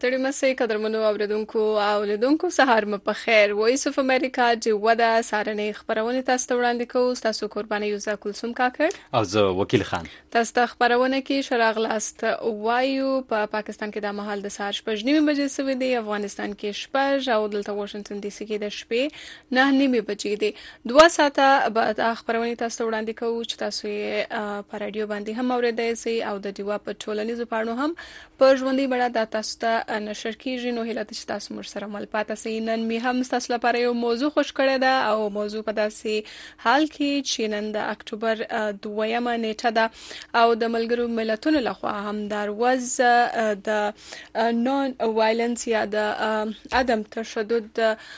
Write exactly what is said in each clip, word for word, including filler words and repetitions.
ستړي مسئ قدرمنو اوریدونکو او لیدونکو سهار مو په خیر. وایس اف امریکا چې ودا سارنې خبرونه تاسو ته وړاندې کوو. تاسو قرباني یوزا کلثوم کاکړ او زه وکیل خان. تاسو ته خبرونه کې شراغ لاست وایو په پا پاکستان کې د مهال د سهار شپږ نیمه بجې سوي دي، افغانستان کې شپږ او دلته واشنگټن ډي سي کې د شپې نه نیمه بجې دي. دوه ساعته بعد خبرونه تاسو ته وړاندې کوو چې تاسو یې په رادیو باندې هم اوریدئ سي او د دیوا په ټولنیزو پاڼو هم په ژوندۍ بڼه د تاسو ته نشر کیږي. نو هیله ده چې تاسو موږ سره مل پاتې سئ. نن می هم تاسو لپاره یو موضوع خوش کړی ده او موضوع په داسې حال کې چې نن د اکتوبر دویمه نیټه ده او د ملګرو ملتونو لخوا هم د ورځ د نون وایلنس یا د عدم تشدد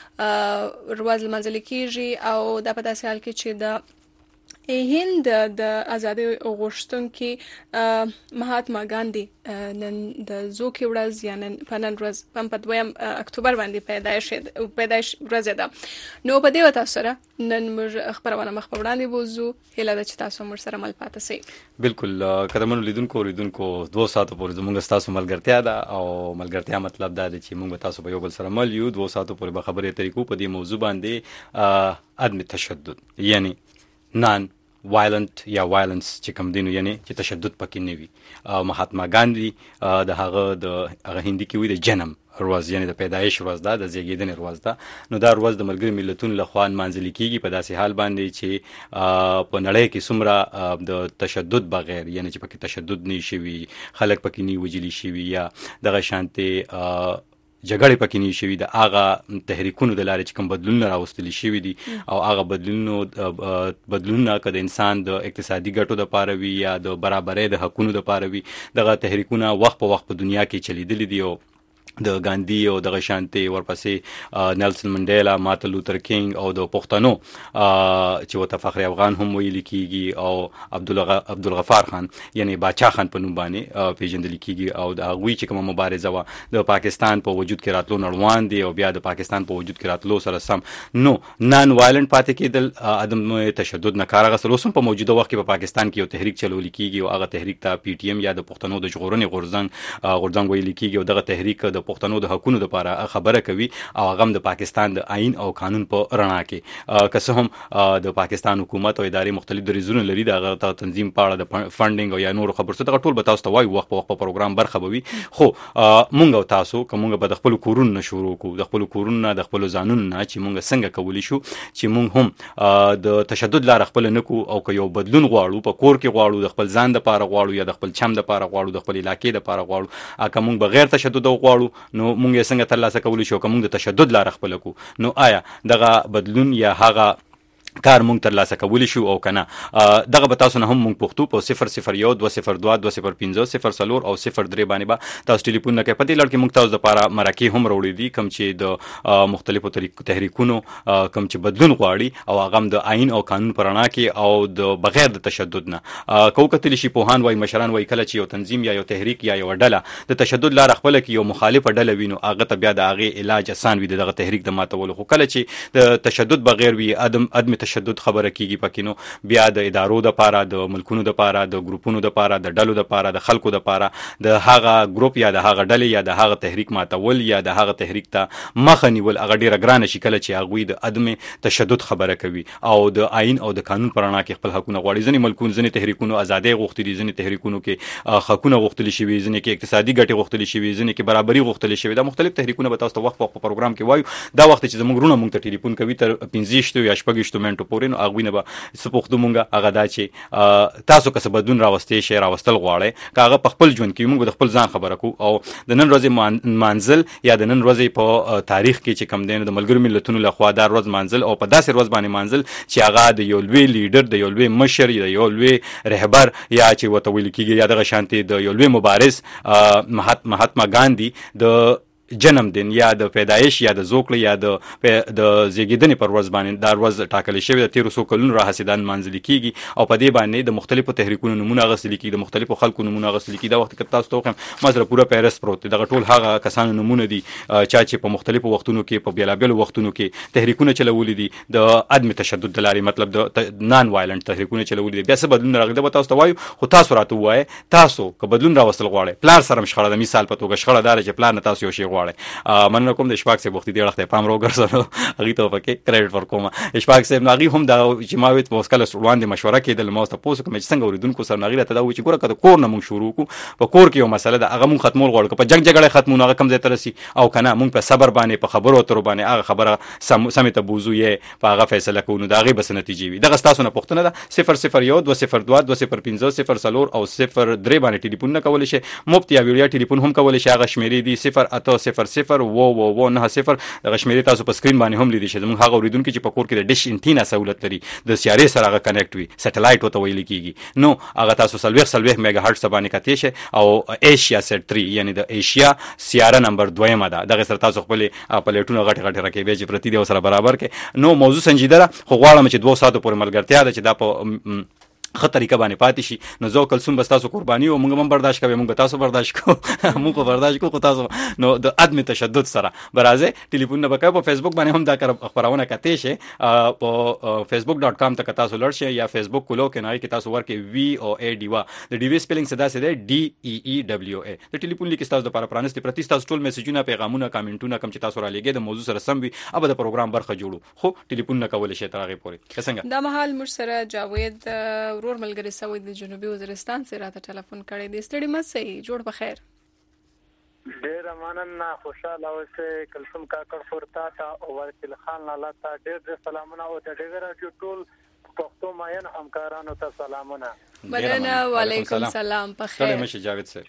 ورځ لمانځل کیږي او د په داسې حال کې چې د هند د ازادي غوښتونکي مهاتما ګاندی نن د زوکي ورځ یا نن په نن ورځ په دویم اکتوبر باندې پیدایش پیدایش ورځ ده. نو په دې وتا سره نن موږ خبرونه مخ په وړاندې بوزو. هیله ده چې تاسو موږ سره مل پاتې سئ. بالکل قدمونو لیدونکو لیدونکو دوه ساعتو پورې زموږ تاسو ملګرتیا ده او ملګرتیا مطلب دا دی چې موږ تاسو په یو بل سره مل یو. دوه ساعتو پورې به خبرې طریقو په دې موضوع باندې عدم تشدد یعنی نان وایلنت یا وایلنس چې کوم دینو یعنی چې تشدد پکې نه وي. مهاتما ګاندی د هغه د هغه هندي کې وی د جنم ورځ یعنی د پیدایش ورځ ده، د زیږیدنې ورځ ده. نو دا ورځ د ملګرو ملتونو لخوا نمانځل کیږي په داسې حال باندې چې په نړۍ کې څومره د تشدد بغیر یعنی چې پکې تشدد نه شوي، خلک پکې نه وجلی شوي یا دغه شانته جګړې پکې نه شوي، د هغه تحریکونو د لارې چې کوم بدلونونه راوستل شوي دي او هغه بدلونونو بدلونونه که د انسان د اقتصادي ګټو دپاره وي یا د برابرۍ د حقونو دپاره وي، دغه تحریکونه وخت په وخت په دنیا کې چلیدلي دي. او د ګاندی او دغه شانتي ورپسې نیلسن منډیلا، مارټن لوتر کینګ او د پښتنو چې وته فخر افغان هم ویل کیږي او عبدالغفار خان یعنی باچا خان په نوم باندې پیژندل کیږي او د هغوی چې کومه مبارزه وه د پاکستان په وجود کې راتلو نړوان دي او بیا د پاکستان په وجود کې راتلو سره سم نو نان وایلنت پاتې کېدل، عدم تشدد نه کار اخیستل. اوس هم په موجوده وخت کې په پاکستان کې یو تحریک چلول کیږي او هغه تحریک ته پی ټی ایم یا د پښتنو د ژغورنې غورځنګ غورځنګ ویل کیږي او دغه تحریک د پښتنو د حقونو لپاره خبره کوي او هغه د پاکستان د آئین او قانون په رڼا کې که څه هم د پاکستان حکومت او ادارې مختلف دریځونه لري د هغه تنظیم په اړه د فنډینګ او یا نور خبرو څه دغه ټول به تاسو ته وایو وخت په وخت په پروګرام برخه به وي. خو مونږ او تاسو که مونږ به د خپلو کورونو نه شروع کوو، د خپلو کورونو نه د خپلو ځانونو نه چې مونږ څنګه کولی شو چې مونږ هم د تشدد لاره خپله نه کړو او که یو بدلون غواړو په کور کې غواړو، د خپل ځان دپاره غواړو یا د خپل چم دپاره غواړو، د خپل علاقې دپاره غواړو، که مونږ بغیر تشدد غواړو نو مونږ یې څنګه ترلاسه کولی شو. که مونږ د تشدد لاره خپله کو نو آیا دغه بدلون یا هغه کار مونږ ترلاسه کولی شو او کنه. دغه به تاسو نه هم مونږ پښتو په صفر صفر یو دوه صفر دوه دوه صفر پنځه صفر څلور او صفر درې باندې به تاسو ټلیفون نه کوئ. په دې لړ کې مونږ تاسو دپاره مرکې هم راوړي دي کوم چې د مختلفو تحریکونو کوم چې بدلون غواړي او هغه هم د آئین او قانون په رڼا کې او د بغیر د تشدد نه. که وکتلی شي پوهان وایي، مشران وایي، کله چې یو تنظیم یا یو تحریک یا یو ډله د تشدد لاره خپله کې یو مخالفه ډله وي نو هغه ته بیا د هغې علاج اسان وي د دغه تحریک د ماتولو. خو کله چې د تشدد بغیر وي، عدم عدم تشدد خبره کیږي پکې، نو بیا د ادارو د پاره، د ملکونو د پاره، د ګروپونو د پاره، د ډلو د پاره، د خلکو د پاره د هغه ګروپ یا د هغه ډلې یا د هغه تحریک ماتول یا د هغه تحریک ته مخه نیول هغه ډیره ګرانه شي کله چې هغوی د عدم تشدد خبره کوي او د آئین او د قانون په رڼا کې خپل حقونه غواړي. ځینې ملکونو ځینې تحریکونو ازادۍ غوښتلي، ځینې تحریکونو کې حقونه غوښتلي شوي، ځینې کې اقتصادي ګټې غوښتلي شوي، ځینې کې برابري غوښتلي شوي. دا مختلف تحریکونه به تاسو ته وخت په وخت په پروګرام کې وایو. دا وخت چې زموږ وروڼه موږ ته ټلیفون کوي تر پنځه یا شپږ منټو پورې، نو هغوی نه به څه پوښتو مونږه هغه دا چې تاسو که څه بدلون راوستی شئ، راوستل غواړئ، که هغه په خپل ژوند کې موږ د خپل ځان خبره کوو او د نن ورځې مانځل یا د نن ورځې په تاریخ کې چې کوم دی نو د ملګرو ملتونو لخوا دا ورځ مانځل او په داسې ورځ باندې مانځل چې هغه د یو لوی لیډر، د یو لوی مشر، د یو لوی رهبر یا چې ورته ویل کېږي یا دغه شانتې د یو لوی مبارز مهاتما ګاندی د جنم دین یا د پیدایش یا د زوکړې یا د د زیږیدنې پر ورځ باندې دا ورځ ټاکل شوی د تیرو څو کلونو راهیسې دا نمانځل کیږي او په دې باندې د مختلفو تحریکونو نمونه اخیستل کیږي د مختلفو خلکو نمونه اخیستل کیږي دا وخت کې تاسو ته وښیم ما سره پوره پیرس پروت دی دغه ټول هغه کسانو نمونه دي چا چې په مختلفو وختونو کې په بیلابیلو وختونو کې تحریکونه چلولي دي د عدم تشدد د لارې مطلب د نان وایلنت تحریکونه چلولي دي بیا څه بدلون راغلی دا به تاسو ته وایو خو تاسو راته ووایئ تاسو که بدلون راوستل غواړئ پلار سره هم شخړه ده مثال په توګه شخړه دا ده چې پلار نه تاسو یو شی غواړئ مننه کوم د اشفاق صاحب وختي دې اړخ ته پام راوګرځولو هغې ته پکې کریډټ ورکوم اشفاق صاحب نو هغې هم دغه چې ما ویل اوس کله وړاندې مشوره کېدل ما ورته پوه کوم چې څنګه اورېدونکو سره نو هغې راته دا وایي چې ګوره که د کور نه مونږ شروع کړو په کور کې یو مسله ده هغه مونږ ختمول غواړو که په جنګ جګړه ختمو نو هغه کوم ځای ته رسي او که نه مونږ په صبر باندې په خبرو اترو باندې هغه خبره سمې ته بوځو یې په هغه فیصله کوو نو د هغې به څه نتیجې وي دغه ستاسو نه پوښتنه ده صفر صفر یو دوه صفر دوه دوه صفر پنځه صفر څلور او صفر درې باندې ټلیفونونه کولی شئ مفت یا ویډیو ټلیفون هم کولی شئ هغه شمېرې دي صفر اته صفر صفر اوه اوه اوه نهه صفر دغه شمېرې تاسو په سکرین باندې هم لیدلی شئ زموږ هغه اورېدونکي چې په کور کې د ډش انټینا سهولت لري د سیارې سره هغه کنیکټ وي سټلایټ ورته ویل کېږي نو هغه تاسو څلوېښت څلوېښت میګا هرټز باندې کتلی شئ او ایشیا سیټ تھری یعنی د ایشیا سیاره نمبر دویمه ده دغه سره تاسو خپلې پلیټونه غټې غټې رکیبې چې پرتې دي او سره برابر کړئ نو موضوع سنجیده ده خو غواړم چې دوه ساعتو پورې ملګرتیا ده چې دا په ښه طریقه باندې پاتې شي نو زه او کلثوم به ستاسو قرباني او موږ هم برداشت کوو موږ به تاسو برداشت کوو موږ به برداشت کوو خو تاسو نو د عدم تشدد سره به راځئ ټلیفونونه به کوئ په فیسبوک باندې هم دا خپرونه کتی شئ په فیسبوک ډاټ کام ته که تاسو لړ شئ یا فیسبوک کولو کې نو هغې کې تاسو ورکړئ وي او اے ډي وا د ډي وي سپیلنګ څه داسې دی ډي ای ای ډبلیو اے د ټلیفون لیک ستاسو دپاره پرانستې پرتې ستاسو ټول میسجونه پیغامونه کامنټونه کوم چې تاسو رالیږئ د موضوع سره سم وي ابه د پروګرام برخه جوړو خو ټلیفونونه کولی شئ تر هغې پورې که څنګه دا مهال موږ سره جاوید ورور ملګري سوی د جنوبي وزیرستان سره راته ټلیفون کړی دی ستړي مه سئ جوړ بخیر ډېره مننه خوشحاله اوسئ کلثوم کاکړ خور تا ته او وکیل خان لالا ته ډېر ډېر سلامونه او د ډېوې راډیو ټول پښتو ماین همکارانو ته سلامونه مننه وعلیکم سلام په خیر ستړي مه شئ جاوید صاحب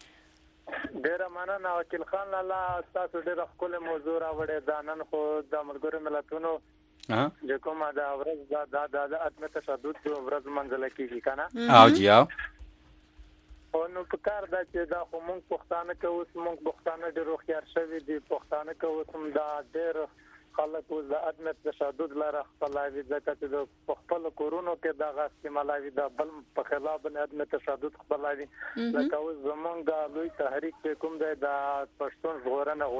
ډېره مننه وکیل خان لالا ستاسو ډېره ښکلې موضوع راوړې دا نن خو د ملګرو ملتونو چې کومه دا ورځ دا دا د عدم تشدد ورځ منځله کېږي که نه او جی او او نو په کار ده چې دا خو مونږ پښتانه که اوس مونږ پښتانه ډېر هوښیار شوي دي پښتانه که اوس هم دا ډېر خلک اوس د عدم تشدد لاره خپلوي ځکه چې د په خپلو کورونو کې دغه استعمالوي د بل په خلاف باندې عدم تشدد خپلوي لکه اوس زمونږ لوی تحریک چې کوم دی د پښتون ژغورنه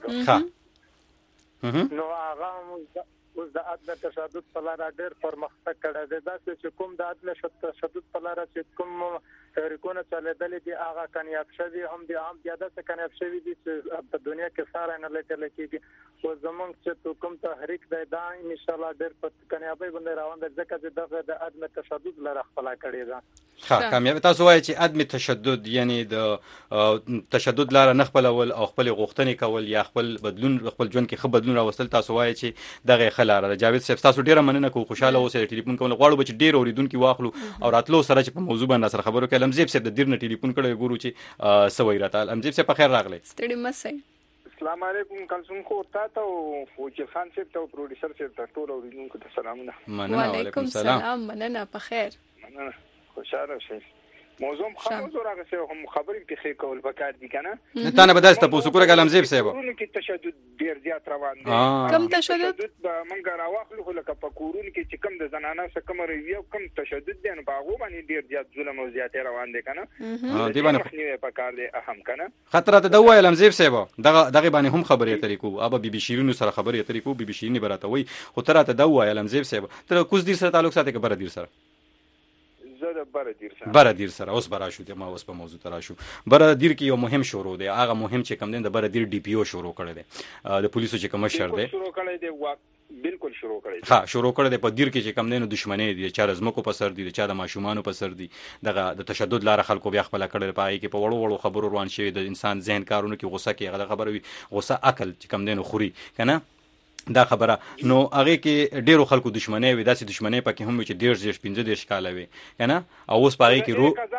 غورځنګ نو هغه اوس د عدم تشدد په لاره ډېر پرمختګ کړی دی داسې چې کوم د عدم تشدد په لاره چې کوم تحریکونه چلېدلي دي هغه کامیاب شوي هم دي هم بیا داسې کامیاب شوي دي چې په دنیا کې ساری نه لیدلی کېږي خو زموږ چې کوم تحریک دی دا انشاءالله ډېر په کامیابۍ باندې روان دی ځکه چې دغه د عدم تشدد لاره خپله کړې ده ښه کامیابي تاسو وایئ چې عدم تشدد یعنی د تشدد لاره نه خپلول او خپلې غوښتنې کول یا خپل بدلون خپل ژوند کې ښه بدلون راوستل تاسو وایئ چې دغه یې ښه لاره ده جاوید صاحب تاسو ډېره مننه کوو خوشحاله اوسئ ټلیفون کول غواړو به چې ډېر اورېدونکي واخلو او راتلو سره چې په موضوع باندې سره خبرو کوي المزیب صاحب د دیر نه ټلیفون کړی ګورو چې څه وایي راته المزیب صاحب په خیر راغلی ستړي مه سئ السلام علیکم کلثوم خور تا ته او وکیل خان صاحب ته او پروډوسر صاحب ته ټول اورېدونکو ته سلامونه مننه وعلیکم السلام مننه په خیر مننه خوشحاله اوسئ موضوع خو موضوع راغسه هم خبرې کې خې کول پکار دي کنه ته نه بداسته پوسو کوره کلم زیب صاحب کورونه کې تشدد ډیر زیات روان دي کم تشدد منګ راواخلو خو لکه په کورونه کې چې کم د زنانه سره کم ریو کم تشدد دي نو باغو باندې ډیر زیات ظلم او زیات روان دي کنه دی باندې نه پکار دي اهم کنه خطر ته دوه علم زیب صاحب دغه دغه باندې هم خبرې اترې کو ابا بي بي شیرینو سره خبرې اترې کو بي بي شیرینی براته وای خو تر ته دوه علم زیب صاحب تر کوز دیر سره تعلق ساتي کبر دیر سره بره دیر سره بره دیر سره اوس برا شو ته ما اوس په موضوع ترا شو بره دیر کې یو مهم شروع دی هغه مهم چې کم دین د بره دیر ډي پی او شروع کړی دی د پولیسو چې کوم شر دی شروع کړی دی بالکل شروع کړی دی ها شروع کړی دی په دیر کې چې کم دین دښمنۍ دي چا رزمکو په سر دي چا د ماشومانو په سر دي دغه د تشدد لار خلکو بیا خپل کړل پای کې په وړو وړو خبرو روان شوی د انسان ذهن کارونه کې غوسه کې هغه خبره وي غوسه عقل چې کم دین خوري کنه دا خبره نو هغه کې ډیرو خلکو دښمنۍ وي داسې دښمنۍ پکې هم چې ډیر ډیر پنځه دیش کاله وي کنه او اوس پای کې رو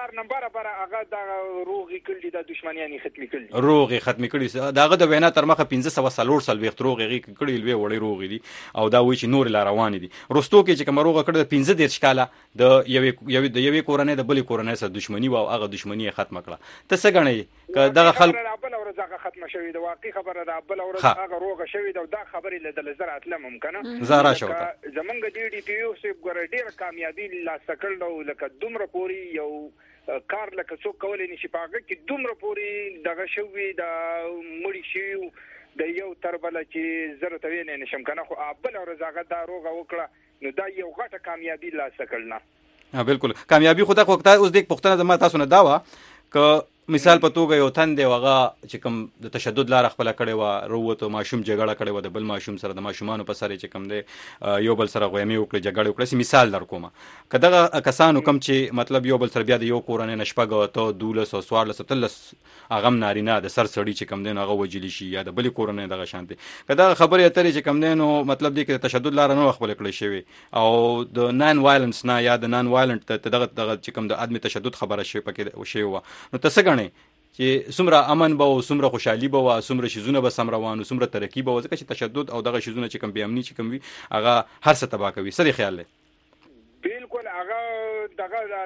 لار نمبر بر هغه د روغي کړي د دښمنیانی ختمي کړي روغي ختمي کړي داغه د وینا تر مخه پنځه سوه څلور سل وخت روغي کړي لوي وړي روغي دي او دا وایي چې نور لا روان دي رستو کې چې کوم روغه کړي پنځه دیرش کاله د یوې یوې د یوې کورنۍ د بلې کورنۍ سره دښمنی او هغه دښمنی ختم کړه ته څه غنې ک دغه خلک بل ورځ هغه ختم شوی د واقعي خبره ده بل ورځ هغه روغه شوی دا د خبرې له دلزرات له ممکنه زارا شو زمونږ دی ډي پی یو سه ګور ډیر کامیابی لا سکل نو لکه دومره پوری یو کار لکه څوک کولای نشي پاګه چې دومره پوری دغه شوی د مړی شي د یو تربل چې زره توین نشم کنه خو بل ورځ هغه دا روغه وکړه نو دا یو غټه کامیابی لا سکل نه ها بالکل کامیابی خو دا وخت اوس د پښتنه زما تاسو نه داوا ک مثال په توګه یو تن دی وغه چې کوم د تشدد لار خپل کړي و وروته ماشوم جګړه کړي و د بل ماشوم سره د ماشومانو په سره چې کوم دی یو بل سره غوېمې وکړي جګړه وکړي مثال در کوم کداغه کسانو کم چې مطلب یو بل سره بیا د یو کورنۍ نشپګه ته دولس او سوار لس تلس اغم نارینه د سر سړی چې کم دی هغه وجلی شي یا د بل کورنۍ دغه شانتي کداغه خبرې اترې چې کم دی نو مطلب دی چې تشدد لار نه خپل کړي شوی او د نان وایلنس نه یا د نان وایلنت دغه دغه چې کم د ادمي تشدد خبره شي پکې شی و نو تاسو چې څومره امن به او څومره خوشحالي به او څومره شیزونه به سم روان او څومره ترقی به ځکه چې تشدد او دغه شیزونه چې کم بي امني چې کم وي هغه هر څه تباہ کوي سړي خیال لري بالکل هغه دغه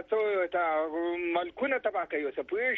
څه ملکونه تباہ کوي څه پوي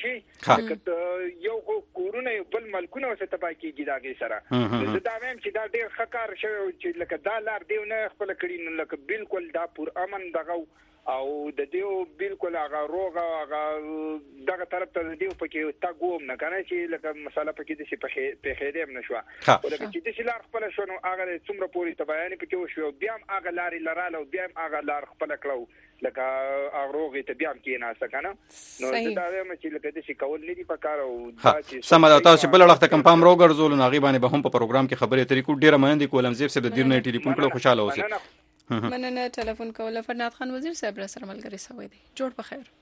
شي یو کورونه بل ملکونه څه تباہ کیږي داګه سره دا وایم چې دا ډیر خکار شوی چې لکه دا لار دی نه خپل کړي نو لکه بالکل دا پر امن دغه او د دیو بالکل هغه روغه هغه دغه طرف ته دیو پکې تا ګوم نه کنه چې لکه مساله پکې د شي په خیره هم نشو او لکه چې د شي لار خپل شنو هغه څومره پوری ته بیان پکې وشو بیا هغه لارې لراله بیا هغه لار خپل کړو لکه هغه روغه ته بیا کې نه سکنه نو دا وایم چې لکه د شي کول نه دی پکاره او دا چې سم دا تاسو بل وخت کم پام روغ ګرځول نو غي باندې به هم په پروګرام کې خبرې اترې کو ډیره منندې کولم زیب سره د دیر نه ټلیفون کړو خوشاله اوسئ مننه ټلیفون کوله فرناد خان وزیر صاحب را سره ملګری سوي دي جوړ په خیر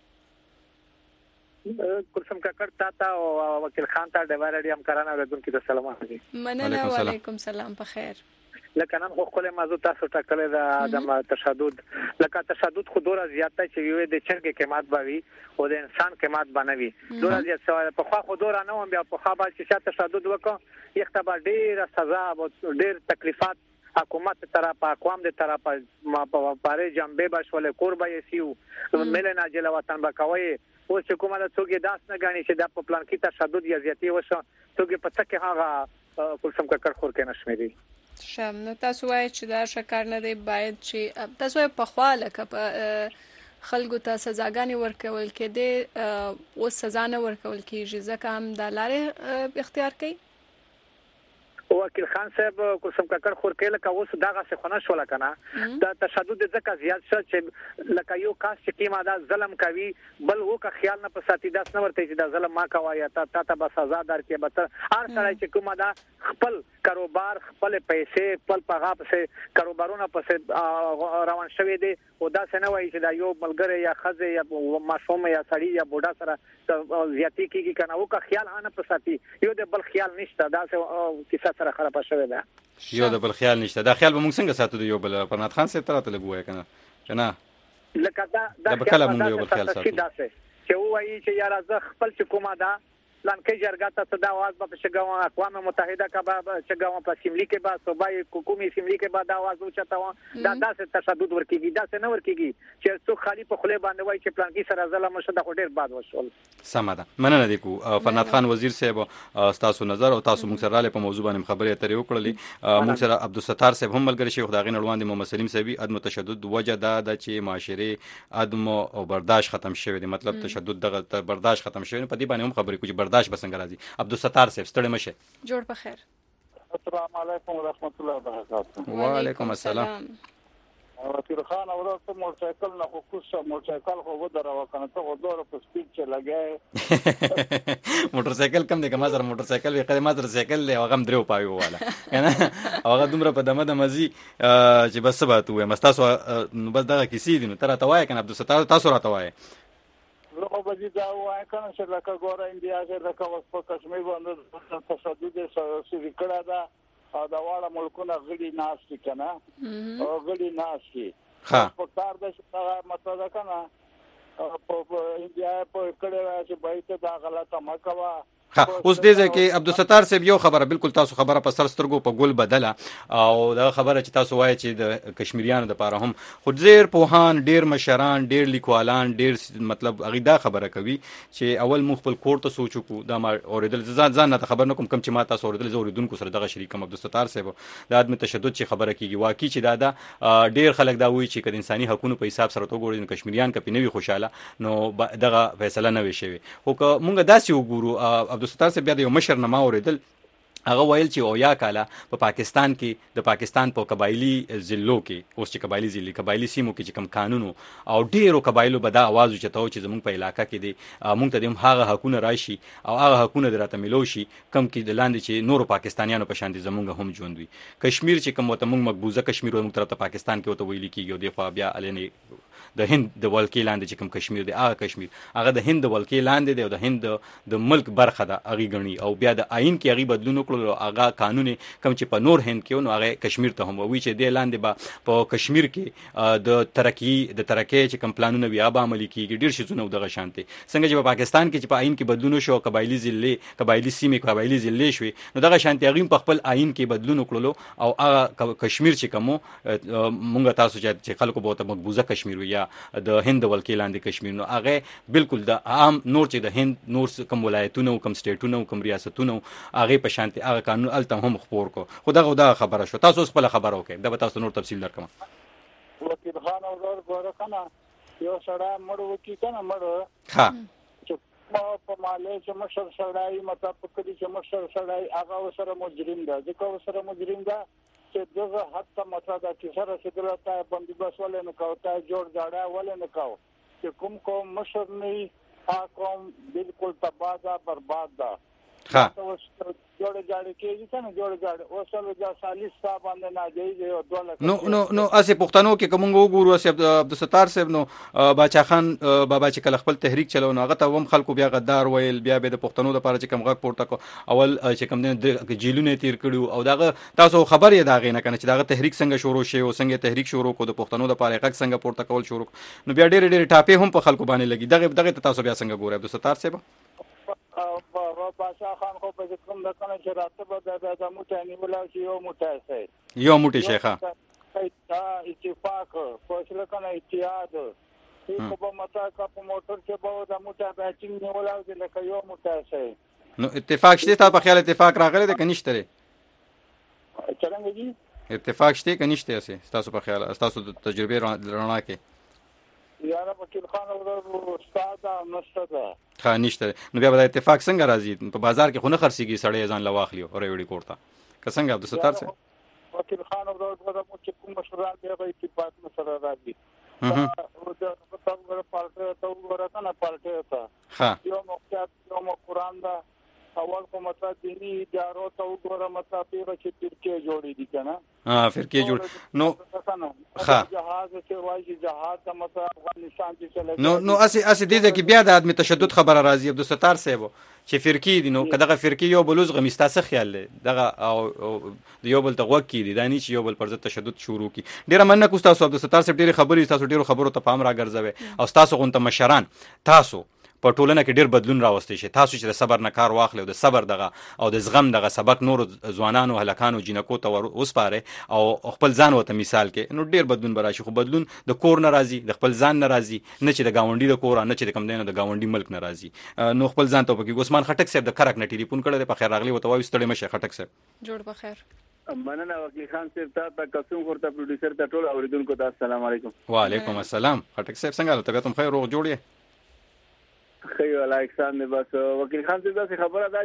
کوم ککړ تا تا او وکیل خان ته د وایرډي همکارانو ردونکو ته سلام عليكم مننه وعليكم السلام په خیر لکه نن خو خپل موضوع تاسو ټاکلې ده د تشدد لکه تشدد خو ډوره زیاته چې وي د چرګ کې قیمت باوي او د انسان قیمت بنوي ډوره زیات سوال په خو خو ډوره نه هم بیا په خو با چې تشدد وکړي یخته به ډیره سزا او ډیر تکلیفات حکومت طرف اقوام د طرف ما په پاره جنبه بشول قربه یسیو مل نه جل وطن بکوي او چې کومه د څوګي داس نه غني چې د په پلان کې تشدد یا زیاتی وشو څوګي پته کې هغه کوم ککړ خور کې نشمېدي شم نو تاسو وایي چې دا شکر نه دی باید چې تاسو په خواله ک خلکو ته سزاګانی ورکول کېده او سزا نه ورکول کېږي ځکه هم د لارې اختیار کوي وکیل خان صاحب کوم ککړ خور کې لکه اوس دغه څه خونه شو لکنه دا تشدد ځکه زیات شو چې لکه یو کاس چې کیما دا ظلم کوي بل وو که خیال نه پساتی داس نه ورته چې دا ظلم ما کوي یا تا ته به سزا درکې به تر هر سړی چې کومه دا خپل کاروبار خپل پیسې خپل پیغام پسې کاروبارونه پسې روان شوی دي او دا څنګه وایي چې دا یو ملګری یا خزه یا ماشوم یا سړی یا بوډا سره زیاتی کیږي کنه او که خیال نه پساتی یو د بل خیال نشته دا څه کیسه سره خراب شوی ده یو د بل خیال نشته دا خیال به موږ څنګه ساتو یو بل پرنات خان سره تراته لګوي کنه کنه لکه دا دا خیال یو بل خیال ساتو چې وایي چې یار از خپل چې کومه دا پلان کې جرګه ته د आवाज په شګاو اقوام متحده کا به شګاو په سیملی کې به صوبای حکومت سیملی کې به د आवाज اوچته دا داسې تشدد ورکیږي دا څه نه ورکیږي چې څو خالی په خله باندې وایي چې پلان کې سره ظلم شته خو ډیر باد وشول سم ده مننه دی کو فرناد خان وزیر صاحب تاسو نظر او تاسو موږ سره په موضوع باندې خبرې اترې وکړلې موږ سره عبدالستار صاحب هم ملګری شیخ داغین روان دي محمد سلیم صاحب عدم تشدد وجه دا د چې معاشره عدم او برداشت ختم شوی دی مطلب تشدد دغه برداشت ختم شوی په دې باندې هم خبرې کوي برداشت بسنګ راځي عبدالستار صاحب ستړي مشه جوړ په خیر السلام علیکم ورحمت الله وبرکاته وعلیکم السلام وکیل خان اورته موټرسایکل نه خو کوڅه موټرسایکل خو ودرو کنه ته ودور په سپیډ چې لګای موټرسایکل کم دی کما سره موټرسایکل وی قدمه موټرسایکل له غم درو پایو والا کنه هغه دومره په دمه د مزي چې بس سبا ته مستاسو بس دغه کیسې دي نو تر ته وای کنه عبدالستار تاسو راته وای لکه بجې دا وای کنه چې لکه ګوره انډیا کې لکه اوس په کشمیر باندې تشدد سری کړه دا او دا واړه ملکونه غړي ناشتي کنه او غړي ناشتي ها په کار د څه مطلب کنه په انډیا په کړه چې بایته دا غلطه مکوا. ها اوس دې ځکه عبدالستار صاحب یو خبره بالکل تاسو خبره په سر سترګو په ګل بدله او دا خبره چې تاسو وایي چې د کشمیریانو د پاره هم خود زیر پوهان ډیر مشران ډیر لیکوالان ډیر مطلب هغه دا خبره کوي چې اول مخ خپل کور ته سوچو کو دا ما اوریدل ځان ځان نه خبر نه کوم کم چې ما تاسو اوریدل زه اوریدونکو سره دغه شریکم عبدالستار صاحب د عدم تشدد چې خبره کیږي واقعي چې دا دا ډیر خلک دا وایي چې کله انساني حقوقو په حساب سره تو ګوري کشمیریان کپی نه وي خوشاله نو دغه فیصله نه وي شوی خو مونږ داسې وګورو عبدالستار صاحب بیا د یو مشر نه ما اوریدل هغه ویل چې او یا کاله په پا پاکستان کې د پاکستان په قبایلی ضلعو کې اوس چې قبایلی ضلع قبایلی سیمو کې چې کم قانونو او ډیرو قبایلو به دا आवाज وچتاو چې زمونږ په علاقې کې دي مونږ ته د هغه حقونه راشي او هغه حقونه دراته ملو شي کم کې د لاندې چې نورو پاکستانیانو په شان دي زمونږ هم ژوند وي کشمیر چې کوم ته مونږ مقبوضه کشمیر ومونږ طرف ته پاکستان کې وته ویل کیږي او د خو بیا الینه د هند د ولکې لاندې چې کوم کشمیر دی هغه کشمیر هغه د هند د ولکې لاندې دی او د هند د ملک برخه ده هغه غني او بیا د آئین کې هغه بدلون وکړو هغه قانون کوم چې په نور هند کې نو هغه کشمیر ته هم وی چې د لاندې به په کشمیر کې د ترقی د ترقی چې کوم پلانونه بیا به عملي کیږي ډیر شي زونه دغه شانتي څنګه چې په پاکستان کې چې په آئین کې بدلون شو قبایلی ضلع قبایلی سیمې قبایلی ضلع شوي نو دغه شانتي هغه په خپل آئین کې بدلون وکړو او هغه کشمیر چې کوم مونږ تاسو چې خلکو به ته مقبوضه کشمیر یا د هند ولکې لاندې کشمیر نو هغه بالکل د عام نور چې د هند نور کوم ولایتونه او کوم سټیټونه او کوم ریاستونه هغه په شانتي هغه قانون الته هم خبر کو خدغه دا خبره شو تاسو خپل خبره وکړئ دا به تاسو نور تفصیل درکم وکیل خان او ور ګوره کنه یو سړی مړ وکی کنه مړ ها چې په مالې چې مشر سړی مطلب کړي چې مشر سړی هغه سره مجرم ده ځکه سره مجرم ده چې دغه حتی مطلب دا چې سره چې دلته باندې بس ولې نه کوتا جوړ جاړه ولې نه کاو چې کوم کوم مشر نه ها کوم بالکل تباہ برباد ده ها جوړ جاړه کېږي کنه جوړ جاړه اوسلو جا سالس صاحب باندې نه دی او دوله نو نو نو اسه پښتنو کې کوم وګورو اسه عبدالستار صاحب نو باچا خان بابا چې کله خپل تحریک چلو نو هغه ته هم خلکو بیا غدار ویل بیا به د پښتنو لپاره چې کوم غږ پورته کو اول چې کوم د جیلونه تیر کړو او داغه تاسو خبر یې داغه نه کنه چې داغه تحریک څنګه شروع شي او څنګه تحریک شروع کو د پښتنو لپاره غږ څنګه پورته کول شروع نو بیا ډېر ډېر ټاپې هم په خلکو باندې لګي دغه دغه تاسو بیا څنګه ګورئ عبدالستار صاحب بادشاہ خان خو په کوم د کنه چې راته به د د موټی نیولا چې یو موټی سي یو موټی شیخه دا اتفاق فیصله کنه اتحاد په په متا کا په موټر کې به د موټی بیچینګ نیولا چې لکه یو موټی سي نو اتفاق شته تا په خیال اتفاق راغلی د کنيشتره څنګه جی اتفاق شته کنيشته سي تاسو په خیال تاسو د تجربه رڼا کې یاره وکیل خان او استاد مستدا ها نشته نو بیا به اتفاق څنګه راځي په بازار کې خونه خرڅيږي سړی ځان لواخلی او ریوډي کوړتا که څنګه عبدالستار صاحب وکیل خان او دغه چې کوم مشران دی په اتفاق سره راځي او د څنګه پارټي ته ورته نه پارټي ته ها یو مقصد یو قرآن دا اول کوم مطلب دینی ادارو ته وګوره مطلب پیغه چې فرقې جوړې دي کنه ها فرقې جوړ نو ها جهاز چې وایي جهاز د مطلب افغانستان چې نو نو اسی اسی دې ځکه بیا د عدم تشدد خبره راځي عبدالستار صاحب چې فرقې دي نو کداغه فرقې یو بلوز غمیستا څه خیال دغه او یو بل تغوک کی دي دانی چې یو بل پر ضد تشدد شروع کی ډیره مننه کوم تاسو عبدالستار صاحب ډیره خبرې تاسو ډیره خبرو ته پام راګرځوي او تاسو غونته مشران تاسو په ټولنه کې ډیر بدلون راوستي شي تاسو چې د صبر نه کار واخلئ د صبر دغه او د زغم دغه سبق نور ځوانانو هلکانو جنکو ته وسپاره او خپل ځان وته مثال کې نو ډیر بدلون براشي خو بدلون د کور ناراضي د خپل ځان ناراضي نه چې د گاونډي د کور نه چې د کم دینه د گاونډي ملک ناراضي نو خپل ځان ته پکې عثمان خټک صاحب د کرک نه ټلیفون کړی په خیر راغلی وته وایي ستړي مشه خټک صاحب جوړ بخیر مننه وکیل خان صاحب ته قسم ورته پروډوسر ته ټول اوریدونکو ته السلام علیکم وعلیکم السلام خټک صاحب څنګه طبیعت هم خیر روغ جوړ یې خیو الکسان نه بس وکیل خان صاحب څه خبره ده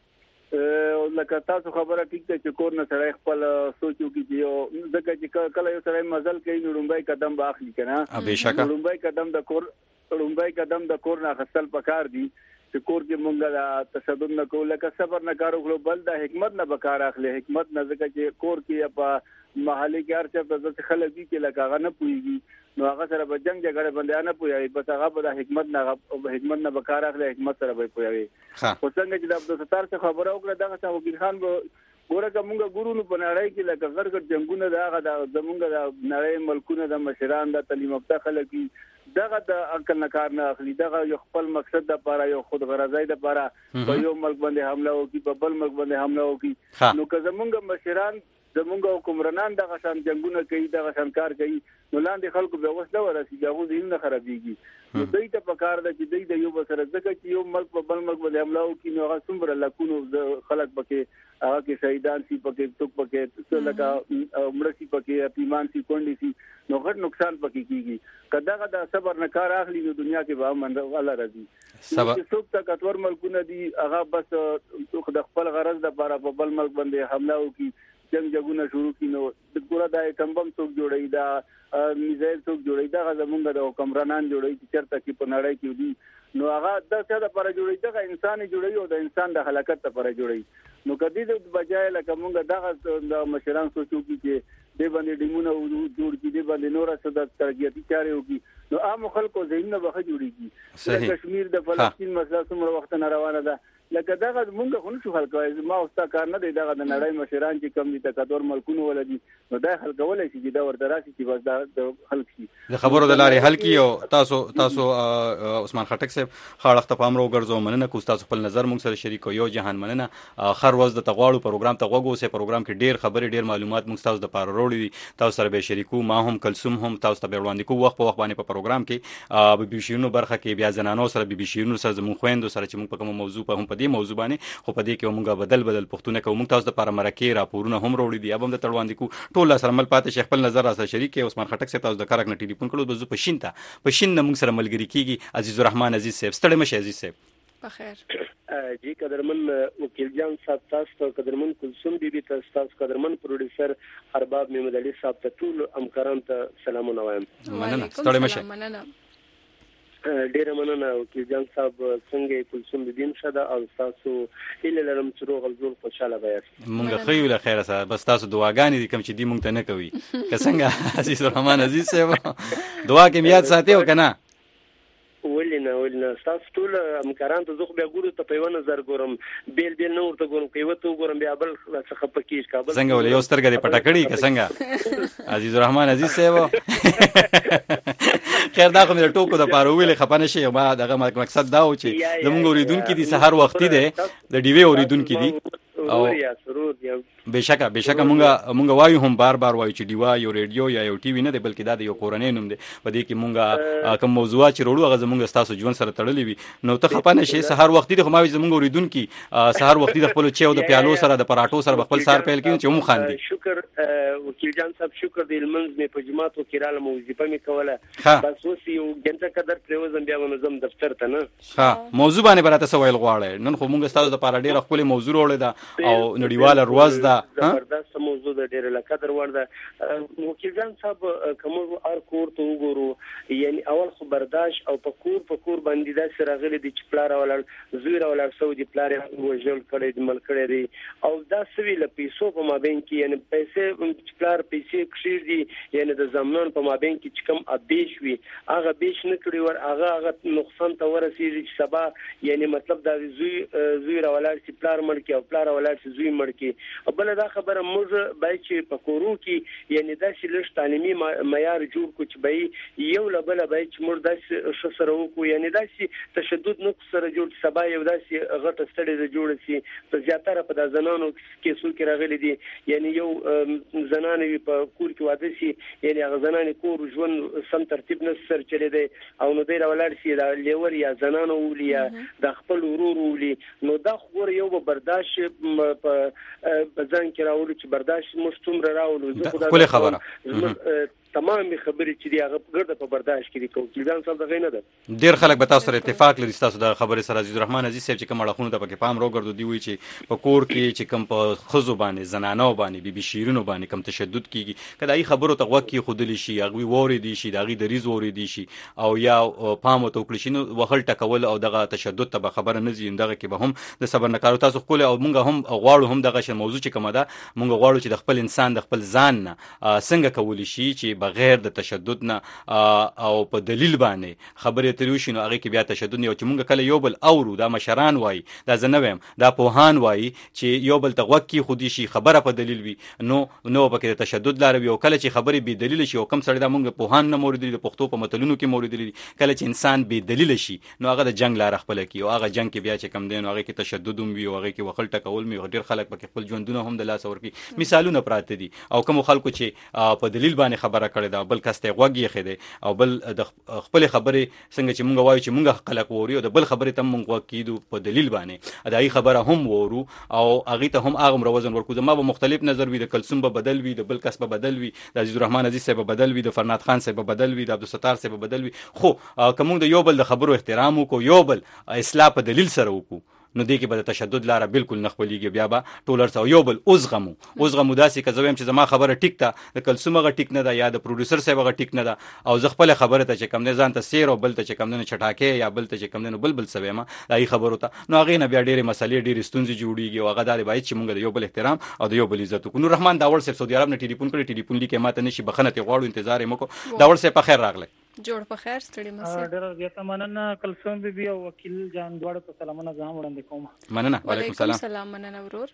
چې لکه تاسو خبره ټیک ته چې کور نه سره خپل سوچو کې یو ځکه چې کله یو سره مزل کوي نو لومبای قدم باخلي کنه به شکه لومبای قدم د کور لومبای قدم د کور نه خپل پکار دي چې کور کې مونږه د تشدد نه کول لکه صبر نه کارو غلو بل د حکمت نه بکار اخلي حکمت نه ځکه چې کور کې په محلي کې هر څه د خلک دي چې لکه هغه نه پويږي نو هغه سره به جنگ جګړه باندې نه پوي بس هغه په حکمت نه حکمت نه بکار اخلي حکمت سره به پوي خو څنګه چې د عبدالستار څخه خبره وکړه دغه څنګه وکیل خان ګوره کومه ګورونو په نړۍ کې لکه غرغر جنگونه دغه د زمونږ د نړۍ ملکونو د مشران د تعلیم یافته خلک دغه د عقل نه کار نه اخلي، دغه یو خپل مقصد د لپاره یو خود غرضۍ د لپاره په یو ملک باندې حمله وکړي، په بل ملک باندې حمله وکړي. نو که زمونږ مشران زمونږ حکمرانان دغه شان جنگونه کوي، دغه شان کار کوي، نو لاندې خلکو به وسله ورسیږي، هغه ذهن خرابېږي. نو دوی ته پکار ده چې دوی د یو بسره ځکه چې یو ملک په بل ملک باندې حمله وکړي، نو هغه څومره لکونو خلک پکې هغه کې شهیدان سي، پکې څوک پکې لکه مړ سي، پکې یتیمان سي، کونډې سي، نو غټ نقصان پکې کیږي. کداغه د صبر نه کار اخلي نو دنیا کې به امن الله راځي. چې څوک طاقتور ملکونه دي هغه بس د خپل غرض لپاره په بل ملک باندې حمله وکړي، جنگ جګونه شروع کړي، نو د ګوره د ټمبم څوک جوړي، دا میزایل څوک جوړي، دا زمونږ د حکمرانان جوړي چې چرته کې په نړۍ کې دي، نو هغه د څه لپاره جوړي، دا انسان جوړي او د انسان د خلقت لپاره جوړي. نو کدی د بجای لکه موږ دغه د مشران سوچو چې د باندې ډیمونه جوړ کړي، د باندې نور څه د ترقیاتي چارې وکړي، نو عام خلکو ذهن به جوړيږي. د کشمیر د فلسطین مسله څومره وخت نه روانه ده، لکه دغه موږ خو نشو حل کولی، ما اوستا کار نه دی، دغه د نړۍ مشران چې کم دي تکدور ملکونه ولدي، نو دا حل کولای شي چې دا ورته راشي چې بس دا د حل شي، د خبرو د لارې حل کی. او تاسو تاسو عثمان خټک صاحب خاړه ته پام وګرځو، مننه کوم تاسو خپل نظر موږ سره شریک یو جهان مننه. خر ورځ د تغواړو پروګرام ته وګورئ، سه پروګرام کې ډیر خبرې ډیر معلومات موږ تاسو د پاره وروړي، تاسو سره به شریکو، ما هم کلثوم هم تاسو ته وړاندې کوو وخت په وخت باندې په پروګرام کې بي بي شیرونو برخه کې بیا زنانو سره بي بي شیرونو سره زموږ خويندو سره چې موږ په کوم موضوع په هم په دې موضوع باندې خو په دې کې موږ بدل بدل پښتونه کوو، موږ تاسو لپاره مرکه راپورونه هم وروړي دي، اب هم د تړواندې کو ټول سره مل پاتې شیخ خپل نظر سره شریک عثمان خټک صاحب تاسو د کارک نه ټلیفون کړو، بزو پښین ته پښین نه موږ سره ملګری کیږي. عزیز الرحمن عزیز صاحب ستړي مشه عزیز صاحب. بخیر جی قدرمن وکیل جان صاحب تاسو ته، قدرمن کلثوم بیبي تاسو ته، قدرمن پروډوسر ارباب محمد علي صاحب ته، ټول همکاران ته سلامونه وایم. مننه ستړي مشه. مننه ډیره مننه وکیل جان صاحب، څنګه کلثوم بیبي شدا او تاسو هیله لرم چې روغ الجوړ خوشاله وایاست. مونږ خیر له خیره سره، بس تاسو دعاګانې دي کوم چې دی مونږ ته نه کوي که څنګه عزیز الرحمن عزیز صاحب دعا کې میاد ساتي او کنه ولینه ولینه تاسو ټول همکاران ته زه بیا ګورم ته په یو نظر ګورم، بیل بیل نه ورته ګورم، کوي ته ګورم بیا بل څه پکېش کابل څنګه ولې یو سترګې دې پټه کړی که څنګه عزیز الرحمن عزیز صاحب. خیر دا کوم ټوکو د پاره ویلې خپانه شي، ما دغه مقصد دا و چې زموږ اوریدونکو دي سحر وختي دي د ډیوی اوریدونکو دي او بهشکه بهشکه مونږه مونږ وایو هم بار بار وایو چې دیوا یو ریډیو یا یو ټي وي نه دی بلکې دا د یو کورنۍ نوم دی، په دې کې مونږه کوم موضوعات چې وروړو هغه زمونږ تاسو ژوند سره تړلې وي، نو ته خپانه شي سحر وختي د خو ما زمونږ اوریدونکو سحر وختي د خپل چیو د پیالو سره د پراټو سره خپل سار پیل کین چې مو خاندي. شکر وکیل جان صاحب، شکر د المنز می په جماعت وکیلاله موظفه می کوله، بس اوس یو ګنټه قدر پروزم بیا منظم دفتر ته نه. ها موضوع باندې براته سوال غواړي، نن خو مونږ تاسو د پاره ډیره خپل موضوع وروړه ده او نړیواله ورځ ده، زبردست موضوع ده، ډیره لکه ور ده. وکیل جان صاحب کوم ار کور ته وګورو، یعنی اول خو برداشت او پکور پکور باندې دا سره غلي دي چې پلار ولر زویرا ولر سعودي پلار وژل کړي د مل کړي دي، او دا سوي له پیسو په مابین کې یعنی پیسې چې پلار پیسې کشیر دي، یعنی د زمنان په مابین کې چې کم ابیش وي هغه بیش نه کړی ور هغه هغه نقصان ته ورسیږي چې سبا یعنی مطلب دا زوی زویرا ولر چې پلار مړ کې او پلار ولر چې زوی مړ کې. بل دا خبره موږ باید چې په کورو کې یعنی دا چې لږ تعلیمي معیار جوړ کو چې به یو لبل باید چې موږ داسې ښه سره وکړو، یعنی داسې تشدد نه سره جوړ سبا یو داسې غټه ستړې جوړ شي. په زیاتره په د زنانو کې څو کې راغلي دي، یعنی یو زنانې په کور کې واده شي، یعنی هغه زنانې کور ژوند سم ترتیب نه سره چلی دی او نو دی راولاړ شي دا لیور یا زنانو ولي یا د خپل ورور ولي، نو دا خو یو به برداشت په ځان کې راوړو چې برداشت موږ څومره راوړو. زه خو دا خبره تمام خبرې چې دی هغه ګرده په برداشت کې دي، کوم ځان سره دغه نه ده. ډیر خلک به تاسو سره اتفاق لري تاسو د خبرې سره عزیز الرحمن عزیز صاحب چې کوم اړخونه ته پکې پام راوګرځو دی وی چې په کور کې چې کوم په خزو باندې زنانو باندې بي بي شیرونو باندې کوم تشدد کیږي، کله ای خبرو ته وکی خودلی شي هغه ووري دي شي دغه د ریز ووري دي شي او یا پام ته وکړي شي، نو وهل ټکول او دغه تشدد ته خبره نه زین دغه کې به هم د صبر نه کارو تاسو خپل او مونږ هم غواړو هم دغه موضوع چې کومه ده مونږ غواړو چې د خپل انسان د خپل ځان نه څنګه کولی شي چې چې بغیر د تشدد نه او په دلیل باندې خبرې اترې وشي نو هغې کې بیا تشدد نه. چې موږ کله یو بل اورو، دا مشران وایي، دا زه نه وایم، دا پوهان وایي چې یو بل ته غوږ کېښودی شي، خبره په دلیل وي، نو نو پکې د تشدد لاره وي. او کله چې خبرې بې دلیله شي، او کم سړی دا موږ پوهان نه مو اورېدلي، د پښتو په متلونو کې مو اورېدلي دي، کله چې انسان بې دلیله شي نو هغه د جنګ لاره خپله کړي، او هغه جنګ کې بیا چې کم دی نو هغې کې تشدد هم وي، او هغې کې وخل ټکول وي، ډېر خلک پکې خپل ژوندونه هم د لاسه ورکړي. مثالونه پراته دي. او کومو خلکو چې په دلیل باندې خبره کړې ده، بل کس ته یې غوږ ایښی دی، او بل د خپلې خبرې څنګه چې موږ وایو چې موږ خلک ووري، او د بل خبرې ته هم موږ غوږ کېږدو په دلیل باندې، د هغې خبره هم وورو او هغې ته هم هغومره وزن ورکړو. زما به مختلف نظر وي، د کلثوم به بدل وي، د بل کس به بدل وي، د عزیز الرحمن عزیز صاحب به بدل وي، د فرناد خان صاحب به بدل وي، د عبدالستار صاحب به بدل وي. خو که موږ د یو بل د خبرو احترام وکړو، یو بل اصلاح په دلیل سره وکړو، نو دې کې به د تشدد لاره بالکل نه خپلېږي. بیا به ټول هر څه او یو بل وزغمو وزغمو داسې که زه وایم چې زما خبره ټیک ده، د کلثوم هغه ټیک نه ده، یا د پروډیوسر صاحب هغه ټیک نه ده، او زه خپله خبره ته چې کم دی ځان ته سیر، او بل ته چې کم دی نو چټاکې، یا بل ته چې کم دی نو بل بل څه وایم د هغې خبرو ته، نو هغې نه بیا ډېرې مسلې ډېرې ستونزې جوړېږي. او هغه دا دی باید چې موږ د یو بل احترام او د یو بل عزت وکړو. نور رحمان داوړ صاحب سعودي عرب نه ټلیفون کړی، ټلیفون لیکې ما ته نه شي، بخښنه ترې غواړو، انتظار یې مه کوو. داوړ صاحب په خیر راغلی. جوړ په خیر، ستړي مه شئ. ډېره زیاته مننه کلثوم بیبي او وکیل جان دواړو ته سلامونه زه هم وړاندې کوم. مننه. وعلیکم السلام. مننه ورور.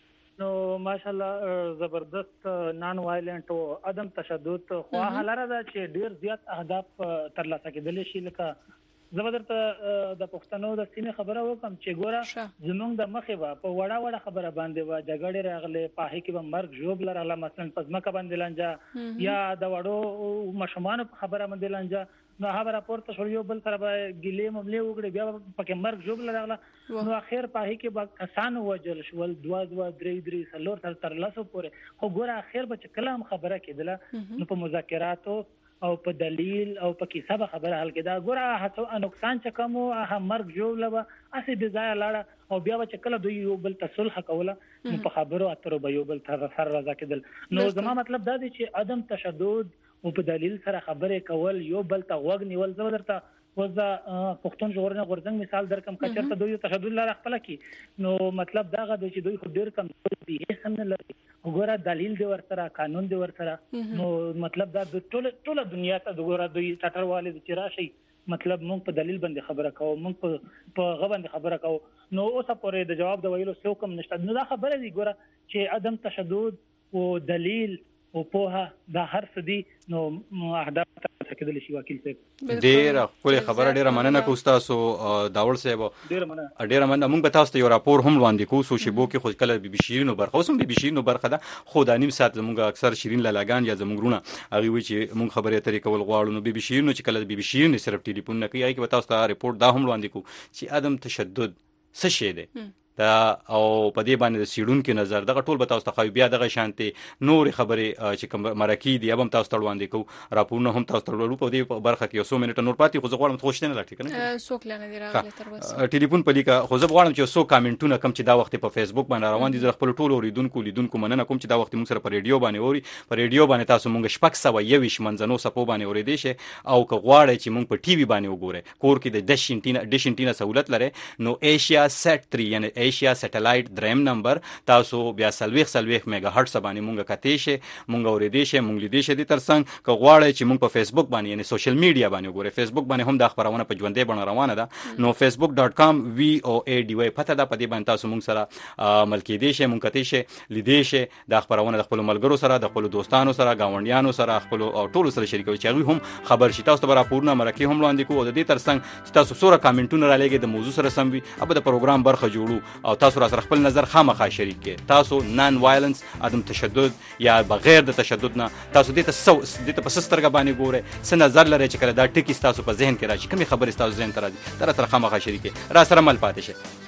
نو ماشاءالله زبردست نان وایلنٹ او عدم تشدد خو هلاره ده چې ډېر زیات اهداف ترلاسه کېدلی شي. لکه زه به درته د پښتنو د سیمې خبره وکړم چې ګوره زمونږ د مخې به په وړه وړه خبره باندې به جګړې راغلې، په هغې کې به مرګ ژوبله راغله، مثلا په ځمکه باندې لانجه، یا د وړو ماشومانو په خبره باندې لانجه، نو هغه به راپورته شول، یو بل سره به ګیلې مملې وکړې، بیا به پکې مرګ ژوبله راغله. نو اخر په هغې کې به کسان ووژل شول، دوه دوه درې درې څلور تر تر لسو پورې. خو ګوره اخر به چې کله هم خبره کېدله نو په مذاکراتو او په دلیل او په کیسه به خبره حل کېده. ګوره هڅه نقصان چې کوم و، هغه مرګ ژوبله به هسې بې ځایه لاړه، او بیا به چې کله دوی یو بل ته صلح کوله نو په خبرو اترو به یو بل ته سر رضا کېدل. نو زما مطلب دا دی چې عدم تشدد او په دلیل سره خبرې کول، یو بل ته غوږ نیول. زه به درته اوس د پښتون ژغورنې غورځنګ مثال درکړم، که چېرته دوی تشدد لاره خپله کړي نو مطلب دا هغه دی چې دوی خو ډېر کمزوري دي، هېڅ هم نه لري. وګوره دلیل دی ورسره، قانون دی ورسره، نو مطلب دا ټوله ټوله دنیا ته وګوره دوی ټټروالې دي چې راشئ، مطلب مونږ په دلیل باندې خبره کوو، مونږ په په هغه باندې خبره کوو. نو اوسه پورې د جواب د ویلو څه حکم نشته. نو دا خبره دی ګوره چې عدم تشدد او دلیل او پوهه دا هر څه دي، نو اهداف ترلاسه کېدلی شي. وکیل صاحب ډېره ښکلې خبره، ډېره مننه کوو ستاسو داوړ صاحب، ډېره مننه ډېره مننه. موږ به تاسو ته یو راپور هم وړاندې کوو څو شیبو کې، خو کله بي بي شیرینو برخه، اوس هم بي بي شیرینو برخه ده، خو دا نیم ساعت زموږ اکثر شیرین لالاګان یا زموږ وروڼه هغوی وایي چې موږ خبرې اترې کول غواړو. نو بي بي شیرینو چې کله د بي بي شیرینې صرف ټلیفون نه کوي، هغې کې به تاسو ته رپورټ دا هم وړاندې کوو چې عدم تشدد څه شی دی، دا او په دې باندې د څېړونکي نظر دغه ټول به تاسو ته ښایي. بیا دغه شانتې نورې خبرې چې کوم مرکې دي هغه هم تاسو ته وړاندې کوو، راپورونه هم تاسو ته وړاندې په دې برخه کې یو څو منټه نور پاتې، خو زه غواړم خوشته نه لاټې کنه څوک لا نه راغلی تر اوسه ټلیفون په لیکه، خو زه غواړم چې څو کامنټونه کم چې دا وخت په فیسبوک باندې روان دي، زه خپل ټول اوریدونکو لیدونکو مننه کوم چې دا وخت موږ سره په ریډیو باندې اوري. په ریډیو باندې تاسو موږ شپږ سوه یوویشت منځنو څپو باندې اورېدی شئ، او که غواړئ چې موږ په ټي وي باندې وګورئ، کور کې د ډش انټینا ډش انټینا سهولت لرئ، نو ایشیا سیټ تھری یعنی ایشیا سیټلایټ دریم نمبر تاسو بیا سلويخ سلويخ میگا هرټز باندې مونږه کتې شي، مونږ اورېدې شي، مونږ لیدې شي. د ترڅنګ که غواړئ چې مونږ په فیسبوک باندې یعنی سوشل میډیا باندې وګورئ، فیسبوک باندې هم دا خبرونه په ژوندۍ بڼه روانه ده، نو فیسبوک ډاټ کام وی او ای ډي وای پته ده، په دې باندې تاسو مونږ سره مل کېدې شي، مونږ کتې شي، لیدې شي، دا خبرونه د خپل ملګرو سره، د خپل دوستانو سره، گاونډیانو سره، خپل او ټولو سره شریکوي چې هغوی هم خبر شي. تاسو ته راپورونه مرکې هم وړاندې کوو، او د دې ترڅنګ چې تاسو څومره کامنټونه رالېږئ د موضوع سره سم وي، اب د پروګرام برخه جوړو، او تاسو را سره خپل نظر خامخا شریک کړئ. تاسو نان وایلنس، عدم تشدد یا بغیر د تشدد نه تاسو دې ته څه دې ته په څه سترګه باندې ګورئ، څه نظر لرئ چې کله دا ټکي ستاسو په ذهن کې راشي، کومې خبرې ستاسو ذهن ته راځي، دا را سره خامخا شریک کړئ، را سره مل پاتې شئ.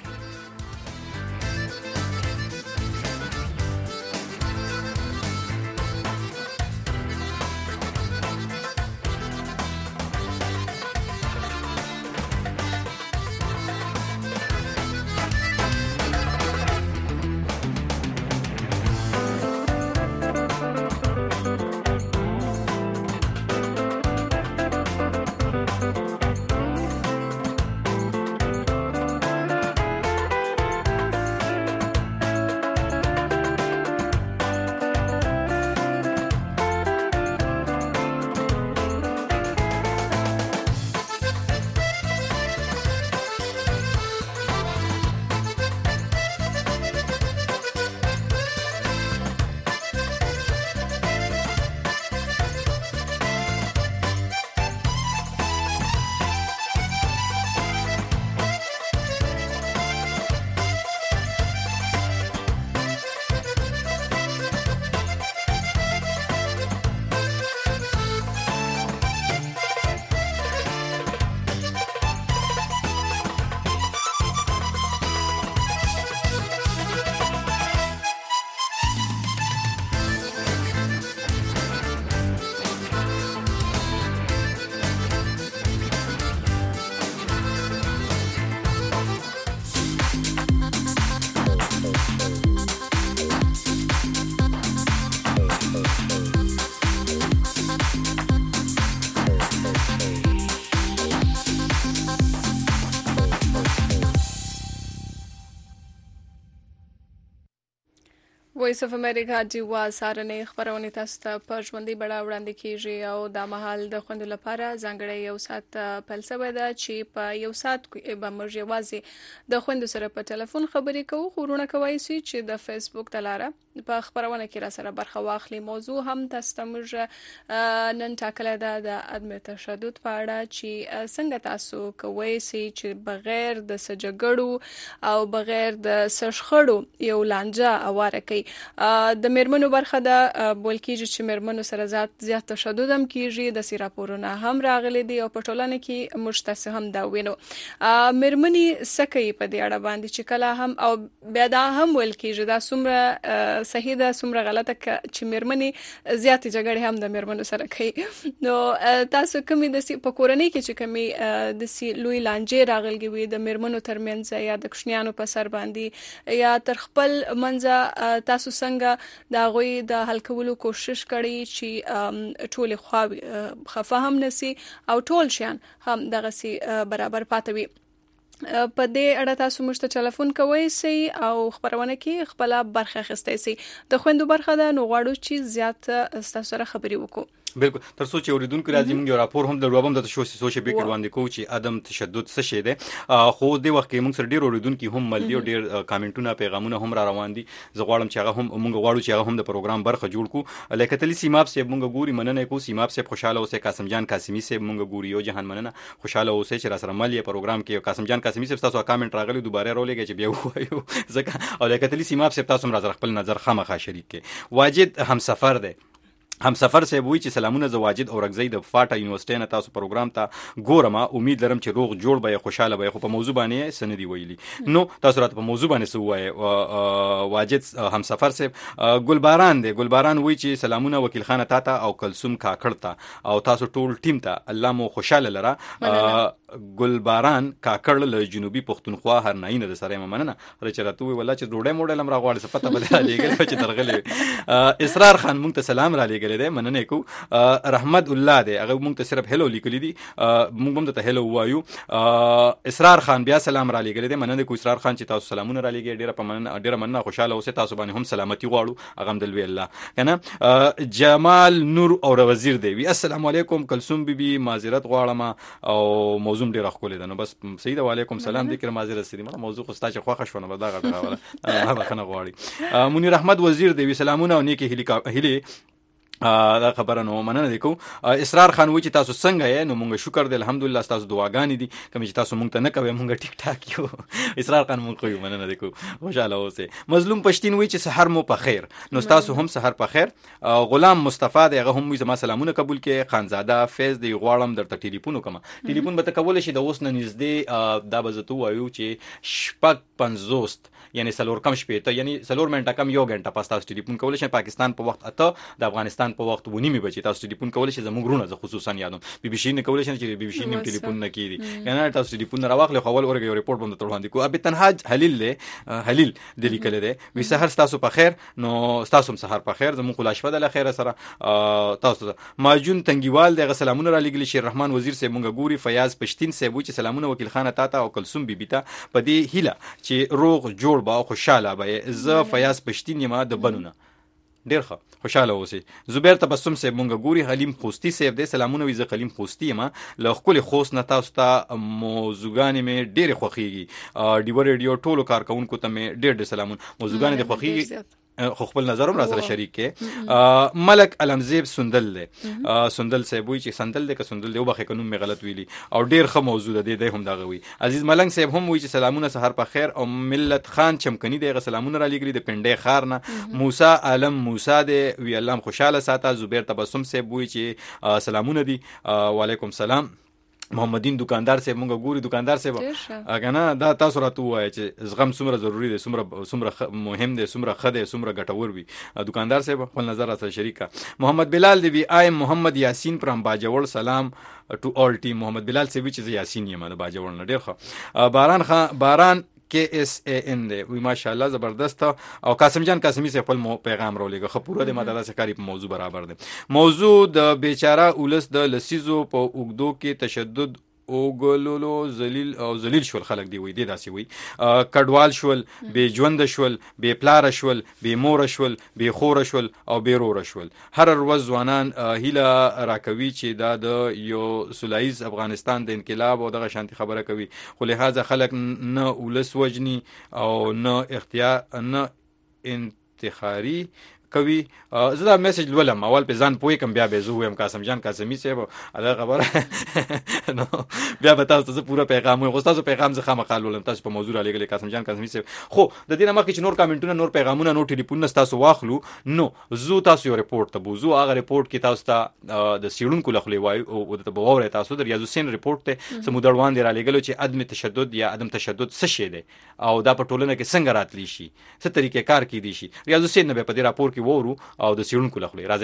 وایس اف امریکا دیوا سارنې خبرونه تاسو ته په ژوندۍ بڼه وړاندې کیږي او د مهال د خوندو لپاره ځانګړی یو ساعت فلسفه ده چې په یو ساعت کې به موږ یوازې د خوندو سره په ټلیفون خبرې کوو. خورونه کوي چې د فیسبوک د لاره په خبرونه کې را سره برخه واخلي. موضوع هم تاسو ته موږ نن ټاکله ده د عدم تشدد په اړه چې څنګه تاسو کوي چې بغیر د سجګړو او بغیر د سشخړو یو لانجه اواره کوي. د میرمنو برخه ده بول کېږي چې میرمنو سره زیات زیات تشدد هم کېږي. د سی راپورونه هم راغلي دي او په ټولنه کې موږ تاسو هم دا وینو. میرمنې څه کوي په دې اړه باندې چې کله هم او بیا دا هم ویل کېږي دا څومره صحیح ده څومره غلطه چې میرمنې زیات جګړې هم د میرمنو سره کوي. نو تاسو کومې د په کورنۍ کې چې کومې د سی لوی لانجې راغلي وي د میرمنو ترمنځ یا د کوشنیانو په سر باندې یا تر خپل منځه تاسو څنګه دا غوي د حل کولو کوشش کړی چې ټول خو خفه هم نسی او ټول شیان هم دغه سي برابر پاتوي. په دې اړه تاسو موږ ته ټلیفون کوئ سي او خبرونه کې خپل برخه اخیستئ سي. د خويندو برخه ده نو غواړو چې زیات تاسو سره خبرې وکړو. بالکل تر څو چې اوریدونکو راځي موږ یو راپور هم د روابم د سوشل بیک وړاندې کوو چې عدم تشدد څه شی دی. خو د وخت کې موږ سره ډیر اوریدونکو هم مل دي او ډیر کامنټونه پیغامونه هم را روان دي. زه غواړم چې هغه هم موږ غواړو چې هغه هم د پروګرام برخه جوړ کړو. لکه تل سیماب سه موږ ګوري مننه کوو. سیماب سه خوشاله اوسه. قاسم جان قاسمی سه موږ ګوري او جهان مننه خوشاله اوسه چې را سره مل یې پروګرام کې. قاسم جان قاسمی سه تاسو کامنټ راغلی دوباره رولېږي چې بیا وایو ځکه او لکه تل سیماب سه تاسو را خپل نظر خامخا شریک کې. واجد هم سفر دی هم سفر سه وی چې سلامونه ز واجد او رغزی د فاټا یونیورسيټي نه تاسو پروګرام ته ګورم. امید لرم چې روغ جوړ به خوشاله به. خو په موضوع باندې سندي ویلي نو تاسو راته په موضوع باندې سوای. واجد هم سفر سه ګلباران دی. ګلباران وی چې سلامونه وکیل خانه تا ته او کلثوم کاکړ ته او تاسو ټول ټیم ته الله مو خوشاله لره. ګلباران کاکړ له جنوبي پښتونخوا هر نه نه سره مننه رچراتو وی ولا چې ډوډۍ موډل هم راغواړي سپته بدل لګل چې درغلي. اسرار خان مونږ ته سلام را لګل دی مننه کو. رحمت الله دی هغه مونږ ته صرف هلو لیکلی دي مونږ هم ته هلو وایو. اسرار خان بیا سلام را لګل دی مننه کو. اسرار خان چې تاسو سلامونه را لګي ډیره په مننه ډیره مننه خوشاله اوسه. تاسو باندې هم سلامتی غواړو هغه هم دلوي الله کنه. جمال نور او وزیر دی وی السلام علیکم کلثوم بیبي معذرت غواړم او موضوع ډیر خپل ده. نو بس سید علیکم سلام دې معذرت سید موضوع خو ستاسو خوښ شونه به دا غټه راوله هغه خنه غواړي. منیر احمد وزیر دی سلامونه او نیکی هلی هلی دا خبره نو مننه دی کو. اسرار خان وی چې تاسو څنګه یې نو مونږ شکر دی الحمدلله تاسو دعاګانې دي کوم چې تاسو مونږ ته نه کوي مونږ ټیک ټاک یو. اسرار خان مونږ کوي مننه دی کو خوشاله اوسه. مظلوم پښتين وی چې سحر مو په خیر نو تاسو هم سحر په خیر. غلام مصطفی دی هغه هم زما سلامونه قبول کې. خانزاده فیض دی غواړم درته ټلیفون وکم. ټلیفون به تکول شي د اوس نه نږدې دا بزتو وایو چې شپږ پنځوست یعنی سلور کم شپې ته یعنی سلور منټه کم یو غنټه پاس تاسو ټلیفون کول شي. پاکستان په وخت اته د افغانستان په وخت ونی می بچی تاسو ټلیفون کول شي. زموږ رونه خصوصا یادوم بي بي سي نه کول شي چې بي بي سي نیم ټلیفون نه کیدي کنه. تاسو ټلیفون راوخله خو اول اورګ یو ریپورت باندې تر باندې کو. ابي تنهاج حلیل له حلیل د لیکل دی وی سحر تاسو په خیر نو تاسو هم سحر په خیر. زموږ خلاشفه د خیر سره تاسو ماجون تنګیوال د سلامونه را لګلی. شیر رحمان وزیر سه مونږ ګوري. فیاض پښتين سه وی چې سلامونه وکیل خانه تا ته او کلثوم بیبي ته په دې هیله چې روغ جوړ با خوشاله به. ز فیاض پښتين یم د بنونه ډیر ښه خوشاله اوسئ. زبیر تبسم صاحب مونږ ګوري. حلیم خوستی صاحب دې سلامونه وی. زه خلیم خوستی یم له خپل خوست نه تاسو ته موضوعګانې مې ډیر خوخیږي. ډیو ریډیو ټولو کارکونکو ته مې ډیر ډیر سلامونه. موضوعګانې د خوخیږي خو خپل نظر هم را سره شریک کې. ملک علمزیب سندل دی. سندل صاحب وی چې سندل دی که سندل دی وبخې کنوم مې غلط ویلی او ډیر ښه موضوع ده دی هم دا غوي. عزیز ملنګ صاحب هم وی چې سلامونه سحر په خیر. او ملت خان چمکنی دی سلامونه را لګلی د پنډې خار نه. موسی عالم موسی دی وی الله خوشاله ساته. زبیر تبسم صاحب وی چې سلامونه دي وعلیکم سلام. محمدین دکاندار صاحب مونږ ګوري. دکاندار صاحب اګه دا تاسو راته وایي چې زغم څومره ضروری دی څومره څومره مهم دی څومره خده څومره ګټور وي. دکاندار صاحب خپل نظر سره شریکا. محمد بلال دی وی آی محمد یاسین پرم باجوړ سلام ټو آل ټیم. محمد بلال صاحب چې یاسین یم د باجوړ نه ډیر ښه. باران خان باران کې اس ای ان دی وی ماشاءالله زبردست. او قاسم جان قاسمی سے خپل پیغام رولېګه خو پوره د ماده سره کاری په موضوع برابر دی. موضوع د بیچاره اولس د لسیزو په اوګدو کې تشدد اوګلولو ذلیل او ذلیل شول خلک دی وي دی داسې وي کډوال شول بې ژوند شول بې پلار شول بې مور شول بې خور شول او بې رور شول هر ورځ ځوانان هیله راکوي چې دا د یو سولهییز افغانستان د انقلاب او دغه شانتي خبره کوي خو لهدا خلک نه ولس وجني او نه اختیار نه انتخاري کوي زه دا میسج لولم اول په ځان پوي کوم بیا به زه وایم قاسم جان قاسمي صاحب دا خبره نو بیا به تاسو ته پورا پیغام وي تاسو پیغام زه خامخا لولم تاسو په موضوع علی قاسم جان قاسمي صاحب خو د دې نه مخکې چې نور کامنټونه نور پیغامونه نور ټلیفون تاسو واخلو نو زه تاسو یو ریپورت ته بوزو هغه ریپورت کې تاسو ته د سیړونکو لخوا وایي او د بووره تاسو د ریاض حسین ریپورت ته سمودړوان دی را لګلو چې عدم تشدد یا عدم تشدد څه شی دی او دا په ټولنه کې څنګه راتلی شي څه طریقې کار کې دي شي ریاض حسین نه په دې راپور کې وورو او د سیړونکو لخوا راځي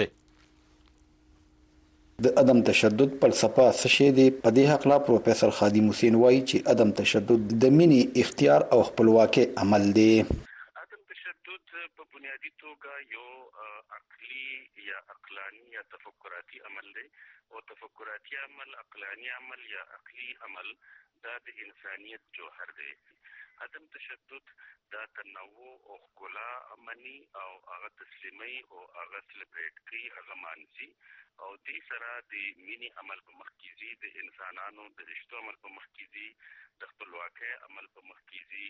د عدم تشدد فلسفه څه شی دی په دې حق لا پروفیسور خادم حسین وایي چې عدم تشدد د مینې اختیار او خپلواکي عمل دی عدم تشدد په بنیادی توګه یو عقلی یا عقلانی یا تفکراتي عمل دی او تفکراتي عمل عقلانی عمل یا عقلی عمل دا د انسانیت جوهر دی عدم تشدد دا تنوع او ښکلا مني او هغه تسلیمي او هغه سلیبریټ کوي هغه مانسي او دې سره د مینی عمل په مخ کې زی د انسانانو د رشتو عمل په مخ کې زی د خپلواکۍ عمل په مخ کې زی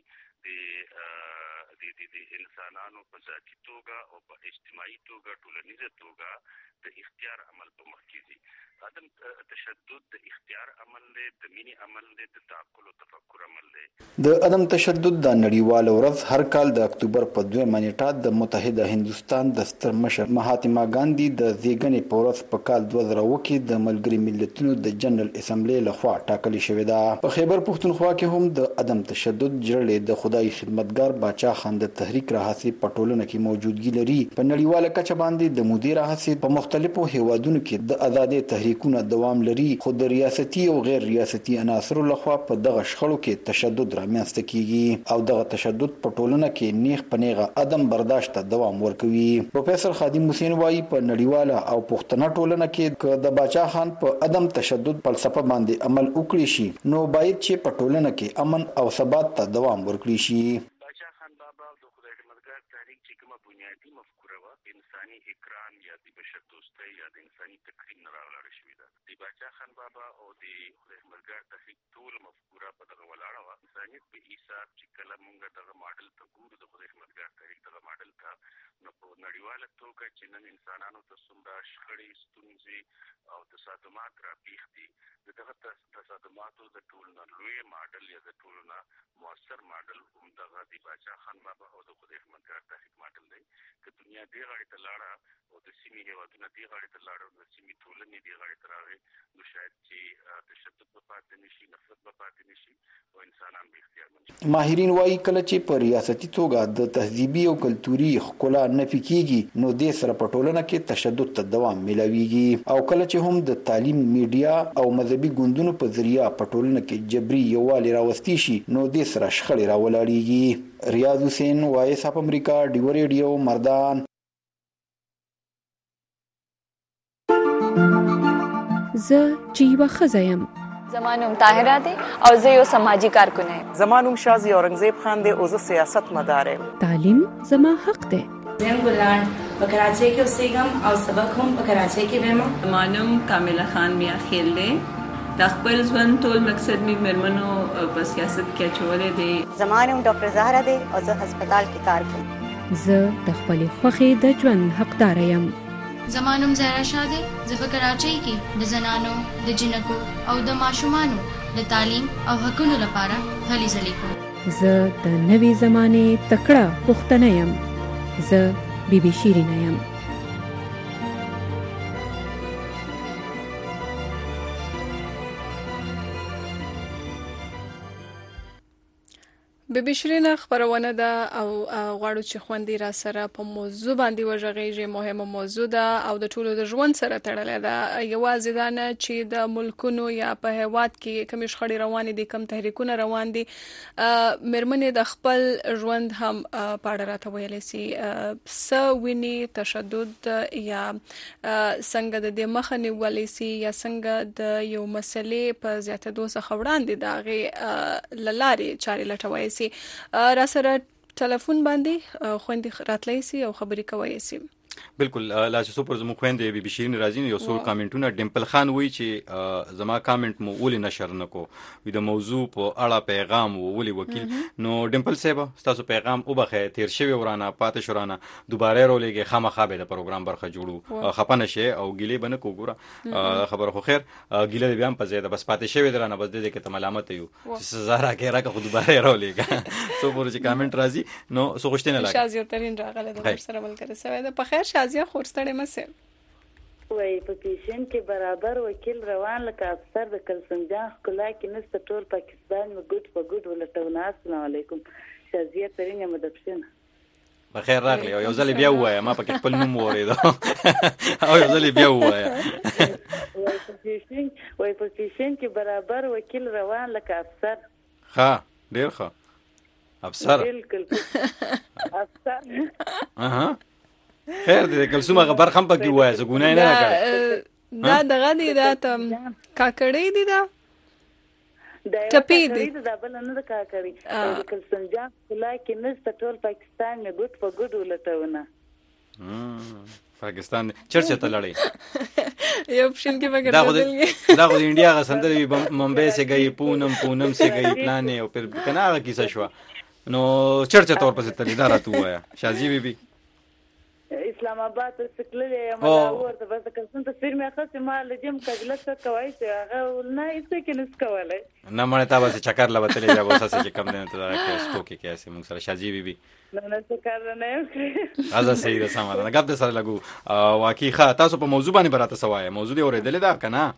د د د انسانانو په ذاتي توګه او په اجتماعي توګه ټولنیزه توګه د اختیار عمل په مخ کې زی عدم تشدد د اختیار عمل دی د مینی عمل دی د تعقل او تفکر عمل دی د عدم تشدد د نړیوال ورځ هر کال د اکتوبر په دویمه نیټه د متحده هندوستان د ستر مشر مهاتما ګاندی د زیږنې په ورځ په کال دوه زره اووه کې د ملګري ملتونو د جنرال اسمبلی لخوا ټاکل شوې ده په خیبر پښتونخوا کې هم د عدم تشدد جړلې د خدای خدمتګار باچا خان د تحریک راهسي په ټولنه کې موجودګي لري په نړیواله کچه باندې د مدیر راهسي په مختلفو هیوادونو کې د آزادۍ تحریکونه دوام لري خو د ریاستي او غیر ریاستي عناصرو لخوا په دغه شخړو کې تشدد رامنځته کیږي او دغه تشدد په ټولنه کې نیغ پنیغه عدم برداشت ته دوام ورکوي پروفیسور خادم حسین وایي په نړیواله او پښتنه ټولنه کې که د باچا خان په عدم تشدد فلسفه باندې عمل وکړي شي نو باید چې په ټولنه کې امن او ثبات ته دوام ورکړي شي باچا خان بابا د خدای خدمتګار تحریک چې کومه بنیادی مفکوره وه انساني اکرام یا د بشر دوستۍ یا د انساني تکریم نه راولاړه شوې ده د باچا خان بابا او د خدای خدمتګار تحریک ټول مفکوره په دغه ولاړه وه انسانیت په حساب چې کله موږ دغه ماډل ته ګورو د خدای خدمتګار تحریک دغه ماډل ته نو په نړیواله توګه چې نن انسانانو ته څومره شخړې ستونزې او تصادمات راپېښ دي د دغه تصادماتو د ټولو نه لوی ماډل یا د ټولو نه مؤثر ماډل همدغه د باچا خان بابا او د خدای خدمتګار تحریک ماډل دی که دنیا دې غاړې ته لاړه او د سیمې هېوادونه دې غاړې ته لاړه او د سیمې ټولنې دې غاړې ته راغې نو شاید چې تشدد به پاتې نه شي نفرت به پاتې نه شي او انسانان به اختیارمند شي ماهرین وایي کله چې په ریاستي توګه د تهذیبي او کلتوري ښکلا نفي کیږي نو دې سره په ټولنه کې تشدد ته دوام ملاویږي او کله چې هم د تعلیم میډیا او مذهبي ګوندونو په ذریعہ په ټولنه کې جبري یووالی راوستي شي نو دې سره شخړې راولاړیږي ریاض حسین وایس اپ امریکا ډیو ریډیو مردان زه چې یوه ښځه یم زما نوم طاهره دی او زه یو سماجي کارکونه یم زما نوم شازي اورنګزیب خان دی او زه سیاست مدار یم تعلیم زما حق دی زم ګلان په کراچۍ کې اوسېږم او سبق هم په کراچۍ کې وایم زما نوم کامله خان میا خیل دی د خپل ژوند ټول مقصد می مرمنو په سیاست کې اچولې دی زما نوم ډاکټر زهرا دی او زه هسپتال کې کار کوم زه د خپلې خوښې د ژوند حقدار یم زما نوم زهرا شاه دی زه په کراچۍ کې د زنانو د جنکو او د ماشومانو د تعلیم او حقونو لپاره هلې ځلې کوم زه د نوې زمانې تکړه پښتنه یم زه بی بی شیرینه یم بيبي شيرین خبرونه ده او غواړو چې خوندې را سره په موضوع باندې وژغېږي. مهمه موضوع ده او د ټولو د ژوند سره تړلې ده. یوازې دا نه چې د ملکونو یا په هیواد کې کوم شخړې روان دي، کوم تحریکونه روان دي، مېرمنې د خپل ژوند هم پاړه راته ویلی سي څه ویني تشدد یا څنګه د دې مخه نیولی سي یا څنګه د یو مسلې په زیاتېدو څخه وړاندې د هغې له لارې چارې لټوی سي. را سره ټلیفون باندې خويندې راتلی سي او خبرې کوي سي. بالکل لا چې سپور زمو خويندې بي بي شيرین راځي یو څو کامنټونه. ډیمپل خان وایي چې زما کامنټ مو ولې نشر نکو وي د موضوع په اړه پیغام ولې وکیل. نو ډیمپل صاحب تاسو پیغام وبخه تیر شوی ورانه پاتې شورانه دوباره رولېږي خامخا به د پروګرام برخه جوړو خپنه شي او ګیلې بنه کو ګوره خبره خو خیر ګیلې بیا هم په زیاده بس پاتې شوی درانه بس دې کې ته ملامت یو سزا راکې راکه خو دوباره رولېږي. سو پور چې کامنټ راځي نو سو خوشتنه لاګي شازیو ترين راغله د سره ملګری سوي ده. په خیر شازیه خورستړې مسه وای په پیشن کې برابر وکیل روان لکه افسر د کلسنجان خلا کې نست ټول پاکستان مې ګډ په ګډ ولټونه. السلام علیکم شازیه ترين مدبشن په خیر راغلی او یو ځل بیا وایا ما پکې خپل نوم وریدو او یو ځل بیا وایا وای په پیشن وای په پیشن کې برابر وکیل روان لکه افسر. ها ډیر ښه افسر بالکل افسر اها خیر دې کلسومه خبر خم پکې وای زه ګونای نه کړ دا دغه دی دا تم کاکړې دی دا ټپی دی دا بل نه د کاکړې د کلسنجان خلا کې نست ټول پاکستان مې ګډ په ګډ ولټونه. پاکستان چرچه ته لړۍ یو پښین کې بغیر بدلږي دا خو د انډیا غسندري ممبئی سے گئی پونم پونم سے گئی پلانے او پر کناغه کیسه شو نو چرچه تور پسې تلی دا راتو وایا شازی بی بی اسلام آباد ته سکللې ما ورته بس کله ته فیر مې خاصه ما لجم کجله څه کوي چې هغه نه هیڅ کې نس کولای نه مړ ته بس چکر لوتلې دا وسه چې کم نه ته دا کې سټوکي کې اسه موږ سره شازی بی بی نه نه چکر نه یم ازه صحیح ده سم ده غب د سره لګو واقعي ښه تاسو په موضوع باندې براته سوای موضوع دی اورېدلې دا کنه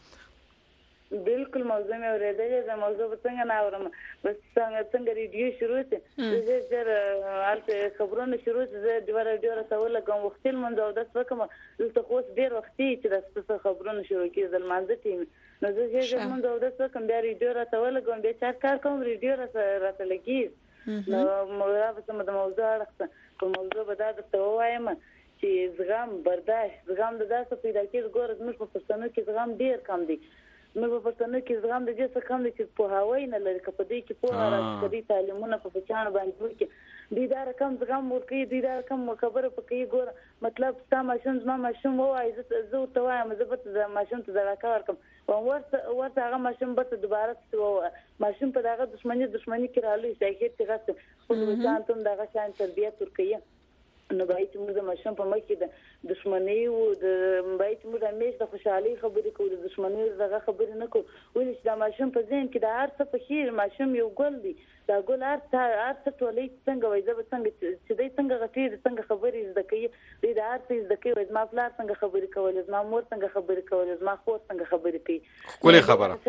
بالکل موضوع مې اورېدلې دا موضوع څنګه نه اورم بس څنګه څنګه ریډیو شروع شي زه زه البته خبرونه شروع زه د ریډیو راته ولګم وختل منځ او د څه کوم دلته خو ډیر وخت چې د څه خبرونه شروع کیږي د مانځ ټیم نو زه چې منځ او د څه کوم بیا ریډیو راته ولګم بیا چار کار کوم ریډیو راته لګي نو موضوع په سم د موضوع اړه په موضوع به دا ته وایم چې زغم برداشت زغم د داسې پیدا کېږي ګور موږ په پښتنو کې زغم ډیر کم دی. موږ په پښتنو کې زغم د دې څه کم دي چې په هواي نه لري کپه دې کې په راځي تعلیمونه په بچان باندې ورکې دي دا رقم زغم ورکې دي دا رقم خبره پکې ګور مطلب ستا ماشوم زما ماشوم وای زه زه ته وایم زه به د ماشوم ته زړه ورکم او ورته ورته هغه ماشوم به دوباره ماشوم په دغه دښمنی دښمنی کې رالي چې هیڅ څه خو ځان ته دغه شان تربیت ورکې نو باید چې موږ د ماشوم په مخ کې د دښمنۍ او د باید چې موږ همیشه د خوشحالۍ خبرې کوو د دښمنۍ دغه خبرې نه کوو ولې چې د ماشوم په ذهن کې د هر څه په خیر ماشوم یو ګل دی دا ګل هر څه هر څه ټولې څنګه وای زه څنګه چې دې څنګه غټي څنګه خبرې زده کوي دې د هر څه زده کوي زما پلار څنګه خبرې کول زما مور څنګه خبرې کول زما خور څنګه خبرې کوي کوله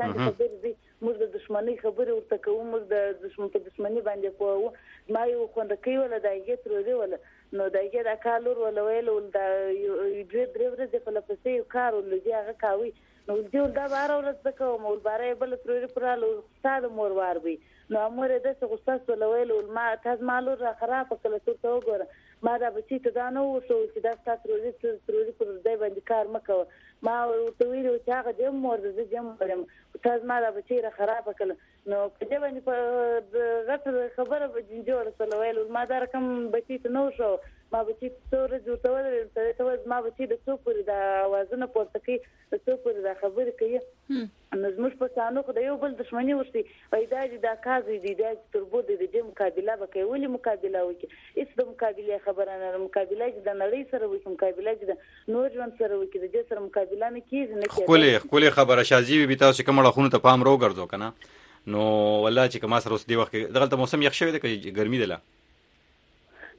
خبره موږ د دښمنۍ خبرې ورته کوو موږ د دښمن په دښمنۍ باندې کوو ما یو خوند کوي ولا دایګه تروري ولا نو دایګه د کالور ولا ویل ول دا یو درې ورځې په لپسې یو کار ولږي هغه کوي نو دې دا بار ورځ د کوم ول بارې بل تروري پرالو ستاد مور وار وي نو امر د څه غوسه ولا ویل ول ما تاسو مالور خراب کله څه وګوره ما دا بچی ته دا نو وسو چې دا ستاسو تروري تروري پر دې باندې کار مکوه ما ورته ویلو چې هغه دې مور دې جام ورم تاسو ما دا بچی را خراب کله نو په دې باندې په غټه خبره به جوړ سره ویل ما دا رقم بچی ته نو شو ما بچی څور جوړته ولر ته ما بچی د څو پوری دا وازونه پورته کی د څو پوری دا خبره کوي نو زموږ په څانو خو د یو بل دښمنی ورسي وای دا دا کاز دی دا تربو د دې مقابله وکړي ولې مقابله وکړي هیڅ د مقابله خبره نه مقابله د نړۍ سره وکړي مقابله د نور ژوند سره وکړي د دې سره مقابله نه کیږي نه کیږي خولې خولې خبره شازي بي تاسو کوم اړخونه ته پام راو ګرځو کنه نو والله چې کما سره اوس دی وخت دغه موسم یخ شوی دی که ګرمي ده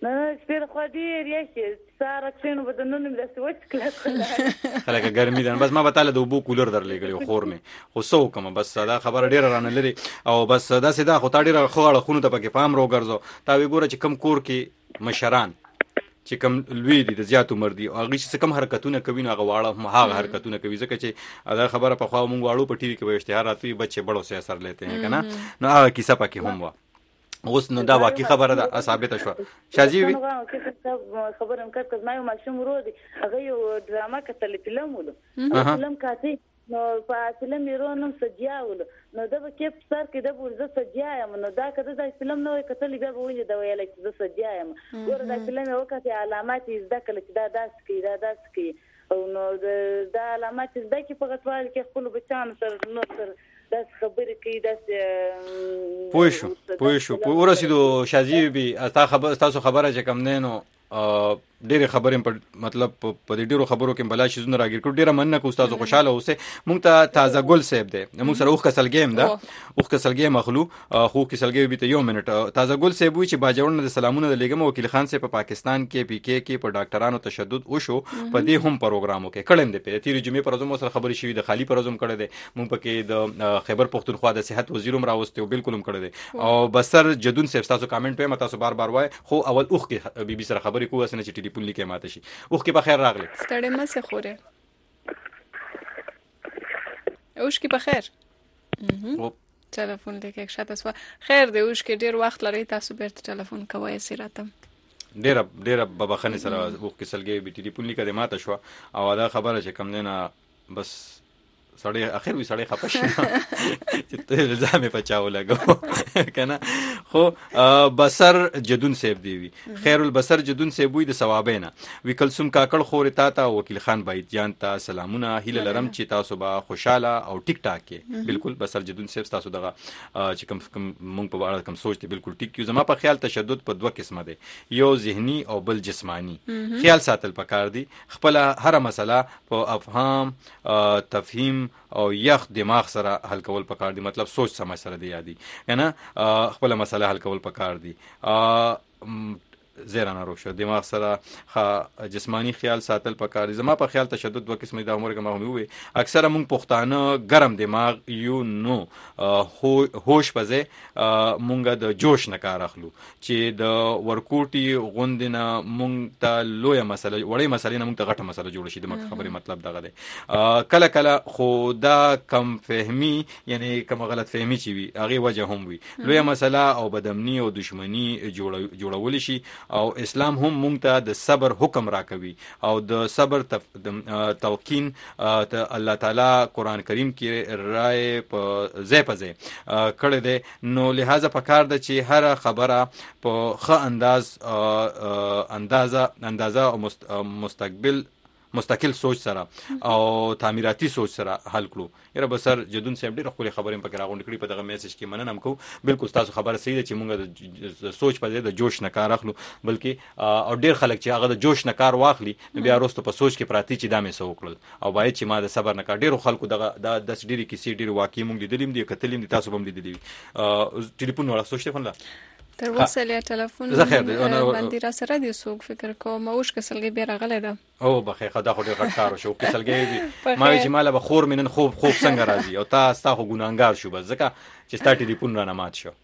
نه سپیر خو ډیر یې ساره کښینو به د نن مې داسې وچ کړه خلک ګرمي ده بس ما به تاله د اوبو کولر درلېږلی خور مې خو څه وکړم بس دا خبره ډېره رانه لري او بس داسې ده خو تا ډېره ښه اړخونو ته پکې پام راوګرځو تا وی ګوره چې کم کور کې مشران چې کم لوی دي د زیات عمر دي او هغوی چې کم حرکتونه کوي نو هغه واړه هم هغه حرکتونه کوي ځکه چې دا خبره پخوا مونږ واړو په ټي وي کې به اشتهار راته وي بچې بړو سے اثر لیتے ہیں که نه نو هغه کیسه پکې هم وه اوس نو دا واقعي خبره ده ثابته شوه شازي وي خبره هم کړ ما یو ماشوم ورو دی هغه یو ډرامه کتلې فلم ولو فلم کاتي نو په فلم یې ورو نوم سجیا ولو نو دا به کې سر کې د ورزه سجیا یم نو دا کده دا فلم نو کتلې بیا به ویني دا ویل چې زه سجیا یم ګوره دا فلم یو کته علامات زده کړل چې دا داس کی دا داس کی او نو دا علامات زده کی په غټوال کې خپل بچان سره نو سره داس خبرې کوي داس پوه شو پوه شو ورسېدو شازي بي تاسو خبره چې کم نه نو ډېرې خبرې په مطلب په دې ډېرو خبرو کې بلا شیزونه راګیر کړو ډېره مننه کوو ستاسو خوشحاله اوسئ مونږ ته تازه ګل صاحب دی مونږ سره اوښ کسلګۍ هم ده اوښ کسلګۍ اخلو خو کسلګۍ بي ته یو منټ تازه ګل صاحب وایي چې باجوړ نه د سلامونه د لېږم وکیل خان صاحب په پاکستان کې پی کې کې په ډاکټرانو تشدد وشو په دې هم پروګرامو کې کړم دی په تیرې جمعې پر ورځ مو سره خبرې شوي د خالي پر ورځ هم کړی دی مونږ پکې د خیبر پښتونخوا د صحت وزیر هم راوستی او بالکل هم کړی دی او بسر جدون صاحب تاسو کامنټ وایم تاسو بار بار وای خو اول اوښ کې بي بي سره خبرې کوو اسنه چې ټلیفون لیکه ماته شي اوښ کې بخیر راغلی ستړی مه سه خوره اوښ کې بخیر ټلیفون لیکه شاته سوا خیر دی اوښ کې ډیر وخت لري تاسو بیرته ټلیفون کوی سیراتم ډیره ډیره ببخنه سره اوښ کې سلګي بي ټلیفون لیکه ماته شو او دا خبره چې کم نه بس سړی اخر وی سړی خپه شي چې ته الزام په چاو لګو کنه خو بسر جدون صاحب دی وی خیر البصر جدون صاحب وی د ثوابینا وی کلسوم کاکړ خور تا تا وکیل خان بایت جان تا سلامونه هیله لرم چې تاسو به خوشاله او ټیک ټاک کې بالکل بسر جدون صاحب تاسو دغه چې کم کم مونږ په اړه کم سوچ دی بالکل ټیک کیو زما په خیال تشدد په دوه قسمه دی یو ذهني او بل جسمانی خیال ساتل پکار دی خپل هر مسله په افهام تفهیم او یخ دماغ سره حل کول پکار دي مطلب سوچ سمجھ سره دی یادي کنه خپل مسله حل کول پکار دي زیرا ناروغ شو دماغ سره جسمانی خیال ساتل پکار دي زما په خیال تشدد دوه قسمه د عمر کې ما وي اکثره مونږ پښتانه ګرم دماغ یو نو هوش پځه مونږه د جوش نه کار اخلو چې د ورکوټي غوندنه مونږ ته لوی مسله وړي مسله نه مونږ ته غټه مسله جوړ شي د خبرې مطلب دغه دی کله کله خو دا کم فهمي یعنی کم غلط فهمي چی وي هغه وجه هم وي لوی مسله او بدامنی او دشمنی جوړول شي او اسلام هم مونږ ته د صبر حکم راکوي او د صبر تلقین ته الله تعالی قران کریم کې رائے په ځای په ځای کړی دی نو لہذا پکار ده چې هر خبره په ښه انداز اندازه اندازه او مستقبل مستقل سوچ سره او تعمیراتی سوچ سره حل کړو یره بسر جدون صاحب ډیره خپل خبرې پکې راغونډ کړي په دغه میسج کې مننه کوم بالکل تاسو خبره صحیح ده چې مونږ د سوچ په ځای د جوش نه کار اخلو بلکې او ډیر خلک چې هغه د جوش نه کار واخلي نو بیا وروسته په سوچ کې پراتی چې دا مې سو وکړل او باید چې ما د صبر نه کار ډیرو خلکو دغه د ډیری کیسې ډیر واقعي مونږ لیدلیم دي کتلیم دي تاسو هم لیدلی ټلیفون ولا سوچ ته فنلا تر اوسه له ټلیفون باندې را سره دی څوک فکر کوم اوښ کسلګي بیا راغلی ده او بخې خدا خو ډېر غټ کار شو کسلګي ما چې مالا به خور منن خوب خوب څنګه راځي او تا ستا خو ګناهګار شو بس ځکه چې ستا ټلیفون را نه مات شو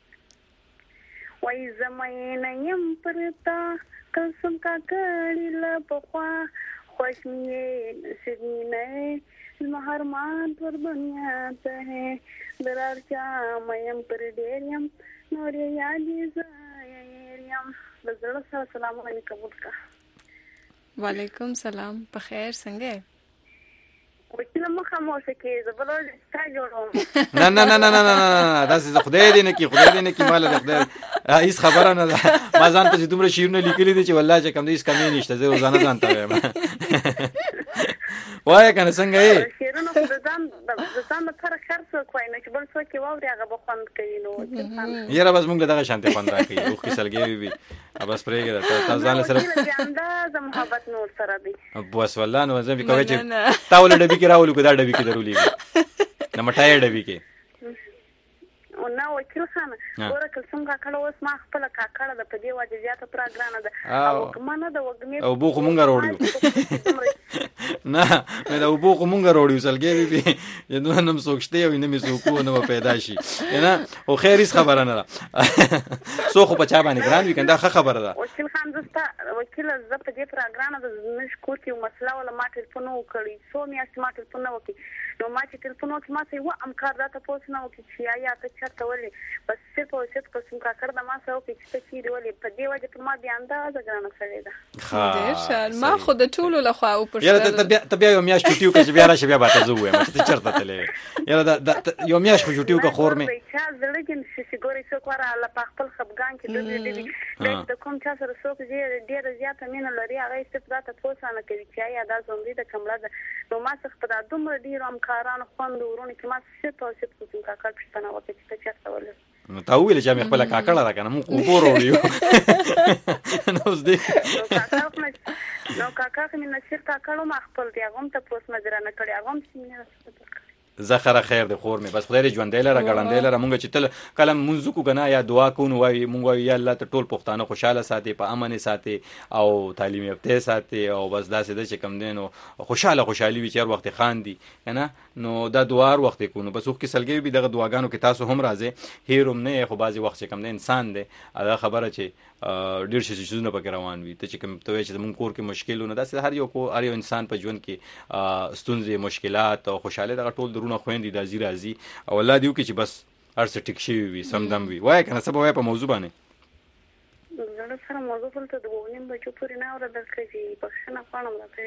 وای زمای نه يم پرتا قسم کا کړي لا پخوا خوش مې سګینه مہر مان پر دنیا ته درار چا مې پر ډېریم نور یادې زایم بزړه سره سلام علیکم کا وعلیکم سلام په خیر څنګه وکیل مخه مو سکه زبلول ستا جوړوم نه نه نه نه نه نه دا څه خدای دې نه کی خدای دې نه کی مال دې خدای هیڅ خبره نه ده ما ځان ته دومره شیرونه لیکلي دي چې والله چې کم دې هیڅ کمی نشته زه روزانه ځان ته وایم وای کنه څنګه یې شیرونه خو ځان د ځان لپاره خرڅ کوی نه چې بل څوک یې واوري هغه به خوند کوي نو یاره بس موږ دغه شانتي خوند راکوي او کیسلګي وي بس پرېږده ته ځان سره انداز محبت نور سره دی بس والله نو زه به کوي چې تاول ډبي کې راولو دا ډبي کې درولې نه مټای ډبي کې نه وکیل خان ګوره کلسم کاکړه اوس ما خپل کاکړه د په دې وجه زیاته پراګرانه ده او کمنه د وګمې او بو خو مونږ راوړو نه مې دا وبو خو مونږ راوړو سلګې بي نو نم سوچته او نه مې سوکو نو پیدا شي نه او خیر هیڅ خبره نه ده سو خو په چا باندې ګران وی کنده خبره ده وکیل خان زستا وکیل ز په دې پراګرانه د مشکور کې مسله ولا ما ټلیفون وکړي سو مې ما ټلیفون وکړي نو ما چې ټلیفون وکړ ما سي و امکار راته پوښتنه وکړي چې یا ته چرته ولې بس صرف او صرف کوم کا کړ د ما سره وکړي چې څه ولې په دې وجه په ما بیا اندازه ګرانه شوې ده ډېر ما خود ټولو لخوا او پښتو یاره ته بیا یو میاش چټیو کې بیا راشه بیا باته زو وایم چې چرته تلې یاره دا یو میاش خو چټیو کا خور مې چې زړګین چې ګوري څو کړه الله په خپل خپګان کې د دې د کوم چا سره څوک دې ډېر زیاته مینه لري هغه استفاده تاسو نه کوي چې یا دا زوندې د کمړه ده نو ما څخه په دومره ډیر امکارانو خوند ورونه چې ما څه تاسو په کوم کاکړ پښتنه وکړي چې چرته ولې نو تا ویل چې مې خپل کاکړه را کنه مونږ خو وروړو نو زده نو کاکا مې نشیر کاکړو ما خپل دی هغه ته پوس مجره نه کړی هغه سیمه زخره خیر د خور مې بس خدای دې ژوندې لره ګړندې لره مونږ چې تل کلم منځ کو غنا یا دعا کو نو وای مونږ وای یا الله ته ټول پښتانه خوشاله ساتي په امن ساتي او تعلیم یافته ساتي او بس داسې د چې کم دینو خوشاله خوشحالي وي چې هر وخت خاندي کنه نو دا دوار وخت کو نو بس وخت کې سلګي به دغه دعاګانو کې تاسو هم راځي هیروم نه خو بازي وخت چې کم دی انسان دی دا خبره چې ډیر شي چې نه پکې روان وي ته چې کوم ته چې مونږ کور کې مشکلونه داسې هر یو کو هر یو انسان په ژوند کې ستونزې مشکلات او خوشاله دغه ټول درونه خويندې د ازي راځي او الله دیو کې چې بس هر څه ټیک شي وي سمدم وي وای کنه سبا وای په موضوع باندې زړه سره موضوع ته د وونیم بچو پورې نه اورل کېږي بخښنه کوم راته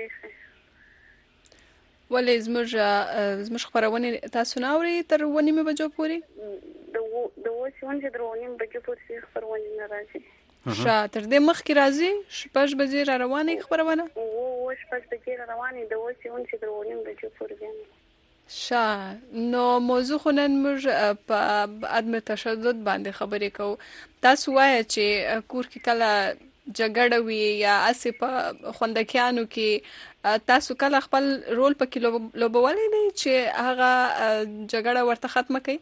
ولې زموږ زموږ خبرونه تاسو نه اوري تر ونیمه بجو پورې د د وښون چې درونیم بجو پورې خبرونه نه راځي شاته دې مخ کې راځي شپږ بجې را روانې خبرونه او و شپږ بجې را روانې د وښون چې درونیم بجو پورې شا نو موضوع خو نن موږ په عدم تشدد باندې خبرې کوو تاسو وایي چې کور کې کله جګړه وي یا اسی په خوندکیانو کې تاسو کله خپل رول پکې لوبولې دی چې هغه جګړه ورته ختمه کړي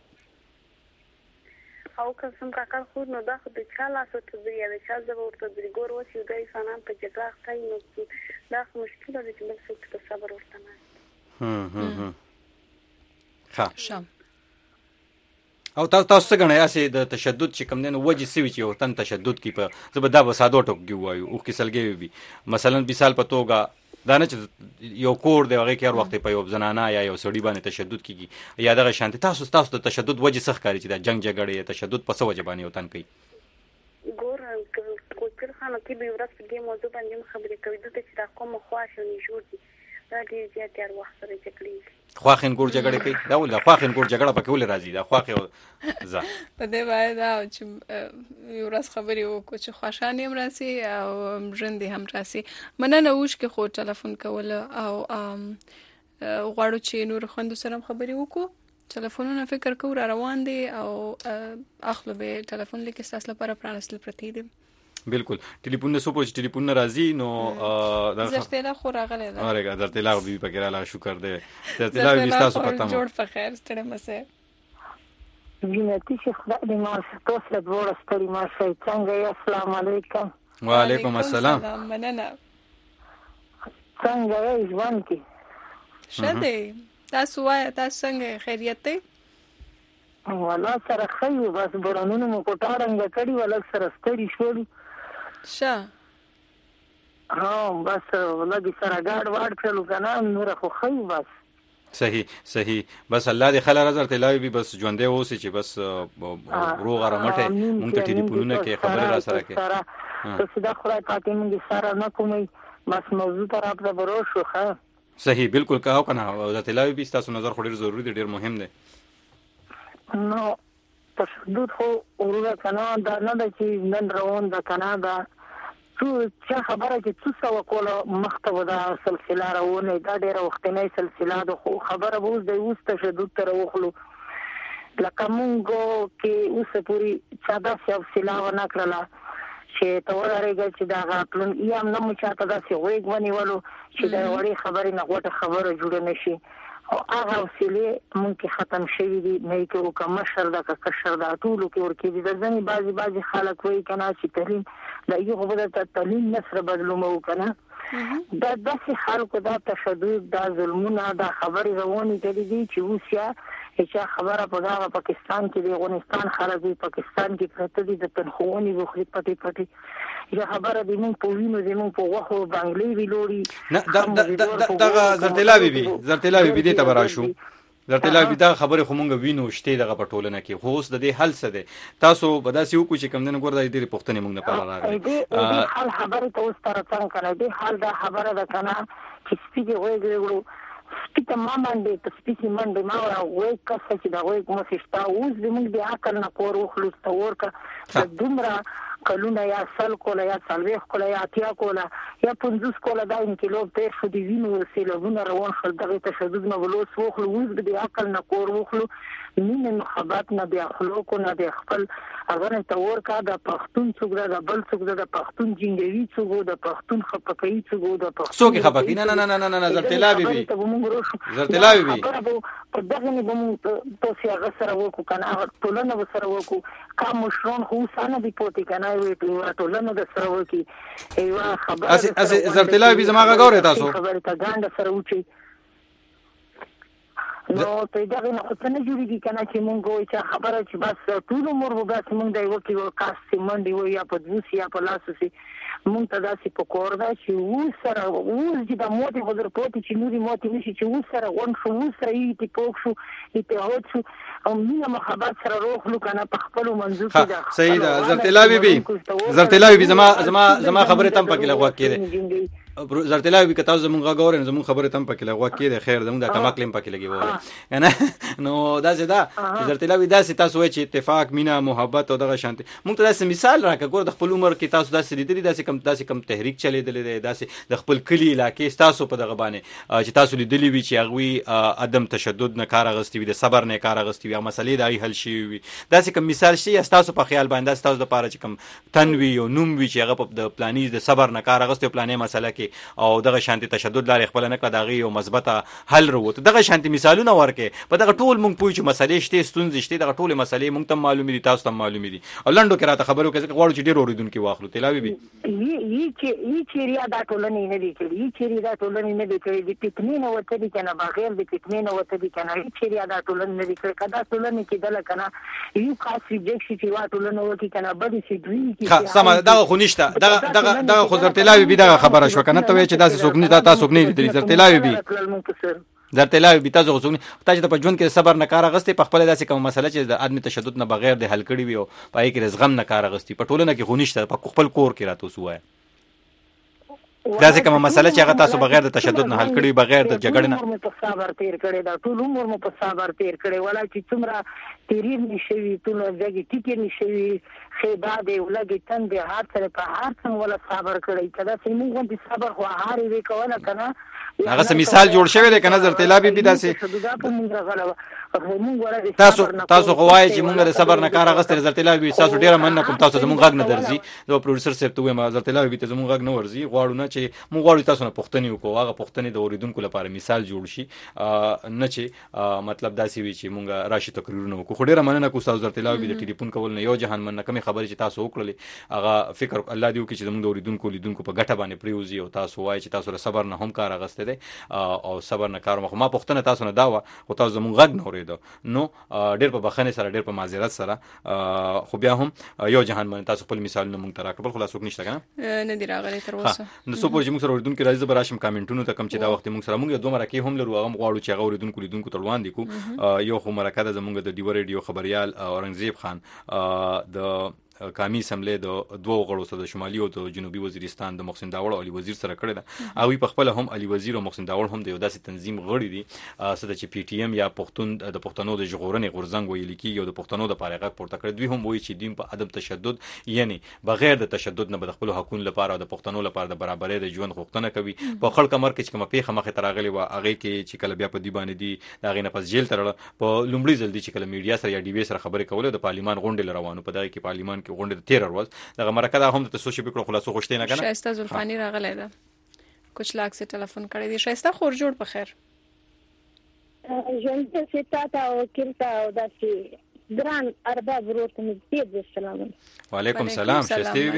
او کوم کاکړ خو نو دا خو د چا لاسو ته دی یا د چا د ورته دی ګور وسی د انسانان په جګړه ښکای نو دا مشکل دی چې موږ څه صبر ورته نه هم هم ها شام او تاسو تاسو څنګه یاسي د تشدد چې کم دین وجه سوي چې وطن تشدد کی په زبدا وسادو ټوک دی وایو او کې سلګي وي مثلا مثال په توګه دا نه چې یو کور دی هغه کې هر وخت په یو ځنانه یا یو سړی باندې تشدد کیږي یا دغه شانتي تاسو تاسو د تشدد وجه څخه کاری چې دا جنگ جګړه تشدد په څه وجه باندې وطن کوي ګور کوچر خانو کې به ورځ په دې موضوع باندې خبرې کوي د چې دا کوم خواشه نه جوړ دي دا دې زیات هر وخت سره چکړي خواخین ګور جګړه کوي دا ول خواخین ګور جګړه پکې ول راځي دا خواخه ز په دې باندې دا چې یو ورځ خبرې وکړو چې خوشاله هم راسي او ژوندې هم راسي مننه اوش کې خو ټلیفون کول او غواړو چې نور خوندو سره خبرې وکړو ټلیفونونه فکر کو را روان دي او اخلو به ټلیفون لیک تاسو لپاره پرانستل پرتی دي بالکل ټلیفون نه سوپوز ټلیفون راځي نو دا زرتلا خو راغله ده اورګه زرتلا به پکې را شکر دې زرتلا به تاسو پته جوړ په خیر ستړي مسه وینتی چې خدای دې ما تاسو له ورو ستړي ما شي څنګه یې السلام علیکم وعلیکم السلام مننه څنګه یې ژوند کې شته تاسو وای تاسو څنګه خیریت دی ولا سره خیو بس برانونو مو کوټارنګ کړي ولا سره ستړي شول شا ها بس ولا دې سره گاډ واډ کړلو کنه نور خو خیو بس صحیح صحیح بس الله دې خلک حضرت الهي به بس ژوندې اوسي چې بس روغ رمټه مونږ ته ټلیفونونه کې خبره را سره کې تاسو دا خدای پاک مونږ سره نه کومي بس موضوع تر اپ د برو شو ښه صحیح بالکل کاو کنه حضرت الهي به تاسو نظر خو ډیر ضروری دی ډیر مهم دی نو تشدد خو ورته کنه دا نه د چې نن روان د کانادا څو چې خبره چې څه سو کوله مختو دا سلسله راونه دا ډیره وختنه سلسله د خو خبره ووس د اوس تشدد تر وخلو لکه مونږ کې اوس پوری چادا سلسله ونه کړلا چې تورارېږي چې دا غاټلون یم نو چاته دا سی وېګ ونیولو چې دا وړي خبرې نه غوټه خبره جوړه نشي او هغه وسیله ممکن ختم شوی دي نه کې وکړه مشر دا که کشر دا ټول کې ورکې دي د ځنې بعضي بعضي خلک وایي کنه چې تعلیم دا یو خو د تعلیم نسر بدلومو کنه دا داسې خلکو دا تشدد دا ظلمونه دا خبرې روانې کړي دي چې اوس یا چې خبره په دغه پاکستان کې د افغانستان خلک دی پاکستان کې پرته دي د تنخوونی بخلي پټي پټي یا خبره د مون په وینو د مون په وخو بنگلې ویلوري نه دا دا زرتلا بیبي زرتلا بیبي دې ته براشو زرتلا بیبي دا خبره خو مونږ وینو شته دغه پټولنه کې خو اوس د دې حل څه دی تاسو بداسي وکړو چې کم نه ګور د دې پښتنې مونږ نه پاره راغلی دې حل خبره ته اوس تر څنګه کړه دې حل دا خبره ده کنه چې سپیږي وایي سپیته ما باندې ته سپیتی باندې ما وای کاسه چې دا وای کوم سشتا اوس زموږ د عقل نه کور وخلص ورکه دومره کلونه یا سل کوله یا څلوېښت کوله یا اتیا کوله یا پنځوس کوله دا انقلاب تیر شو د وینو سیلابونه روان شول دغه تشدد نه ولوس وخلو اوس د عقل نه کور وخلو مینه محبت نه د اخلاق نه د خپل هغه ته ورکا د پښتون څوک د بل څوک د پښتون جنګوي څوک د پښتون خپکې څوک د پښتون څوک خپکې نه نه نه نه نه زرتلا بیبي زرتلا بیبي په دغه نه بم تاسو هغه سره وکړو کنه ټولنه سره وکړو کوم مشرون خو سانه دی پوتې کنه وی ټولنه د سره وکړي ایوا خبره اس اس زرتلا بیبي زماغه غوړې تاسو خبره تا ګاند سره وچی نو ته دا نه خو څنګه جوړیږي کنه چې مونږ وایو چې خبره چې بس ټول عمر به بس مونږ دی وکي او کاس منډي وي یا په دوسی یا په لاسو سي مونږ ته داسې په کور دا چې و سره اوس چې د موټي غوډر پوتې چې نوري موټي نشي چې و سره ون شو و سره یې تی پوک شو اتحاد شو او مینه محبت سره روح لو کنه په خپل منځو کې دا صحیح ده زرتلا بیبي زرتلا بیبي زما زما زما خبره تم پکې لغوا کړي زرتلا بیبي کته زمونږ غوړ نه زمونږ خبره تم پکې لغوا کړي خیر زمونږ د کماکلم پکې لګي وره نه نو دا زدا چې زرتلا بیبي داسې تاسو وایي چې اتفاق مینه محبت او دغه شانتي مونږ ته داسې مثال راکړه ګور د خپل عمر کې تاسو داسې لیدلې داسې کم داسې کم تحریک چلیدلې ده داسې د خپل کلی علاقې تاسو په دغه باندې چې تاسو لیدلې وي چې هغه عدم تشدد نه کار غستې وي د صبر نه کار غستې وي مسلې دای حل شي وي داسې کم مثال شي تاسو په خیال باندې تاسو د پاره چې کم تنوي او نوم وي چې هغه په د پلانیز د صبر نه کار غستې پلانې مسله کې او دغه شانتي تشدد لاري خپل نه کړه دغه یو مثبته حل وروته دغه شانتي مثالونه ورکې په دغه ټول مونږ پوه چې مسلې شته ستونزې شته دغه ټول مسلې مونږ ته معلومې دي تاسو ته معلومې دي او لنډو کې راته خبرو کې غواړو چې ډېر اوریدونکو واخلو تلاوي بي یی چې یی چې دا ټولنې نه دي کړې یی چې دا ټولنې نه دي کړې د پټنې نه وته دي کنه بغیر د پټنې نه وته دي کنه یی چې دا ټولنې نه دي کړې کدا ټولنې کې دل کنه یو خاص ریجکشن چې وا ټولنې وتی کنه بده سي دوی کې سم دا خو نشته دغه دغه دغه خو زرتلاوي بي دغه خبره شو کنه ته چې داسې څوک نه تاسو نه دي زرتلاوي بي زرتلاوي بي تاسو غوښنه تاسو په ژوند کې صبر نه کار غستې په خپل داسې کوم مسله چې د ادمي تشدد نه بغیر د حل کړي وي او پای کې رزغم نه کار غستې په ټولنه کې غونښت په خپل کور کې راته وسوای داسې کومه مسله چې هغه تاسو بغیر د تشدد نه حل کړي بغیر د جګړې نه عمر په صبر تیر کړي دا ټول عمر مو په صبر تیر کړي ولا چې څومره تیریر نشوي ټول ځای ټیټ نشوي خیبا دی ولګي تن دی هر څه په هر څه ولا صبر کړي کدا چې موږ د صبر خو هاري وی کوله کنه هغه سم مثال جوړ شوی دی کنه زرتلا بي داسې تاسو تاسو غواړئ چې موږ د صبر نه کار غستې زرتلا بي تاسو ډیره مننه کوم تاسو زموږ غږ نه درځي د پروډوسر صاحب ته وایم زرتلا بي ته زموږ غږ نه ورځي غواړو نه چې موږ غواړو تاسو نه پوښتنه وکړو هغه پوښتنه د اوریدونکو لپاره مثال جوړ شي نه چې مطلب داسې وي چې موږ راشي تقریرونه وکړو خو ډیره مننه کوم تاسو زرتلا بي د ټلیفون کول نه یو جهان مننه کوم خبرې چې تاسو وکړلې هغه فکر الله دې وکړي چې زموږ د اوریدونکو لیدونکو په ګټه باندې پریوزي او تاسو وایي چې تاسو له صبر نه هم کار غستې دي او صبر نه کار مخ ما پوښتنه تاسو نه دا و او تاسو زموږ غږ نه اوریدو نو ډېر په بخښنې سره ډېر په معذرت سره خو بیا هم یو جهان من تاسو خپل مثالونه مونږ ته راکړل خلاص وک نشته کنه نه دی راغلی تر اوسه نو سو پوه چې موږ سره اوریدونکو راځي به راشم کامنټونو ته کم چې دا وخت موږ سره موږ دوه مرکه هم لرو هغه غواړو چې هغه اوریدونکو لیدونکو ته وړاندې کو یو خو مرکه د زمونږ د ډیو ریډیو خبريال اورنګزیب خان د قومي اسمبلی د دوه غړو سره د شمالي او د جنوبي وزیرستان د محسن داوړ او علي وزیر سره کړی دا او په خپل هم علي وزیر او محسن داوړ هم د یو داسې تنظیم غړي دي سره چې پی ټی ایم یا پښتون د پښتنو د ژغورنې غورځنګ ویل کیږي او د پښتنو د پاره غږ پورته کړی دوی هم وایي چې دین په عدم تشدد یعنی بغیر د تشدد نه د خپل حقوقو لپاره او د پښتنو لپاره د برابرۍ د ژوند غوښتنه کوي په خلک کمر کې چې کومه پیښه مخه تراغلی و هغه کې چې کله بیا په دی باندې دی دا غینه پس جیل تر په لومړي ځل دي چې کله میډیا سره یا ډي وی سره خبرې کوله د پارلیمان غونډې روانو په دغه کې پارلیمان کې غونډه تیر ورځ دغه مرکه دا هم د تاسو شپې کړو خلاصو خوشته نه کنه شایسته زلفانی راغلی ده کچھ لاک سے ټلیفون کړی دی شایسته خور جوړ په خیر ژوند ته تا او کلتا او داسې ګران ارباب ورور ته مې ډېر ډېر سلامونه. وعلیکم سلام ښایستې بي.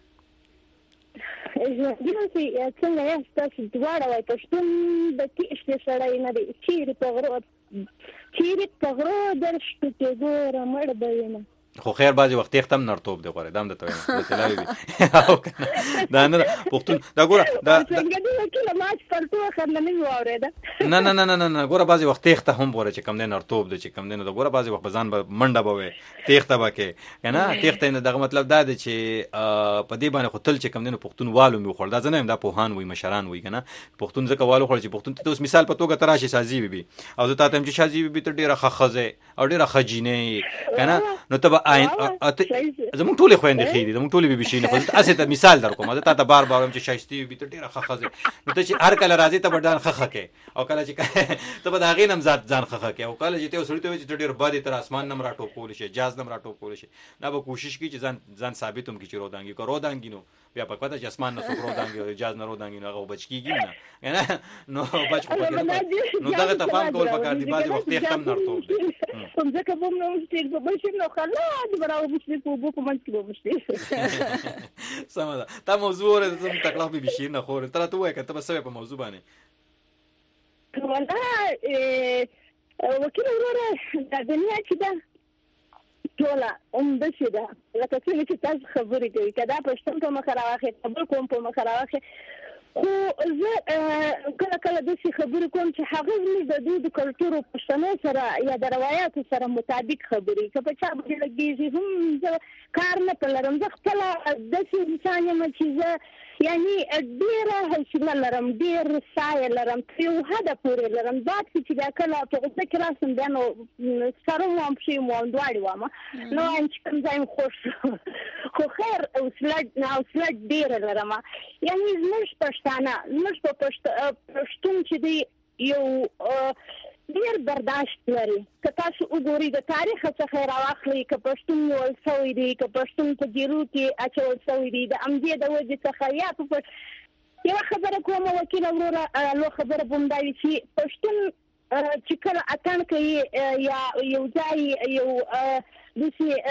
ژوندونه چې څنګه یاست تاسو دواړه وایي پښتون د تېښتې سړی نه دی چیرې په غرو چیرې په غرو درشتو کې ګوره مړ به وینه خو خیر بعضی وخت تختم نرتوب دی غوړې دام د تویم د تلاوی وي دا نه پښتون دا ګوره دا څنګه دی کله ماچ پرتو خلنه نه واورېده نه نه نه نه نه ګوره بعضی وخت تخته هم غوړې چې کم نه نرتوب دی چې کم نه دا ګوره بعضی وخت بزان به منډه به وي تخته به کې کنه تخته نه دغه مطلب دا دی چې په دې باندې خو تل چې کم نه پښتون والو می خور دا زنه دا پوهان وي مشران وي کنه پښتون ځکه والو خور چې پښتون ته اوس مثال په توګه تراشي سازي بي او زه تاسو چې شازي بي تر ډیره خخزه او ډیره خجینه کنه نو ته آین زموږ ټولې خويندې خېدي زموږ ټولې بيبي شي نه خو تاسو ته مثال درکوم زه تاسو بار بار هم چې شایستې بي ته ډیره خخزه نو ته چې هر کله راځي ته بدان خخه کې او کله چې ته به دا غي نم ذات ځان خخه کې او کله چې ته وسړی ته چې ډیر بادي تر اسمان نم راټو کول شي جاز نم راټو کول شي دا به کوشش کوي چې ځان ځان ثابتوم کې چې رودانګي کو رودانګي نو بیا په پته چې اسمان نه سو رودانګي او جاز نه رودانګي نو بچ کیږي نه کنه نو بچ کو نو دا ته پام کول پکار دی بعضي وخت یې کم نرتو کوم ځکه به نو ستې په بشي نو خلاص براو بشي په بو کوم چې به بشي سم ده تا موضوع ورته زم تکلیف به بشي نه خور تر ته وای کته بس په موضوع باندې ولا وکیل وروره د دنیا چې دا ټول هم د څه ده لکه څنګه چې تاسو خبرې کوي کدا پښتون په مخ راوخه خبر کوم په مخ راوخه خو زه کله کله د څه خبرې کوم چې هغه زموږ د دوی د کلتور او پښتنو سره یا د روایتو سره مطابق خبرې که په چا باندې لګېږي هم کار نه پلرم زه خپل د څه انسان یم چې زه یعنی ډیره حوصله لرم ډیر سایه لرم یو هدف پورې لرم دا چې دا کله په غوسه کې راسم بیا نو سره مو هم شي مو دواړي وامه نو ان چې کوم ځای خوش خو خیر حوصله حوصله ډیره لرم یعنی زموږ پښتانه زموږ په پښتون چې دی یو ډیر برداشت لري که تاسو وګورئ د تاریخ څخه راوخلئ که پښتون ول سوی دی که پښتون په ګیرو کې اچول سوی دی د امدې د وجې څخه یا په یو خبره کوم وکیل وروره لو خبره بوم دا چې پښتون چې کله اتن کوي یا یو ځای یو د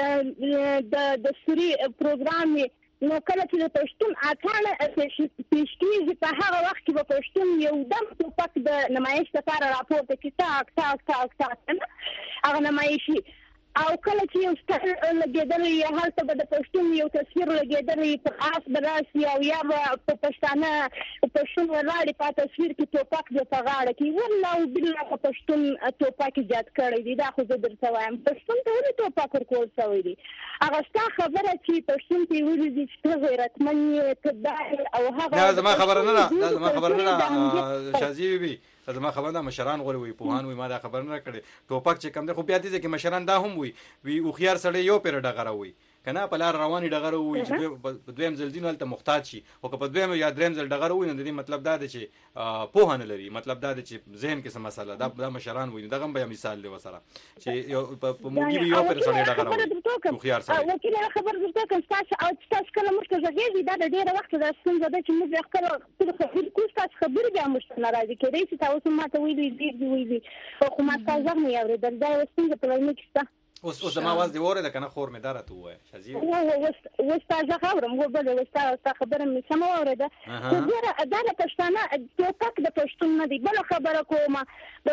د سوري پروګرام نو کله چې د پښتون اټانه پیشکیږي په هغه وخت کې په پښتون یو دم ټوپک د نمایش لپاره راپورته کې تاک تاک تاک تاک هغه نمایشي او کله چې یو ستل لګېدلی یا هلته به د پښتون یو تصویر لګېدلی په آس به راسي او یا به په پښتانه پښتون ولاړې په تصویر کې ټوپک دی په غاړه کې والله بالله په پښتون ټوپک ایجاد کړی دی دا خو زه درته وایم پښتون ته ولې ټوپک ورکول سوی دی هغه ستا خبره چې پښتون ته یې ویلي دي چې ته غیرتمن یې ته دا او هغه دا زما خبره نه ده دا زما خبره نه ده شازي بي زما خبر دا مشران غوړي وي پوهان وي ما دا خبر نه کړي ټوپک چې کم ده خو بیا دي چې مشران دا هم وي وی او خيار سړی یو پیر ډغره وي کنه په لار رواني ډغره وي چې په دویم ځل دینول ته محتاج شي او که په دویم یا دریم ځل ډغره وي نو د دې مطلب دا دی چې پوهان لري مطلب دا دی چې ذهن کې څه مسله دا د مشران وي دغه به مثال دی وسره چې یو په موږ یو پیر سړی ډغره وي او خيار سړی وکیل خبر درته کوم تاسو او تاسو کله مشته زګیږي دا ډیره وخت دا څنګه ده چې موږ خپل خپل کوم تاسو خبرې به مشته ناراضي کېدای چې تاسو ماته ویلي دي ویلي خو ما تاسو نه یاوریدل دا څنګه په لمه کې ست اوس اوس ما واز دی وره ده کنه خور مې دارته وای شازي او وس تاسو خبرم وو بل وس تاسو خبره مې سم اوره ده خو ګوره دا د پښتانه ټوپک د پښتون نه دی بل خبره کومه د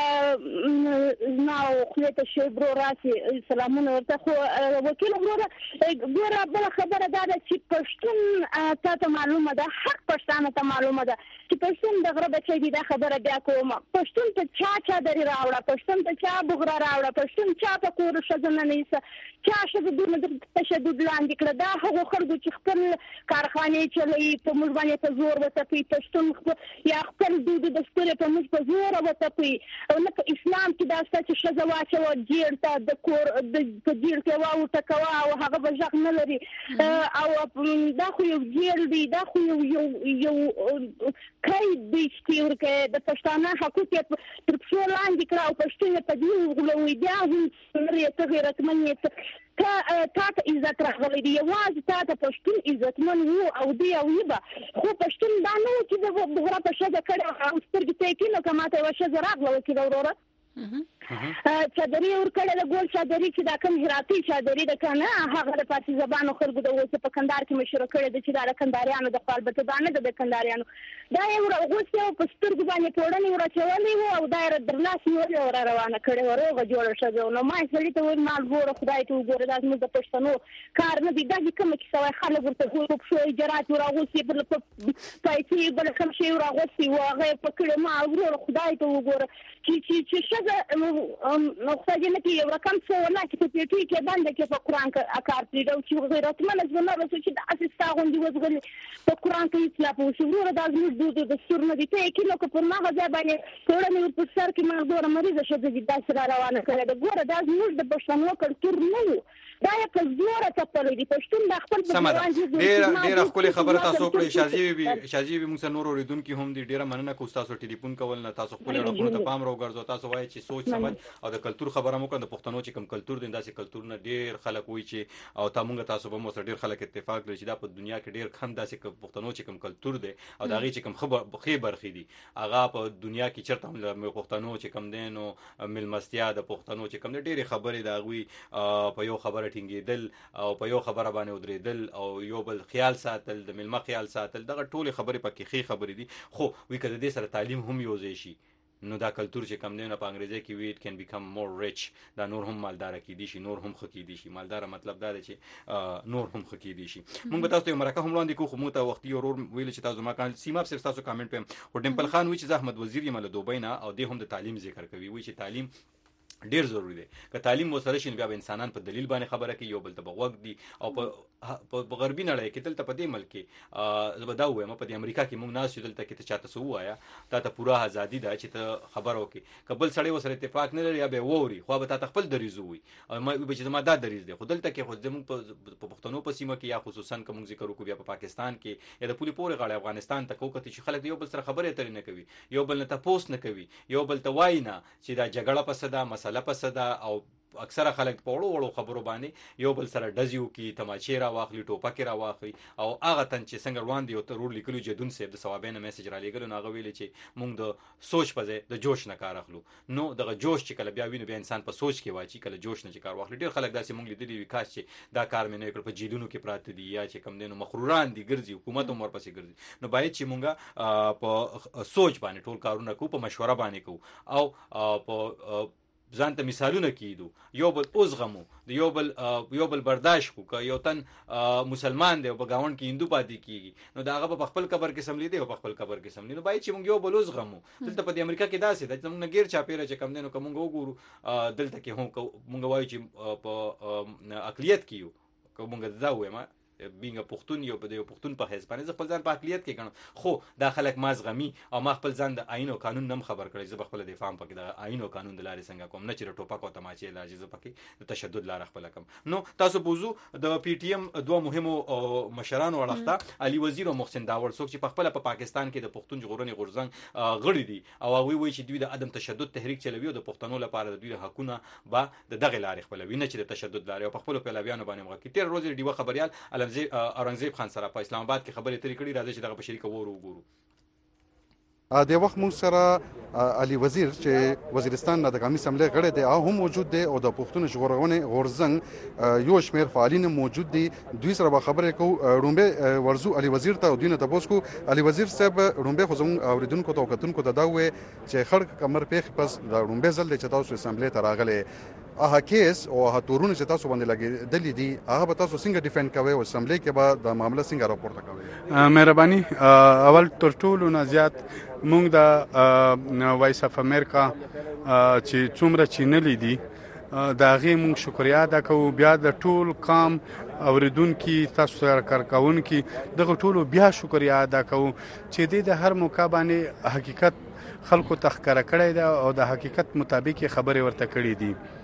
نو خلته شی برو راسي سلامونه ورته خو وکیل وروره ګوره بل خبره دا ده چې پښتون ته معلومه ده حق پښتانه ته معلومه ده چې پښتون د غره بچی دی دا خبره بیا کومه پښتون ته چا چا دري راوړه پښتون ته چا بغره راوړه پښتون چا په کور شزنه نه چا شزه د تشدد لاندې کړه دا هغه خلکو چې خپل کارخانه چلوي په موږ باندې په زور وته پښتون یا خپل د دستور په موږ په زور وته او نه په اسلام کې دا څه چې شزه واچو جیړ ته د کور د جیړ کې واو ټکوا او هغه بجغ نه لري او دا خو یو جیړ دی دا خو یو یو کای د ستورکه د پښتانه حقوقیت تر څو لاندې کړه او پښتون په دې غلوي بیا هم یې ته غیرتمن یې ته تا ته عزت راغلی دی یوازې تا ته پښتون عزتمن وو او دی او یې به خو پښتون دا نه و چې د غره په ښځه کړې او سترګې ته یې کېنو که ما ته یوه ښځه راغله وکړه وروره چادري یې ورکړې ده ګول چادري چې دا کوم هراتي چادري ده که نه هغه د پارسي زبانو خلکو د اوس په کندهار کې مشهوره کړې ده چې دا د کندهاریانو د خوا البته دا نه ده د کندهاریانو دا یې ور اغوستې وه په سترګو باندې پوړنې ور اچولې وه او دا یې در لاس نیولې وه را روانه کړې وه روغه جوړه ښځه نو ما یې سړي ته وویل ما ګوره خدای ته وګوره دا زموږ د پښتنو کار نه دی دا دې کومه کیسه وایي خلک ورته ګورو په پښو یې جرات ور اغوستې بل په پیسې یې بله کوم شی ور اغوستې وه هغه یې پکړې ما وروره خدای ته وګوره چې چې چې ښځه نو خدای دې نه کړي یو رقم څه ونه کړي په پیټۍ کې بنده کړي په قرآن کار پرېږده چې غیرتمنه زړه نه رسو چې داسې ستا غوندې وزغلي په قرآن کې اصلاح وشي وروره دا زموږ دود او دستور نه دي ته یې کینو که پر مغه ځای باندې ټوړه مې ور په سر کې ما ګوره مریضه ښځه دي داسې را روانه کړې ده ګوره دا زموږ د پښتنو کلتور نه و دا یې په زوره څپلی دي پښتون دا خپل ډېره ډېره ښکلې خبره تاسو وکړئ شازي بیبي شازي بیبي موږ سره نور اورېدونکي هم دي ډېره مننه کوو ستاسو ټلیفون کول نه تاسو خپلو اړخونو ته پام راوګرځو تاسو وایئ چې سوچ سمج او د کلتور خبره مو کړه د پښتنو چې کوم کلتور دی داسې کلتورونه ډېر خلک وایي چې او تا مونږ تاسو به مو سره ډېر خلک اتفاق لري چې دا په دنیا کې ډېر کم داسې پښتنو چې کوم کلتور دی او د هغې چې کوم ښې برخې دي هغه په دنیا کې چېرته هم پښتنو چې کوم دی نو میلمستیا د پښتنو چې کوم دی ډېرې خبرې د هغوی په یو خبره ټینګېدل او په یو خبره باندې ودرېدل او یو بل خیال ساتل د میلمه خیال ساتل دغه ټولې خبرې پکې ښې خبرې دي خو وایي که د دې سره تعلیم هم یوځای شي نو دا کلتور چې کم دی نه په انګریزي کې وي اټ کین بیکم مور ریچ دا نور هم مالداره کیدی شي نور هم ښه کیدی شي مالداره مطلب دا دی چې نور هم ښه کیدی شي موږ به تاسو ته یو مرکه هم وړاندې کوو خو موږ ته وختي ورور ویل چې تاسو زما سیمه صرف تاسو کامنټ پیم خو ډمپل خان وایي چې زه احمد وزیر یم له دوبۍ نه او دی هم د تعلیم ذکر کوي وایي چې تعلیم ډیر ضروری دی که تعلیم وسره شي بیا به انسانان په دلیل باندې خبره کوي یو بل ته به غوږ دي او په غربي نړۍ کې دلته په دې ملک کې زه به دا ووایم په دې امریکا کې موږ ناست یو دلته کې ته چاته څه ووایه تا ته پوره ازادي ده چې ته خبره وکړې که بل سړی ورسره اتفاق نه لري یا به یې واوري خو به تا ته خپل دریځ ووایي او ما وایي چې زما دا دریځ دی خو دلته کې خو زموږ په پښتنو په سیمه کې یا خصوصا که موږ ذکر وکړو بیا په پاکستان کې یا د پولې پورې غاړې افغانستان ته کوکتې چې خلک د یو بل سره خبرې اترې نه کوي یو بل نه تپوس نه کوي یو بل ته وایي نه چې دا جګړه پسه ده مسله پسه ده او اکثره خلک په وړو وړو خبرو باندې یو بل سره ډزې وکړي تماچې راواخلي ټوپکې راواخلي او هغه تن چې څنګه روان دی او ته روډ لیکلو جدون صاحب د ثوابینه میسج را لېږلو نو هغه ویلي چې موږ د سوچ په ځای د جوش نه کار اخلو نو دغه جوش چې کله بیا وینو بیا انسان په سوچ کې واچي کله جوش نه چې کار واخلي ډېر خلک داسې موږ لیدلي وي کاش چې دا کار مې نه کړ په جیلونو کې پراته دي یا چې کم دی نو مخروران دي ګرځي حکومت هم ورپسې ګرځي نو باید چې موږ په سوچ باندې ټول کارونه کوو په مشوره باندې کوو او په ځان ته مثالونه کیدو یو بل اوزغمو د یو بل یو بل برداشت کو که یو تن مسلمان دی او په گاوند کې هندو پاتې کیږي نو دا هغه په خپل قبر کې سملی دی او په خپل قبر کې سملی نو باید چې موږ یو بل اوزغمو دلته په امریکا کې داسې ده چې موږ غیر چاپیره چې کم دی نو که موږ وګورو دلته کې هم موږ وایو چې په اقلیت کې یو که موږ دا وایم بینګ پښتون یو په یو پښتون په حساب باندې خپل ځان په اقلیت کې ګڼم خو دا خلک ما زغمي او ما خپل ځان د آئین او قانون نم خبر کړی زه خپل دفاع پکې د آئین او قانون د لارې څنګه کوم نه چې ټوپک او تماچې لاجه زه پکې د تشدد لار خپل کوم نو تاسو بوزو د پی ټی ایم دوه مهمو مشرانو ورخته علي وزیر او محسن داور څوک چې په خپل په پاکستان کې د پښتون ژغورنې غورځنګ غړي دي او هغه وایي چې دوی د عدم تشدد تحریک چلوي او د پښتنو لپاره د دوی حقونه با د دغه لارې خپلوي نه چې د تشدد لارې او په خپل پهلویانو باندې موږ کې تیر ورځ ډیوه خبريال علمزی اورنګزیب خان سره په اسلام آباد کې خبرې ترې کړي راځي چې دغه په شریکه وورو وګورو د وخت مو سره علي وزیر چې وزیرستان د قومي اسمبلی غړی دی هغه هم موجود دی او د پښتون ژغورنې غورځنګ یو شمېر فعالین موجود دي دوی سره به خبرې کوو رومبه ورزو علي وزیر ته دوی نه تاسو کو علي وزیر صاحب رومبه خو زموږ اوریدونکو ته وکتونکو ته دا وې چې خړ کمر پیخ پس د رومبه زل چې تاسو اسمبلی ته راغلي هغه کیس او هغه تورونه چې تاسو باندې لګېدلې دي هغه به تاسو څنګه ډیفند کوئ او اسمبلی کې به د معاملې څنګه راپورته کوئ مهرباني اول تر ټولو نه زیات موږ د وایس اف امریکا چې څومره چینلې دي د هغې موږ شکریا ادا کوو بیا د ټول قام اوریدونکي تاسو سره کار کوونکي دغه ټولو بیا شکریا ادا کوو چې دوی د هر موقع باندې حقیقت خلکو ته ښکاره کړی ده او د حقیقت مطابق خبرې ورته کړې دي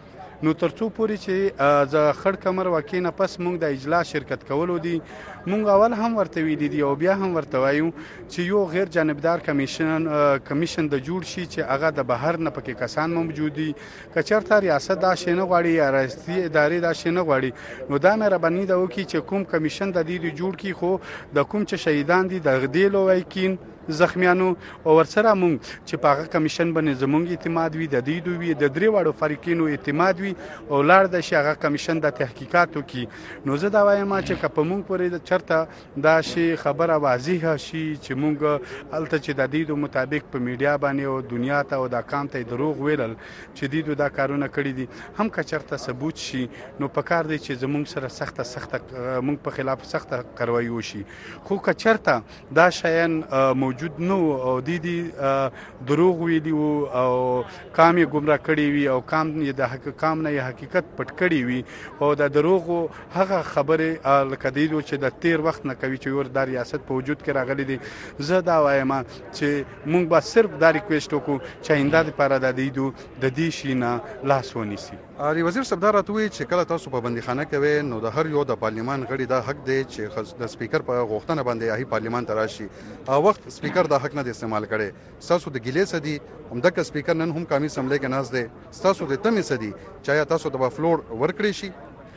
نو ترڅو پورې چې ز خړ کمر واقع نه پس موږ د اجلاس شرکت کولو دي موږ اول هم ورته ویلي دي او بیا هم ورته وایو چې یو غیر جانبدار کمیشن کمیشن د جوړ شي چې هغه د بهر نه پکې کسان موجود دي که چېرته ریاست دا شی نه غواړي یا ریاستي ادارې دا شی نه غواړي نو دا مهرباني ده وکړي چې کوم کمیشن د دې جوړ کړي خو د کوم چې شهیدان دي د دې لوایکین زخمیانو او ورسره مونږ چې په هغه کمیشن باندې زمونږ اعتماد وي د دې دوی د درې واړو فریقینو اعتماد وي او لاړ د شي هغه کمیشن د تحقیقاتو کې نو زه دا وایم چې که په مونږ پورې چرته دا شی خبره واضحه شي چې مونږ هلته چې د دې مطابق په میډیا باندې او دنیا ته او د کام ته دروغ ویلل چې دې دا کارونه کړي دي هم که چرته ثبوت شي نو پکار دی چې زمونږ سره سخته سخته مونږ په خلاف سخته کاروایی وشي خو که چرته دا شیان موجود نو او د دې دروغ ویلي وو او کام یې ګمراه کړي وي او کام یې د حق کام نه حقیقت پټ کړي وي او د دروغ هغه خبره لکه دی چې د تیر وخت نه کوي چې ور د ریاست په وجود کې راغلي دي زه دا وایم چې مونږ به صرف دا ریکوست وکړو چې آینده لپاره د دې د دې شي نه لاس ونیسي. علي وزیر صاحب دا راته چې کله تاسو په بندیخانه کې وې نو د هر یو د پارلیمان غړي دا حق دی چې د سپیکر په غوښتنه باندې هغه پارلیمان ته راشي او وخت سپیکر دا حق نه استعمال کړي تاسو د ګیلې سدي همدغه سپیکر نن هم قومي اسمبلی کې ناز دی تاسو د تمې سدي چې تاسو د فلور ورکړی شي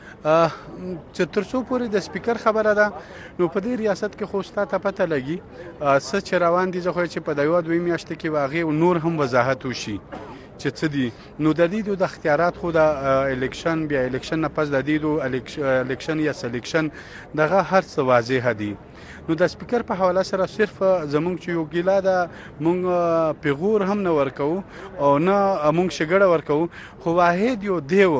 چې ترڅو پورې د سپیکر خبره ده نو په دې ریاست کې خو ستاسو پته لګي څه چې روان دي ځکه چې په دایو دوی میاشتې کې واغې نور هم وضاحت وشي چې څه دي نو د دې د اختیارات خو د الیکشن بیا الیکشن نه پس د دې الیکشن یا سلیکشن دغه هر څه واضح دي نو د سپیکر په حواله سره صرف زمونږ چې یو ګیلا ده مونږ پیغور هم نه ورکو او نه مونږ شګړه ورکو خو واحد یو دیو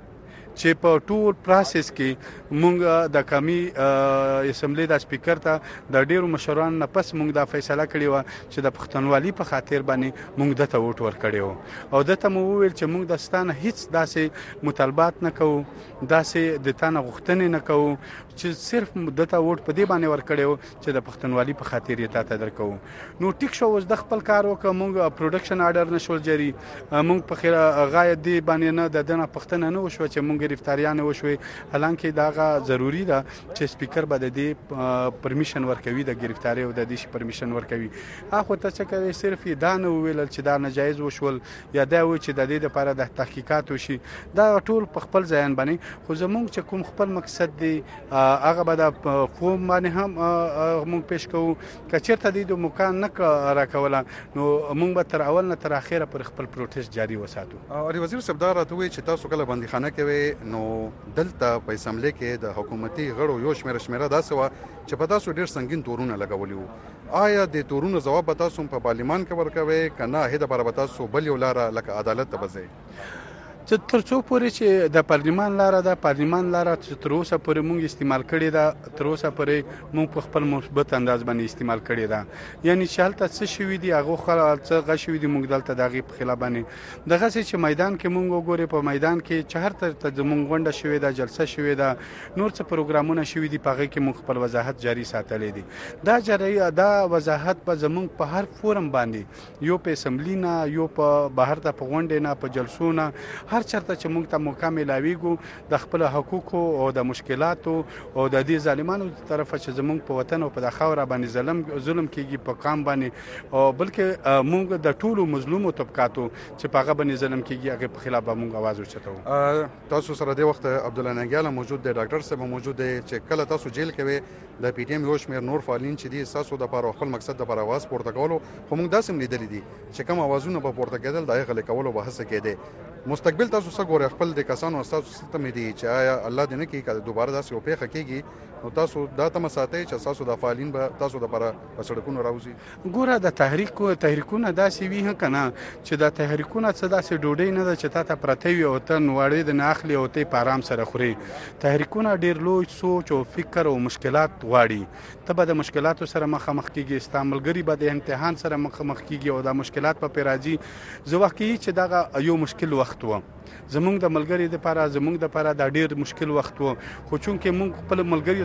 چې په ټول پروسس کې مونږ د قومي اسمبلی د سپیکر ته د ډیرو مشرانو نه پس مونږ دا فیصله کړې و چې د پښتونولي په خاطر باندې مونږ دته ووټ ورکړی و او دته مو وویل چې مونږ د ستانه هیڅ داسې مطالبات نه کوو داسې د تانه غوښتنې نه کوو چې صرف دته ووټ په دې باندې ورکړی و چې د پښتونولي په خاطر یې تاته درکو نو ټیک شو اوس د خپل کار وکړو مونږ پروډکشن آرډر نشول جری مونږ په خیر غایت دی باندې نه د دنه پښتنه نه وشو چې مونږ گرفتاریان وشوي حالانکه دا ضروری ده چې سپیکر به د دې پرمیشن ورکوي د گرفتاری او د دې پرمیشن ورکوي اخو ته څه کوي صرف دا نه ویل چې دا ناجایز وشول یا دا و چې د دې لپاره د تحقیقات وشي دا ټول په خپل ځای باندې خو زمونږ چې کوم خپل مقصد دی هغه به د قوم باندې هم مونږ پېښ کوو که چېرته د مکان نه راکوله نو مونږ به تر اول نه تر اخره پر خپل پروتست جاری وساتو. علي وزیر صاحب دا راته وایي چې تاسو کله بندیخانه کې وې نو دلته په اسمبلی کې د حکومتي غړو یو شمېر شمېره داسې وه چې په تاسو ډېر سنګین تورونه لګولي وو آیا د تورونو ځواب به تاسو په پارلیمان کې ورکوئ که نه هغې دپاره به تاسو بل یو لاره لکه عدالت ته به ځئ چې تر څو پورې چې د پارلیمان لاره ده پارلیمان لاره چې تر اوسه پورې مونږ استعمال کړې ده تر اوسه پورې مونږ په خپل مثبت انداز باندې استعمال کړې ده یعنی چې هلته څه شوي دي هغه خو څه غږ شوي دي مونږ دلته د هغې په خلاف باندې دغسې چې میدان کې مونږ وګورې په میدان کې چې هر طرف ته زمونږ غونډه شوې ده جلسه شوې ده نور څه پروګرامونه شوي دي په هغې کې مونږ خپل وضاحت جاري ساتلی دي دا جاری دا وضاحت به زمونږ په هر فورم باندې یو په اسمبلی نه یو په بهر ته په غونډې نه په جلسو نه هر چرته چې موږ ته موقع ملاویږو د خپل حقوقو او د مشکلاتو او د دې ظالمانو طرفه چې زموږ په وطن او په خاوره باندې ظلم ظلم کیږي په قام باندې او بلکې موږ د ټولو مظلومو طبقاتو چې په هغه باندې ظلم کیږي هغه په خلاف موږ आवाज اوچتو. تاسو سره د وخت عبد الله ننګیال موجود دی ډاکټر صاحب موجود دی چې کله تاسو جیل کې وې د پی ټی ایم یو شمېر نور فعالین چې دي تاسو د لپاره خپل مقصد د لپاره आवाज پورته کولو خو موږ داسې لیدلې دي چې کوم आवाजونه په پورته کېدل د هغه کولو به هڅه کېده مستقبل تاسو څه ګورئ خپل د کسانو تاسو ستم دي چې آیا الله دې نه کوي چې دوباره داسې یو پیښه کېږي نو تاسو دا تم ساتئ چې تاسو د فعالین به تاسو د لپاره په سړکونو راوځي ګوره د تحریک تحریکونه داسې وي که نه چې د تحریکونه څه داسې ډوډۍ نه ده چې تا ته پرته وي او ته نوړې د نه اخلي او ته په آرام سره خوري تحریکونه ډېر لوی سوچ او فکر او مشکلات غواړي ته به د مشکلاتو سره مخامخ کېږي ستا ملګري به د امتحان سره مخامخ کېږي او دا مشکلات به پرې راځي زه وخت کې چې دغه یو مشکل وخت و زمونږ د ملګري لپاره زمونږ لپاره دا ډېر مشکل وخت و خو چونکې مونږ خپل ملګري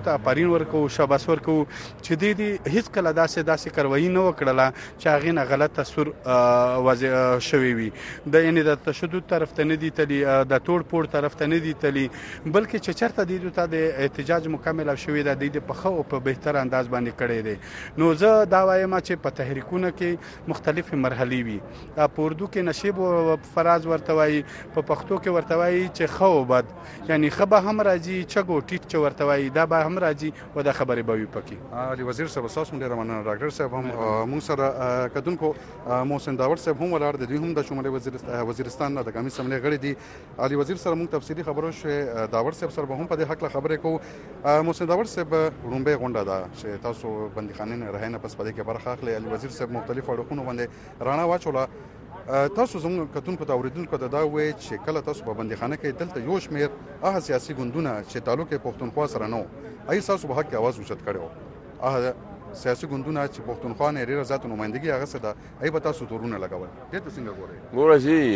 ته آفرین ورکو شاباس ورکو چې دې دې هیڅ کله داسې داسې کاروایي نه وکړله چې هغې نه غلط تصور واضح شوی وي د یعنې د تشدد طرف ته نه دي تلي د توړ پوړ طرف ته نه دي تلي بلکې چې چېرته دې ته د احتجاج مکمل شوی ده دوی د په ښه او په بهتر انداز باندې کړی دی نو زه دا وایم چې په تحریکونو کې مختلفې مرحلې وي په اردو کې نشیب و فراز ورته وایي په پښتو کې ورته وایي چې ښه او بد یعنې ښه به هم راځي چګ او ټیټ چې ورته وایي دا به هم راځي او دا خبرې به وي پکې علي وزیر صاحب ستاسو ډېره مننه ډاکټر صاحب هم موږ سره کتونکو محسن داور صاحب هم ولاړ دي دوی هم د شمالي وزیرستان د قومي اسمبلۍ غړي دي علي وزیر سره موږ تفصیلي خبرو شوې داور صاحب سره به هم په دې حق خبرې کوو محسن داور صاحب لومړی غونډه ده چې تاسو بندیخانې نه رهي نه پس په دې کې برخه اخلي علي وزیر صاحب مختلف اړخونو باندې رڼا واچوله تاسو زموږ کتونکو ته اورېدونکو ته دا وایي چې کله تاسو په بندیخانه کې دلته یو شمېر هغه سیاسي ګوندونه چې تعلق یې پښتونخوا سره نه و هغې ستاسو په حق کې اواز اوچت کړی و هغه سیاسي ګوندونه چې پښتونخوا نه ډېره زیاته نمایندګي هغه څه ده هغې به تاسو تورونه لګول دې ته څنګه ګورئ ګوره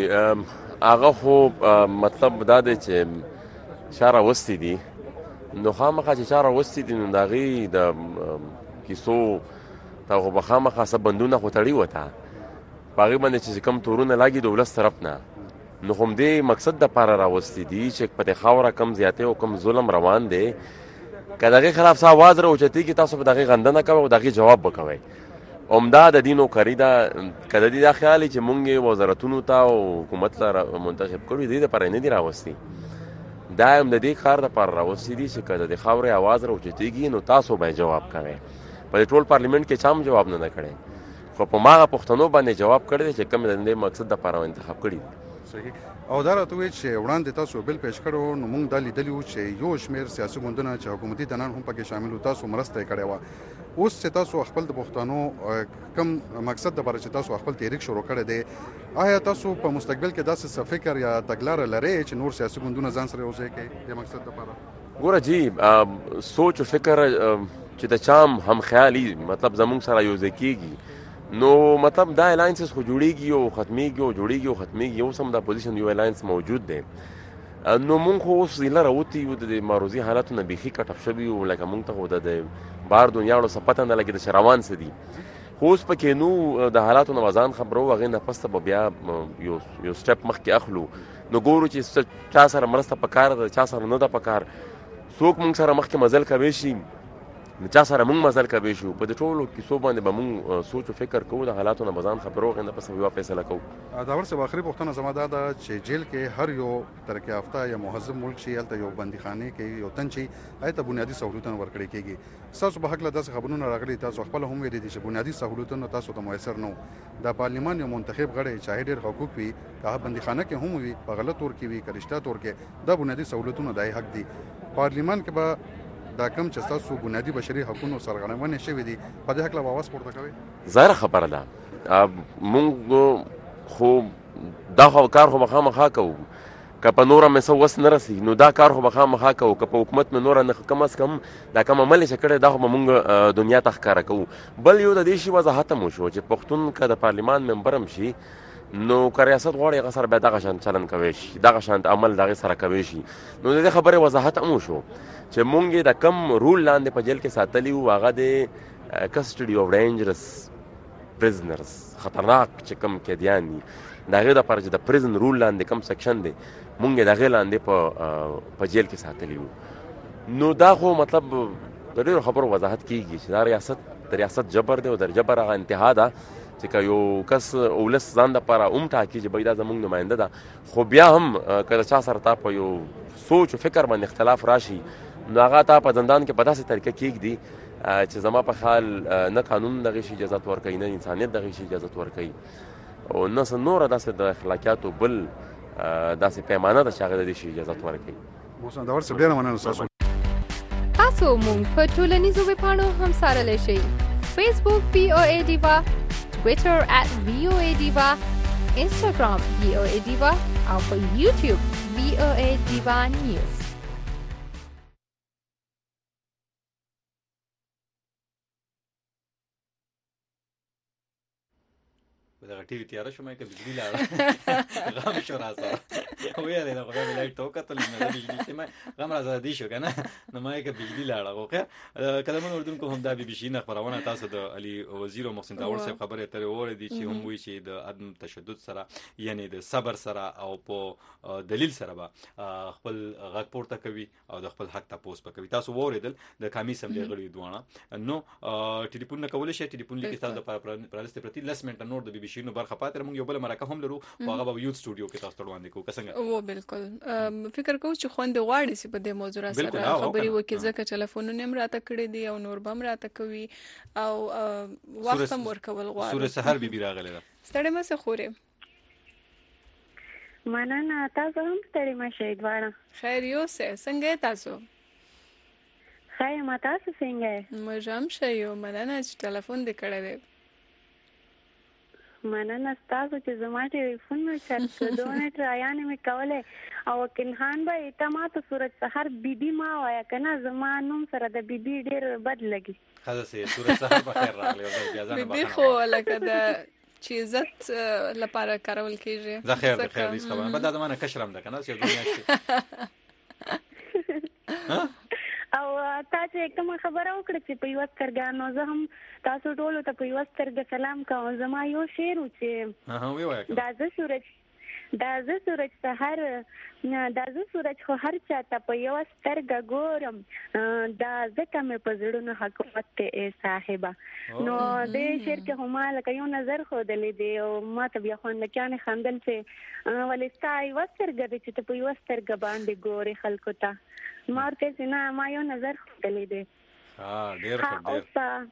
جي هغه خو مطلب دا دی چې چا راوستي دي نو خامخا چې چا راوستي دي نو د هغې د کیسو تا خو به خامخا څه بندونه خو تړي وته په هغې باندې چې کوم تورونه لاګي د ولس طرف نه نو خو همدې مقصد دپاره راوستي دي چې په دې خاوره کم زیاتې او کم ظلم روان دی که د هغې خلاف څه اواز راوچتېږي تاسو به د هغې غندنه کوئ او د هغې جواب به کوئ همدا د دې نوکري ده که د دې دا خیال وي چې مونږ یې وزارتونو ته او حکومت له منتخب کړو دې دپاره یې نه دي راوستي دا هم د دې کار دپاره راوستي دي چې که د دې خاورې اواز راوچتېږي نو تاسو به یې جواب کوئ په دې ټول پارلیمنټ کې چا هم جواب نه ده کړی خو په ماغه پښتنو باندې جواب کړی دی چې کوم د دې مقصد دپاره انتخاب کړي دي صحیح او دا راته وایي چې وړاندې تاسو بل پیش کړو نو موږ دا لیدلي وو چې یو شمېر سیاسي ګوندونه چې حکومتي دنان هم پکې شامل وو تاسو مرسته یې کړې وه اوس چې تاسو خپل د پښتنو کم مقصد دپاره چې تاسو خپل تحریک شروع کړی دی آیا تاسو په مستقبل کې داسې څه فکر یا تګلاره لرئ چې نور سیاسي ګوندونه ځان سره یوځای کړي دې مقصد دپاره ګوره جی سوچ او فکر چې د چام هم خیالي مطلب زمونږ سره یوځای کېږي نو مطلب دا الاینسز خو جوړیږي او ختمیږي او جوړیږي او ختمیږي اوس هم دا پوزیشن یو الاینس موجود دی نو مونږ خو اوس ایله راوتي یو د معروضي حالاتو نه بیخي کټف شوي یو لکه مونږ ته خو د بهر دنیاړو څه پته نه لګېده چې روان څه دي خو اوس پکې نو د حالاتو نه وځان خبرو هغې نه پس ته به بیا یو یو سټپ مخکې اخلو نو ګورو چې چا سره مرسته پکار ده چا سره نه ده پکار څوک مونږ سره مخکې مزل کوی شي چا سره مونږ مزل کوی شو په دې ټولو کیسو باندې به مونږ سوچ او فکر کوو د حالاتو نه به ځان خبرو هغې نه پس به یوه فیصله کوو داور صاحب آخري پوښتنه زما دا ده چې جیل کې هر یو ترقي یافته یا مهذب ملک شي هلته یو بندیخانې کې یو تن شي هغې ته بنیادي سهولتونه ورکړی کېږي ستاسو په هکله داسې خبرونه راغلي تاسو خپله هم ویلي دي چې بنیادي سهولتونه تاسو ته میسر نه وو د پارلمان یو منتخب غړی چاهې ډېر حقوق وي که هغه بندیخانه کې هم وي په غلط تور کې وي که رشته تور کې دا بنیادي سهولتونه د حق دي پارلمان کې به دا کم چې تاسو بنیادي بشري حقوقو سرغړونې شوي دي په دې هکله به اواز پورته کوئ ظاهره خبره ده مونږ خو دا خو کار خو مخامخا کوو که په نوره مې څه وس نه رسي نو دا کار خو مخامخا کوو که په حکومت مې نوره نه کم از کم دا کوم عمل چې کړی دا خو به مونږ دنیا ته ښکاره کوو بل یو د دې شي وضاحت هم وشو چې پښتون که د پارلمان ممبر هم شي نو که ریاست غواړي هغه سره بیا دغه شان چلن کوی شي دغه شان عمل د هغې سره کوی شي نو د دې خبرې وضاحت هم وشو چې مونږ د کم رول لاندې په جیل کې ساتلي وو هغه د کسټډي اف ډینجرس پریزنرز خطرناک چې کم قیدیان دي د هغې دپاره چې د پریزن رول لاندې کم سیکشن دی مونږ یې د هغې لاندې په په جیل کې ساتلي وو نو دا خو مطلب د ډېرو خبرو وضاحت کېږي چې دا ریاست د ریاست جبر دی او د جبر هغه انتها ده چې که یو کس ولس ځان دپاره هم ټاکي چې بای دا زموږ نماینده ده خو بیا هم که د چا سره تا په یو سوچ او فکر باندې اختلاف راشي نو هغه تا په زندان کې په داسې طریقه کېږدي چې زما په خیال نه قانون دغې شي اجازت ورکوي نه انسانیت دغې شي اجازت ورکوي او نه څه نوره داسې د اخلاقیاتو بل داسې پیمانه ده چې هغه د دې شي اجازت ورکوي محسن داور صاحب ډېره مننه ستاسو تاسو مونږ په ټولنیزو ویبپاڼو هم څارلی شئ فیسبوک وی او ای ډیوا ټویټر at وی او ای ډیوا انسټاګرام وی او ای ډیوا او په یوټیوب وی او ای ډیوا نیوز دا ټي وي تیار شو مې کې بجلی لاړه غم شو راځه وې نه غوډه مې لایټ توکتل نه بجلی ته مې غم راځه دی شو کنه نو مې کې بجلی لاړه اوکه کله مون اردوونکو هم دا بي بي سي نه خبرونه تاسو د علي وزیر محسن داور صاحب خبره ترې وره دي چې هم وی چې د عدم تشدد سره یعنی د صبر سره او په دلیل سره به خپل غږ پورته کوي او د خپل حق تاسو په کوي تاسو وریدل د کمی سملې غړي دوانه نو ټلیفون نه کول شي ټلیفون لیکي تاسو د پرالسته پرتی لس منټه نور د بي بي سي نو برخه پاتره موږ یو بل مرکه هم لرو هغه به یوت سټوډیو کې تاسو وړاندې کوو څنګه او بالکل فکر کوم چې خوند غواړي چې په دې موضوع سره خبري وکړي ځکه ټلیفونونه هم راته کړی دي او نور بم راته کوي او وخت هم ورکول غواړي سورې سحر بي بي راغله ستړي مې خوري مننه تاسو هم ستړي مشه دواړه خیر یو سه څنګه تاسو خیر ما تاسو څنګه مجام شایو مننه چې ټلیفون دې کړی دی مننه تاسو چې زما ټلیفون مې چت دوه ټرایانه مې کوله او کنهان به اتمه صورت سحر بیبي ما وایا کنه زما نوم سره د بیبي ډیر بد لګي خلاص یې صورت سحر په خیر راغلی او اجازه نه بیبي خو لکه د چې عزت لپاره کارول کیږي زه خیر د خیر دې خبره بعد د مانه کشرم ده کنه چې دنیا کې او تاسو کوم خبره وکړه چې په یو سترګانو زه هم تاسو ټول ته په یو سترګ سلام کوم زما یو شعر و چې ها وی وای دا ز سورج دا ز سورج سحر دا ز سورج خو هر چاته په یو سترګ ګورم دا ځکه مې په زړونو حکومت ته صاحبہ نو دې شعر کې هم لکه یو نظر خو دلې دی او ما ته بیا خوند کانه خندل چې ولې ستای وسترګ دې چې په یو سترګ باندې ګوري خلکو ته مارته سینا ما یو نظر خپلې دي ها ډېر ډېر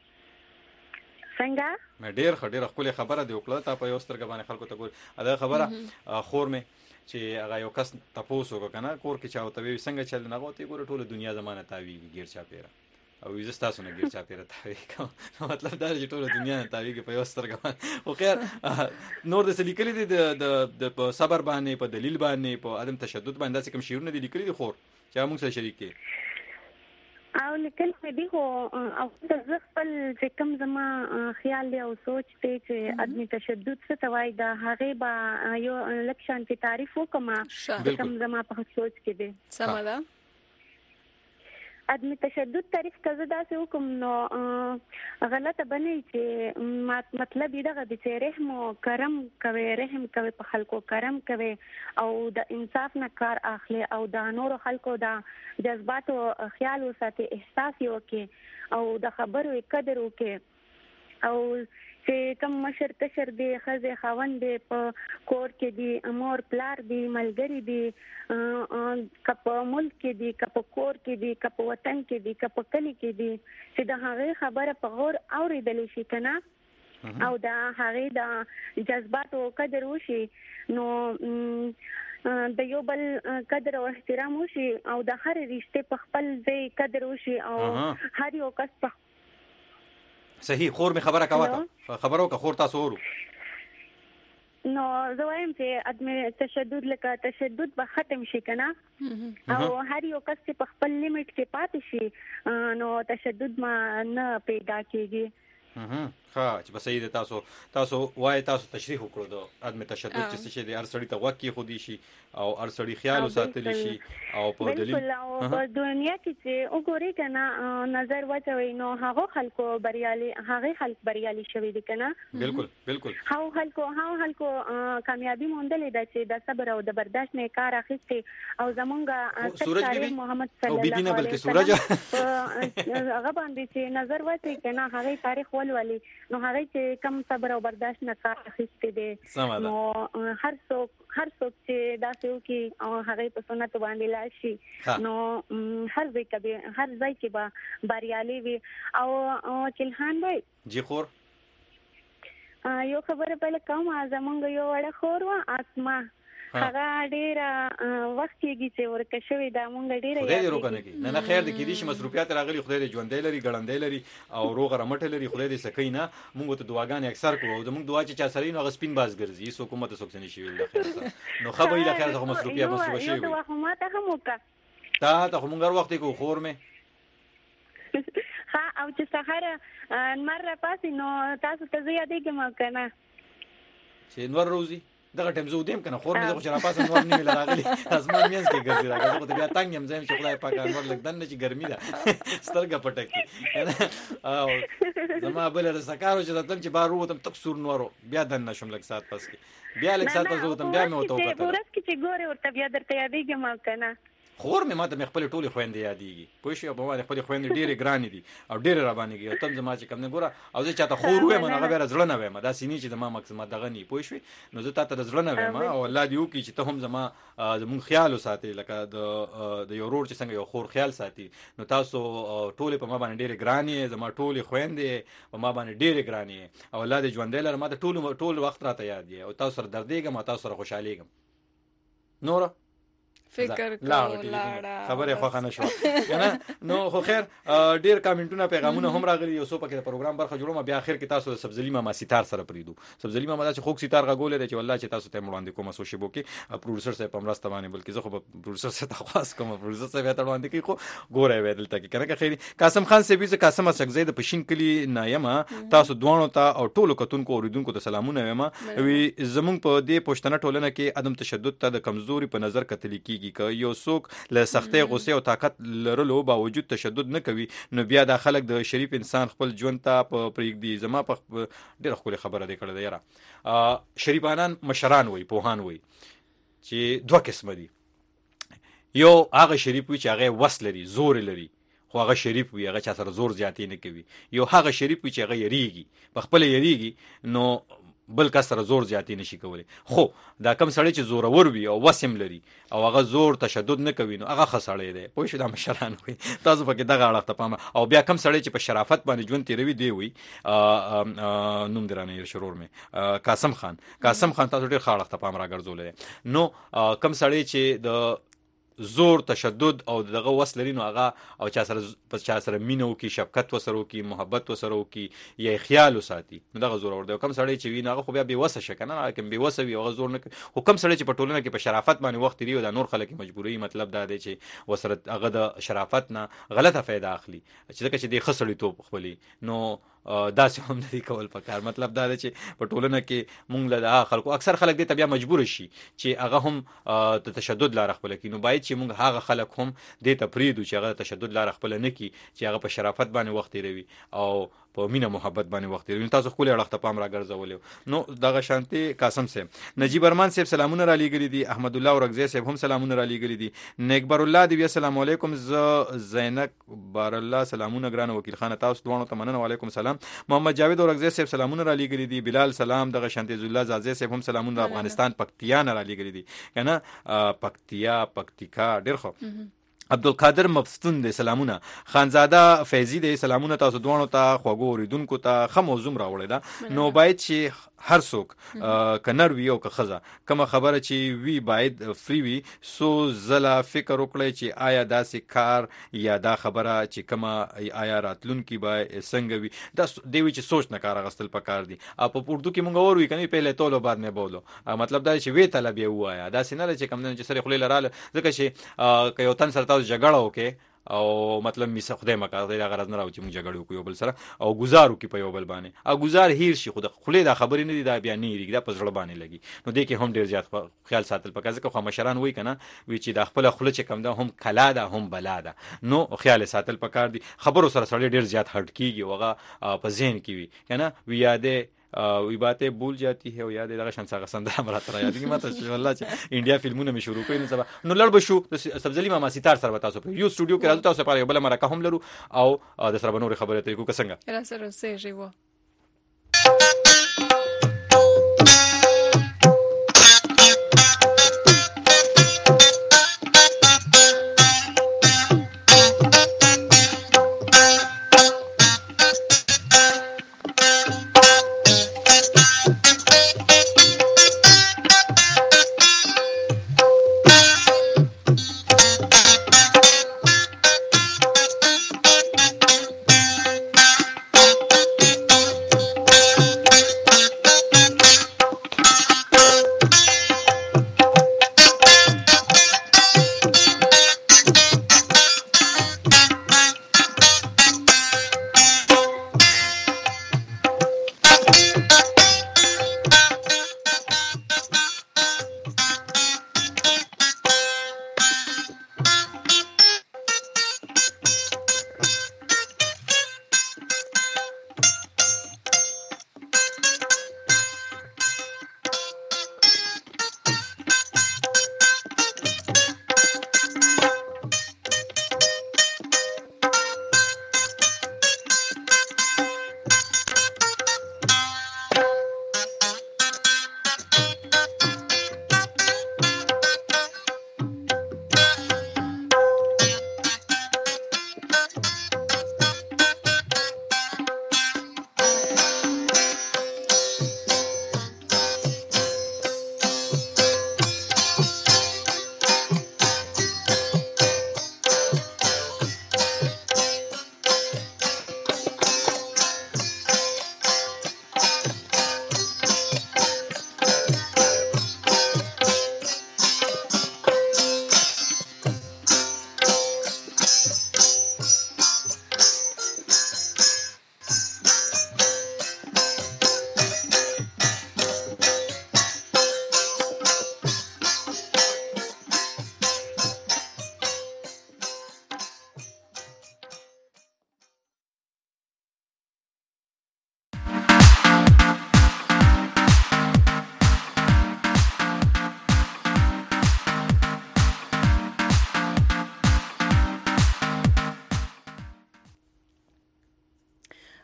څنګه مې ډېر خډېر خپل خبره دی وکړه تا په یو سترګ باندې خلکو ته ګور دا خبره خور مې چې هغه یو کس تاسو وکنه کور کې چاوته وي څنګه چل نه غوته ګور ټوله دنیا زمانه تاویږي غیر چا پیرا او یې تاسو نه غیر چا پیرا تاویږي مطلب دا چې ټوله دنیا نه تاویږي په یو سترګ باندې او خیر نور د لیکلي دي د د صبر باندې په دلیل باندې په عدم تشدد باندې کوم شعرونه دي لیکلي دي خور چې موږ سره شریک دي او لیکل مې دی خو او د خپل چې کوم زما خیال دی او سوچ دی چې عدم تشدد څه ته وایي دا هغه به یو لکشان کې تعریف وکم کوم زما په سوچ کې دی سم ده عدم تشدد تعریف کزه داسې حکم نو غلطه بنئ چې مطلب یې دغه چې رحم او کرم کوي رحم کوي په خلکو کرم کوي او د انصاف نه کار اخلي او د نور خلکو د جذباتو خیال وساتي احساس یو کې او د خبرو قدر وکي او چې کوم مشر تشر دی خزه خاوند دی په کور کې دی امور پلار دی ملګری دی کپ ملک کې دی کپ کور کې دی کپ وطن کې دی کپ کلی کې دی چې د هغه خبره په غور اوریدل شي کنه او د هغه د جذبات او قدر وشي نو د یو بل قدر او احترام وشي او د هر رشته په خپل ځای قدر وشي او هر یو کس په صحیح خور می خبره کاوه خبرو که خور تاسو ورو نو زه وایم چې عدم تشدد لکه تشدد به ختم شي کنه او هر یو کس په خپل لیمټ کې پاتې شي نو تشدد ما نه پیدا کیږي ها چې بس یې تاسو تاسو وای تاسو تشریح وکړو د عدم تشدد چې څه دی هر سړی ته وکی خودي شي او هر سړی خیال وساتلی شي او په دلیل په دنیا کې چې وګوري کنه نظر واچوي نو هغه خلکو بریالي هغه خلک بریالي شوي دي کنه بالکل بالکل هاو خلکو هاو خلکو کامیابی موندلې ده چې د صبر او د برداشت نه کار اخیستي او زمونږه سورج بیبي محمد صلی الله علیه وسلم بلکې سورج هغه باندې چې نظر واچي کنه هغه تاریخ ولولي نو هغه چې کم صبر او برداشت نه کار اخیستي دي نو هر څوک هر څوک چې دا څو کې او هغه په سنت باندې لاشي نو هر ځای کې هر ځای کې به بریالي وي او چلهان وای جی خور یو خبره بل کوم زمونږ یو وړه خور وا اسما هغه ډیره وخت کېږي چې ورکه شوی دا مونږ ډیره خدای دې روکنه کی نه نه خیر دې کې دي چې مصروفیات راغلي خدای دې ژوندې لري ګړندې لري او روغ رمټ لري خدای دې سکینه مونږ ته دعاګانې اکثر کوو زمونږ دعا چې چا سره نو غسپین باز ګرځي سو کومه ته سوک نه شي ویل خیر نو خبرې له خیر څخه مصروفیات مصروف شي یو دوا هم ته هم وکا تا ته مونږ وخت کو خور مې ها او چې سحر مر پاسې نو تاسو ته زیاتې کوم کنه چې نور روزي دغه ټیم زه ودیم کنه خور مې زه خو چې راپاسم نور نه مې راغلی اسمان مینځ کې ګرځي راغلی زه خو ته بیا تنګ یم زه چې خدای پاک انور لږ دننه چې ګرمي ده سترګه پټه کړي او زما بل رسکارو چې راتلم چې بار ووتم تک سور نورو بیا دننه شوم لږ ساعت پس کې بیا لږ ساعت پس ووتم بیا مې ورته وکتل ورځ کې چې ګورې ورته بیا درته یادېږي ما که نه خور مې ماته مې خپلې ټولې خویندې یادېږي پوه شوې او په ما د خپلې خویندې ډېرې ګرانې دي او ډېرې راباندې کېږي او ته هم زما چې کوم نه ګوره او زه چاته خور ویم نو هغه بیا زړه نه ویم داسې نه چې زما مقصد ما دغه نه پوه شوې نو زه تا ته د زړه نه ویم او الله دې وکړي چې ته هم زما زمونږ خیال وساتې لکه د د یو ورور چې څنګه یو خور خیال ساتي نو تاسو ټولې په ما باندې ډېرې ګرانې زما ټولې خویندې په ما باندې ډېرې ګرانې او الله دې ژوندی لره ما ته ټول ټول وخت راته یاد دی او تاسو سره دردېږم او تاسو سره خوشحالېږم نوره فکر کوم خبره خوښه نشوه کنه نو خو خیر ډیر کامنټونه پیغامونه هم راغلي یو څو پکې د پروګرام برخه جوړوم بیا اخر کې تاسو د سبزلی ماما ستار سره پریدو سبزلی ماما چې خوک ستار غول دی چې والله چې تاسو ته وړاندې کوم سو شبو کې پروډوسر صاحب هم راسته باندې بلکې زه خو پروډوسر صاحب ته خاص کوم پروډوسر صاحب ته وړاندې کوي خو ګوره وې دلته کې کنه خیر قاسم خان صاحب زه قاسم اسقزی د پښین کلی نایمه تاسو دوانو ته او ټولو کتونکو اوریدونکو ته سلامونه وایم وی زمونږ په دې پښتنه ټولنه کې عدم تشدد ته د کمزوري په نظر کتل کیږي ک یو څوک له سختۍ غصې او طاقت لرلو باوجود تشدد نه کوي نو بیا د خلک د شریف انسان خپل ژوند ته په پرېږدي زما په ډېره ښکلې خبره دی کړې ده یاره شریفانان مشران وي پوهان وي چې دوه قسمه دي یو هغه شریف وي چې هغه وس لري زور لري خو هغه شریف وي هغه چا سره زور زیاتې نه کوي یو هغه شریف وي چې هغه یریږي په خپل یریږي نو بل کس سره زور زیاتې نشي کولی خو دا کم سړی چې زورور وي او وسم لري او هغه زور تشدد نه کوي نو هغه ښه سړی دی پوه شو دا مشران وي تاسو پکې دغه اړخ ته پام او بیا کم سړی چې په شرافت باندې ژوند تېروي دی وي نوم دې رانه شرور مې قاسم خان قاسم خان تاسو ډېر ښه اړخ ته پام راګرځولی نو کم سړی چې د زور تشدد او دغه وس لري نو هغه او چا سره په چا سره مینه وکي شفقت وسره وکي محبت وسره وکي یا خیال وساتي نو دغه زور ور دی کم سړی چې وینه هغه خو بیا بې وسه شکنه کوم بې وسه وي هغه زور نه کوي خو کم سړی چې په ټولنه کې په شرافت باندې وخت لري او د نور خلک مجبوري مطلب دا دی چې وسره هغه د شرافت نه غلطه فایده اخلي چې ځکه چې د خسړی توپ خپلي نو داسې هم نه کول پکار مطلب دا دی چې په ټولنه کې مونږ له خلکو اکثر خلک دې ته بیا مجبور شي چې هغه هم د تشدد لاره خپل کړي نو باید چې مونږ هغه خلک هم دې ته پریږدو چې هغه تشدد لاره خپل نه کړي چې هغه په شرافت باندې وخت تېروي او په مینه محبت باندې وخت تېروي تاسو خپل اړخ ته پام راګرځولی نو دغه شانتي قاسم صاحب نجیب ارمان صاحب سلامونه را لیږلي دي احمد الله اورګزی صاحب هم سلامونه را لیږلي دي نیکبر الله دی السلام علیکم ز زینک بار الله سلامونه ګران وکیل خان تاسو دوه ته مننه وعلیکم سلام محمد جاوید اورګزی صاحب سلامونه را لیږلي دي بلال سلام دغه شانتي الله زازی صاحب هم سلامونه افغانستان پکتیا نه را لیږلي دي کنه پکتیا پکتیکا ډېر ښه عبدالقادر مبستون دی سلامونه خانزاده فیضی دی سلامونه تاسو دوانو ته خوږو اوریدونکو ته ښه موضوع راوړی ده نو باید چې هر څوک که نر وي او که ښځه کومه خبره چې وي باید فری وي سو زله فکر وکړئ چې آیا داسې کار یا دا خبره چې کومه آیا راتلونکي به څنګه وي دا دی وي چې سوچ نه کار اخیستل پکار دي او په اردو کې مونږ وروي کنه پهله تولو بعد نه بولو مطلب دا چې وی طلب یې وایا داسې نه چې کم نه چې سره خلې لراله ځکه چې که یو تن سره تاسو جګړه وکړي او مطلب میسه خدای مکه دا غرض نه راو چې موږ جګړه وکړو بل سره او گزارو کې په یو بل باندې او گزار هیر شي خود خلې دا خبرې نه دي دا بیا نه ریګ دا په زړه باندې لګي نو دې کې هم ډیر زیات خیال ساتل پکې ځکه خو مشران وای کنه وی چې د خپل خله چې کم ده هم کلا ده هم بلا ده نو خیال ساتل پکار دي خبرو سره سره ډیر زیات هټ کیږي وغه په ذهن کې وي کنه وی یادې وی باتیں بھول جاتی ہے او یاد دغه شان څنګه سنده مراتره یاد کی ماته چې والله چې انډیا فلمونه مې شروع کړي نو سبا نو لړ بشو سبزلی ماما ستار سره تاسو په یو سټوډیو کې راځو تاسو لپاره یو بل مرکه هم لرو او د سره بنور خبره ته کو څنګه را سره سه جیو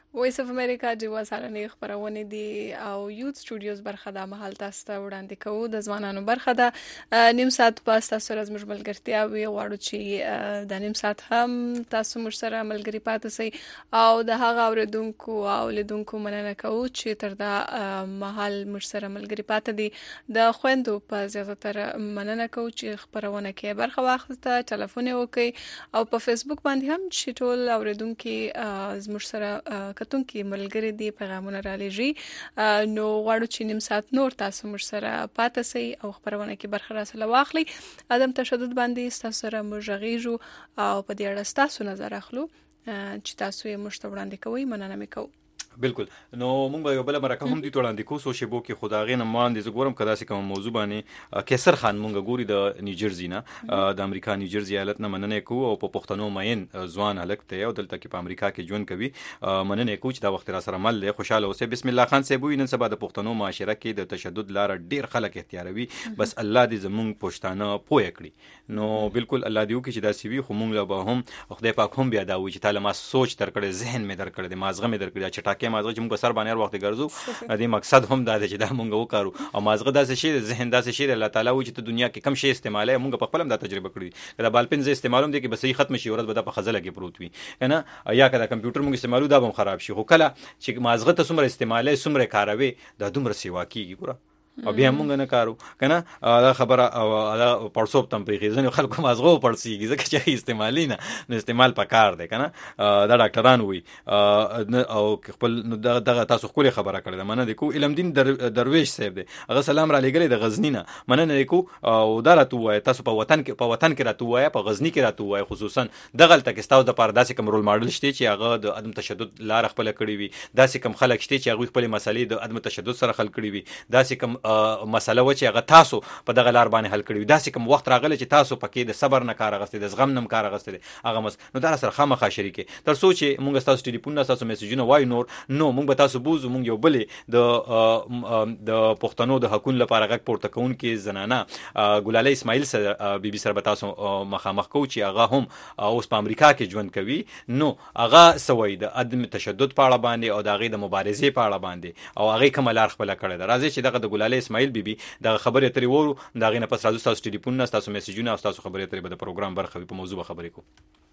وایس اف امریکا جوا سالنې خبرونه دي او یوت سټوډیوز برخه د محل تاسو ته وړاندې کوو د ځوانانو برخه ده نیم ساعت پاس تاسو سره زموږ ملګرتیا وي غواړو چې د نیم ساعت هم تاسو مر سره ملګری پاتې سي او د هغه اوریدونکو او لیدونکو مننه کوو چې تر دا محل مر سره ملګری پاتې دي د خويندو په زیاته تر مننه کوو چې خبرونه کې برخه واخیسته ټلیفون وکي او په فیسبوک باندې هم چې ټول اوریدونکو زموږ سره کتونکي ملګری دي پیغامونه را لېږي نو غواړو چې نیم ساعت نور تاسو مر سره پاتې سي او خبرونه کې برخه راسله واخلي عدم تشدد باندې تاسو سره مجغیجو او په دې اړه تاسو نظر اخلو چې تاسو یې مشته وړاندې کوئ مننه مې کوم بالکل نو موږ به یو بل مرکه هم دي وړاندې کوو سو شیبو کې خداغې نه مان دي زګورم کدا سي کوم موضوع باندې کیسر خان مونږ ګوري د نیوجرسي نه د امریکا نیوجرسي ایالت نه مننه کوو او په پښتنو مین ځوان هلک ته او دلته کې په امریکا کې ژوند کوي مننه کوو چې دا وخت را سره مل له خوشاله اوسه بسم الله خان صاحب وینن سبا د پښتنو معاشره کې د تشدد لار ډیر خلک اختیاروي بس الله دې زمونږ پښتانه پوهه کړی نو بالکل الله دې وکړي چې دا سی وی خو مونږ له به هم خدای پاک هم بیا دا وي چې تعالی ما سوچ تر کړې ذهن مې در کړې د مازغه مې در کړې چې ټاکه مازغه چې موږ سر باندې وخت ګرځو د مقصد هم دا دی چې دا مونږ وکړو او مازغه داسې شی ذهن داسې شی الله تعالی و چې ته دنیا کې کم شی استعمالای مونږ په خپل هم دا تجربه کړې دا بالپن ز استعمالوم دي کې بس یې ختم شي ورځ به په خزله کې پروت وي کنه یا کله کمپیوټر مونږ استعمالو دا هم خراب شي خو کله چې مازغه ته څومره استعمالای څومره کاروي دا دومره سیوا کیږي ګوره او بیا مونږ نه کارو کنه دا خبره او دا پړسوب تم پریږي ځنه خلکو مازغه پړسیږي ځکه چې استعمالي نه نو استعمال پکار دی کنه دا ډاکټران وي او خپل دغه تاسو خپل خبره کړل منه د کو علم دین درویش صاحب دی هغه سلام را لګره د غزنی نه منه کو او دا راته وای تاسو په وطن کې په وطن کې راته وای په غزنی کې راته وای خصوصا دغه تل کې تاسو د پرداسي کوم رول ماډل شته چې هغه د عدم تشدد لار خپل کړی وي داسې کوم خلک شته چې هغه خپل مسلې د عدم تشدد سره حل کړی وي داسې کوم مسله و چې هغه تاسو په دغه لار باندې حل کړی داسې کوم وخت راغلی چې تاسو پکې د صبر نه کار غستې د زغم نه کار غستې هغه مس نو دا سره خامخا شریکه تر څو چې مونږ تاسو ټلیفون تاسو میسجونه وای نور نو مونږ به تاسو بوزو مونږ یو بلې د د پښتنو د حقوقو لپاره غږ پورته کون کې زنانه ګلاله اسماعیل سره بي بي سره به تاسو مخامخ کو چې هغه هم اوس په امریکا کې ژوند کوي نو هغه سوي د عدم تشدد په اړه باندې او د هغه د مبارزې په اړه باندې او هغه کوم لار خپل کړی دا راځي چې دغه د ګلاله اسماعیل بي بي دا خبرې اترې وورو دا غینه پس راځو تاسو ټلیفون نه تاسو میسجونه او تاسو خبرې اترې به د پروګرام برخه په موضوع خبرې کو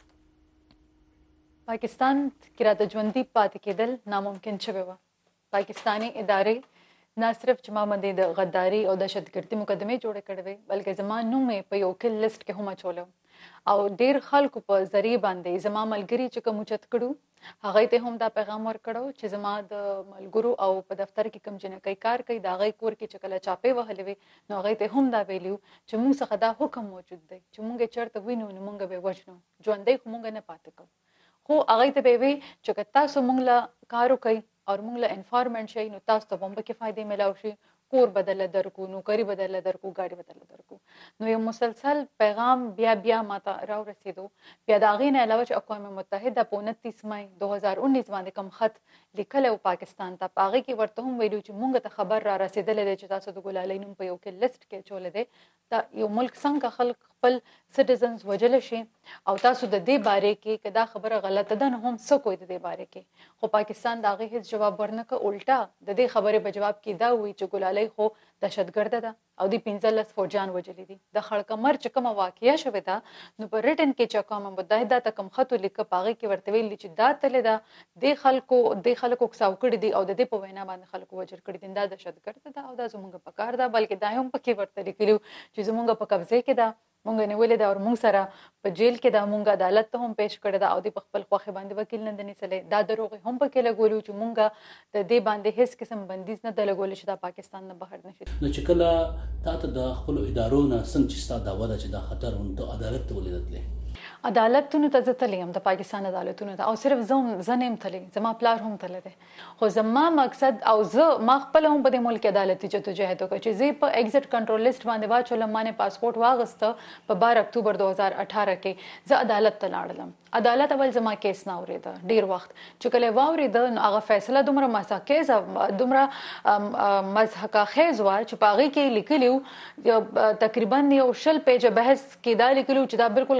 پاکستان کې را د ژوندۍ پاتې کېدل ناممکن شوی و پاکستانی ادارې نه صرف چې ما باندې د غداري او دهشتګردي مقدمې جوړې کړې وې بلکې زما نوم یې په یو کل لیست کې هم اچولو او ډیر خلکو په ذریعہ باندې زما ملګری چې کوم چت کړو هغه ته هم دا پیغام ورکړو چې زما د ملګرو او په دفتر کې کوم جنې کار کوي دا غي کور کې چې کله چاپې وهلې وي نو هغه ته هم دا ویلو چې موږ څخه دا حکم موجود دی چې موږ چرته وینو نو موږ به وژنو ژوندۍ خو موږ نه پاتې کوو خو هغه ته به وي چې تاسو موږ له کارو کوي او موږ له انفارمنت شي نو تاسو ته هم به کې فائدې ملاوي شي کور بدل درکو نوکری بدل درکو گاډي بدل درکو نو یو مسلسل پیغام بیا بیا ماته راو رسیدو بیا دا غینه علاوه چې اقوام متحده په انتیس مئی دو هزار انیس باندې کوم خط لیکل او پاکستان ته پاغي کې ورته هم ویلو چې مونږ ته خبر را رسیدلې ده چې تاسو د ګلالۍ نوم په یو کې لیست کې چولې ده دا یو ملک څنګه خلک خپل سټیزنز وجل شي او تاسو د دې باره کې کدا خبره غلطه ده نه هم څه کوي د دې باره کې خو پاکستان دا غي هیڅ جواب ورنکه الټا د دې خبره په جواب کې دا وی چې ګلالۍ خو دهشتګرد ده او د پنځلس فوجان وجلې دي د خړکمر چې کومه واقعیا شوه ده نو په ریټن کې چې قوم متحده ته کوم خط لیک پاغي کې ورته ویل چې دا تل ده د خلکو د خلکو کساو کړی دي او د دې په وینا باندې خلکو وجر کړی دي دا دهشتګرد ده او دا زمونږ په کار ده بلکې دا هم پکې ورته لیکلو چې زمونږ په قبضه کې ده مونږ نه ولې دا او مونږ سره په جیل کې دا مونږ عدالت ته هم پېښ کړی دا او د خپل خوخه باندې وکیل نه دني سره دا دروغ هم پکې لګولو چې مونږ د دې باندې هیڅ قسم بندیز نه د لګول چې دا پاکستان نه بهر نشي نو چې کله تاسو د خپل ادارو نه څنګه چې ستاسو دا ودا چې دا خطر اون عدالت ته ولیدل عدالتونو ته ځتلې هم د پاکستان عدالتونو ته او صرف زم زنیم تلې زما پلار هم تللی دی خو زما مقصد او زه ما خپل هم په دې ملک عدالت جدوجہد وکړه چې زه په ایگزټ کنټرول لیست باندې واچولم مانه پاسپورت واغسته په بارہ اکتوبر دو هزار اٹھارہ کې زه عدالت ته لاړم عدالت اول زما کیس نه اورېده ډیر وخت چې کله واورېده نو هغه فیصله دومره مساکیزه دومره مزحکه خیز و چې پاغي کې لیکلو تقریبا یو شل پیج بحث کې دا لیکلو چې دا بالکل غیر قانوني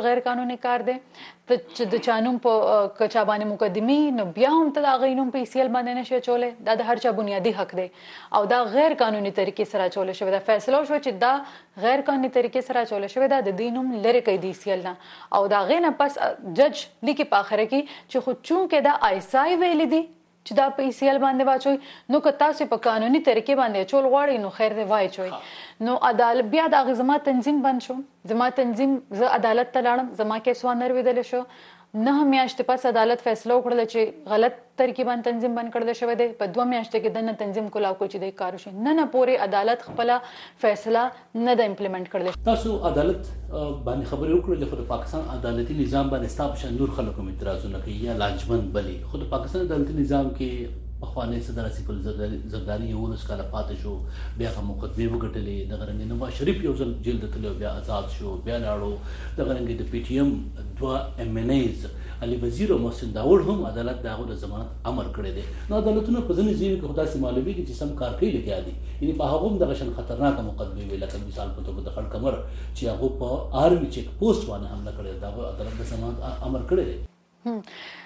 قانوني کار دی چې د چانوم په کچا باندې مقدمي نو بیا هم ته د غینوم په سیل باندې نشي چولې دا د هر چا بنیادی حق دی او دا غیر قانوني طریقې سره چولې شوی دا فیصله شو چې دا غیر قانوني طریقې سره چولې شوی دا د دینوم لری کوي دی سیل نه او دا غینه پس جج لیکي په اخره کې چې خو چون کې دا ایسای ویل دي چې دا په سیل باندې واچوي نو که تاسو په قانوني طریقې باندې چول غواړئ نو خیر دی واچوي نو عدالت بیا د غزما تنظیم بند شو زما تنظیم زه عدالت ته لاړم زما کې سوانر ویدل شو نه میاشتې پس عدالت فیصله وکړه چې غلط طریقې باندې تنظیم بند کړل شوی دی په دوه میاشتې کې دنه تنظیم کولاو کو چې د کار شي نه نه پورې عدالت خپل فیصله نه د امپلیمنٹ کړل تاسو عدالت باندې خبرې وکړلې خو د پاکستان عدالتي نظام باندې ستاسو شندور خلکو اعتراضونه کوي یا لاجمن بلی خو د پاکستان عدالتي نظام کې پخوانی صدر اسف الزرداری یو ولس کاله پاتې شو بیا هم مقدمه وګټلې د غرنګ نواز شریف یو ځل جیل ته تللی بیا آزاد شو بیا لاړو د غرنګ د پی ټی ایم دوه ایم ان ایز علي وزیر او محسن داوود هم عدالت دغه د ضمانت امر کړی دی نو عدالتونه په ځینې ځینې کې خدای سي معلومي چې سم کار کوي لګیا دي یعنی په هغه هم د غشن خطرناک مقدمه ویل کله مثال په توګه د خړ کمر چې هغه په آرمي چیک پوسټ باندې حمله کړې دا عدالت د ضمانت امر کړی دی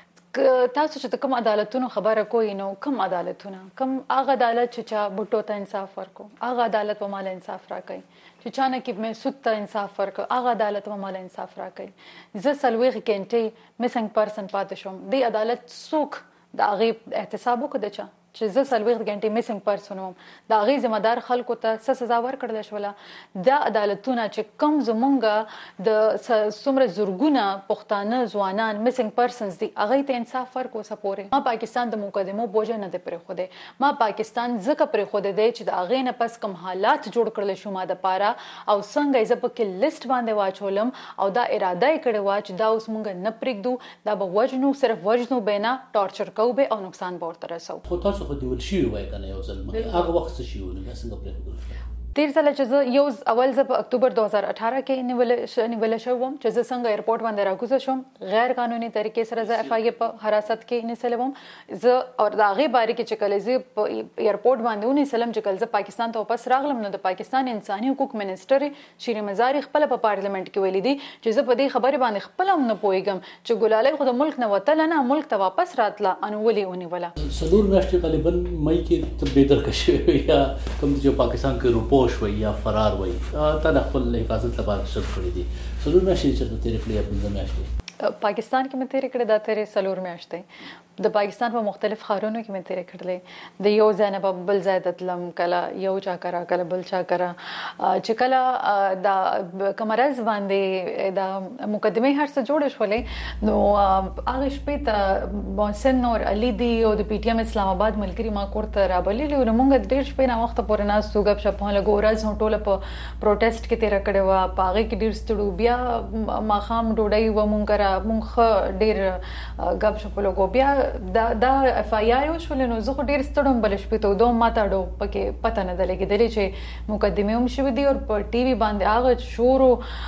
تاسو چې کوم عدالتونو خبره کوئ نو کوم عدالتونه کوم هغه عدالت چې چا بوټو ته انصاف ورکو هغه عدالت په مال انصاف راکړي چې چا نه کې مې سود ته انصاف ورکو هغه عدالت په مال انصاف راکړي زه سلويغ کینټي میسنګ پرسن پاتې شوم دی عدالت څوک د هغه احتساب وکړي چې چې زه سلويغ غنټې میسنګ پرسن وم دا غي ذمہ دار خلکو ته څه سزا ورکړل شوله دا عدالتونه چې کم زمونږه د څومره زورګونه پښتانه ځوانان میسنګ پرسنز دي هغه ته انصاف ورکو سپوري ما پاکستان د مقدمو بوجه نه دی پرې خو دی ما پاکستان زکه پرې خو دی چې د هغه نه پس کم حالات جوړ کړل شو ما د پاره او څنګه یې په کې لیست باندې واچولم او دا اراده یې کړې و چې دا اوس مونږ نه پرېږدو دا به وجنو صرف وجنو بنا ټارچر کوو به او نقصان به ورته رسو خو دی ول شي وای کنه یو ځل هغه وخت څه شي ونه څنګه پرې خبره تیر ځل چې یو اول ځل په اکتوبر دوه هزار اठारह کې نیول نیول شوم چې زه څنګه ایرپورټ باندې راکوزه شوم غیر قانوني طریقې سره زه اف آی په حراست کې نسلم زه او دا غي باره کې چې کله زه په ایرپورټ باندې ونی سلام چې کله زه پاکستان ته واپس راغلم نو د پاکستان انساني حقوق منسٹر شیرین مزاری خپل په پارلیمنت کې ویلي دي چې زه په دې خبره باندې خپل هم نه پويګم چې ګلالي خو د ملک نه وتل نه ملک ته واپس راتله ان ولي ونی ولا سلور میاشتې غالبا مې کې ته بهتر کشي یا کوم چې پاکستان کې روپوش وي یا فرار وي تا د خپل حفاظت لپاره شرط کړی دي سلور میاشتې چې تیرې کړې په پنځه میاشتې پاکستان کې مې تیرې کړې دا تیرې سلور میاشتې د پاکستان په مختلف ښارونو کې مې تیرې کړلې د یو ځای نه بل ځای ته تلم کله یو چا کرا کله بل چا کرا چې کله د کمرز باندې د مقدمه هر څه جوړ شولې نو هغه شپې ته محسن نور علي دی او د پی ټی ایم اسلام آباد ملګری ما کوړه رابلې نو موږ ډېر شپې نه وخت پورې ناس سوګب شپه له ګورز نو ټوله په پروټیسټ کې تیر کړو وا پاغه کې ډېر ستړو بیا ما خام ډوډۍ و مونږ را مونږ ډېر غب شپ لګو بیا دا دا اف آی آر شول نو زه ډیر ستړم بل شپې ته دوه ماتاړو پکې پته نه دلګېدلې چې مقدمه هم شوې دي او په ټي وي باندې هغه شورو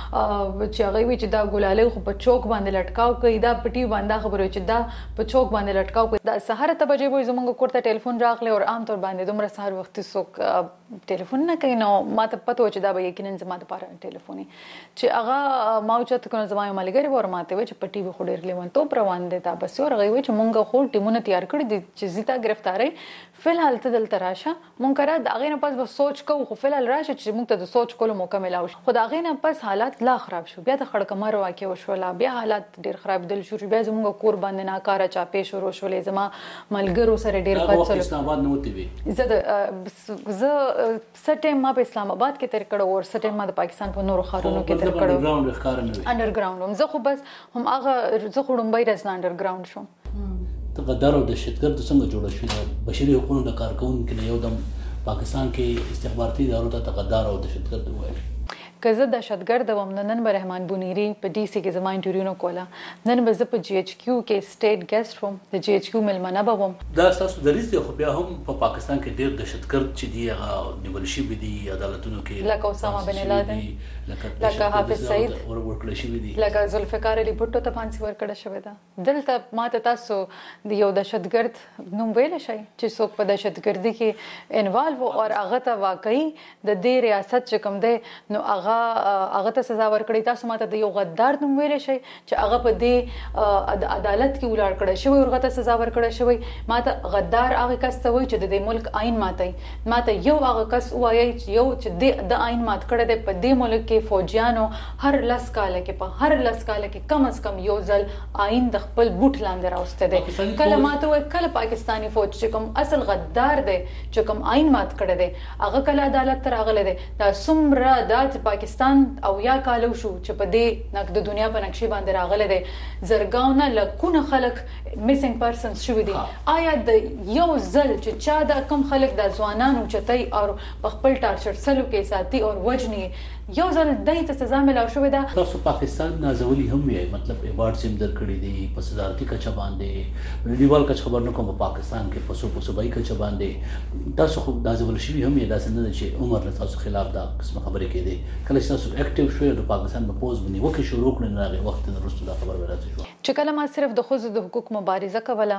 چې هغه وی چې دا ګلالي خو په چوک باندې لټکاو کوي دا په ټي وي باندې خبره چې دا په چوک باندې لټکاو کوي دا سحر ته بجې وې زمونږ کوړه ټلیفون راغله او عام طور باندې دومره سحر وخت څوک ټلیفون نه کوي نو ماته پته و چې دا به یقینا زما لپاره ټلیفوني چې هغه ماوچت کنه زما ملګری ور ماته و چې په ټي وي خو ډیر لیوان تو روان دي تا بس اور غوي چې مونږ خو ټیمونه تیار کړی دي چې زیتا گرفتاری فلحال ته دلته راشه مونږ کرا دا غینه پس به سوچ کوو خو فلحال راشه چې مونږ ته د سوچ کولو موقع ملاو شي خو دا غینه پس حالات لا خراب شو بیا د خړکمر واقع وشولا بیا حالات ډیر خراب دل شو بیا زموږ کور باندې ناکاره چاپې شروع شولې زما ملګرو سره ډیر پات سره اسلام آباد نه وتی وي زه زه سټیم ما په اسلام آباد کې تر کړه او سټیم ما د پاکستان په نورو ښارونو کې تر کړه انډرګراوند ښکار نه وي انډرګراوند هم زه خو بس هم هغه زه خړمبای رس انډرګراوند شوم ته غدار او دهشتګرد څنګه جوړ شو بشري حقوقو د کارکونکو یو دم پاکستان کې استخباراتي ادارو ته غدار او دهشتګرد وایي که زه دهشتګرد وم نن به رحمان بونیری په ډي سي کې زما انټرویو کوله نن به زه په جی ایچ کیو کې سټیټ ګیسټ وم د جی ایچ کیو ملمنه به وم دا تاسو د ریس خو بیا هم په پاکستان کې ډېر دهشتګرد چې دی هغه نیول شوي دي عدالتونو کې لکه اسامه بن لادن لکه حافظ سعید ورکړل شوي دي لکه ذوالفقار علي بھټو ته پانسي ورکړل شوې ده دلته ماته تاسو د یو دهشتګرد نوم ویل شي چې څوک په دهشتګردي کې انوالو او هغه ته واقعي د دې ریاست چې کوم دی نو هغه هغه هغه ته سزا ورکړي. تاسو ماته د یو غدار نوم ویل شي چې هغه په دې عدالت کې ولاړ کړی شوی، هغه ته سزا ورکړی شوی. ماته غدار هغه کس ته وایي چې د ملک آئین ماتي. ماته یو هغه کس وایي چې یو چې د آئین مات کړی دی. په دې ملک کې فوجیانو هر لس کاله کې په هر لس کاله کې کم از کم یو ځل آئین د خپل بوټ لاندې راوسته دی. کله ماته وایي کله پاکستانی فوج چې کوم اصل غدار دی چې کوم آئین مات کړی دی هغه کله عدالت ته راغلی دی. دا څومره دا چې پاکستان او یا کالو شو چې په دې د دنیا په نقشې باندې راغلی دی. زرګونه لکونه خلک میسنګ پرسنز شوي دي. آیا د یو ځل چې چا د کم خلک د ځوانانو چتای او په خپل ټارچر سلو کې ساتي او وجني یو ځل دای ته سزا ملاو شوې ده؟ تاسو پاکستان نازولی هم یې مطلب ایوارډ سیم درکړي دي په صدارتي کچه باندې، نړیوال کچ خبر نه کوم په پاکستان کې په صوبو صوبایي کچه باندې تاسو خو نازول شوي هم یې. داسې نه ده چې عمر له تاسو خلاف دا قسمه خبرې کېدې. کله چې تاسو اکټیو شوئ د پاکستان په پوز باندې وکړې شروع کړې نو هغې وخت نه وروسته دا خبر راځي شو چې کله ما صرف د ښځو د حقوق مبارزه کوله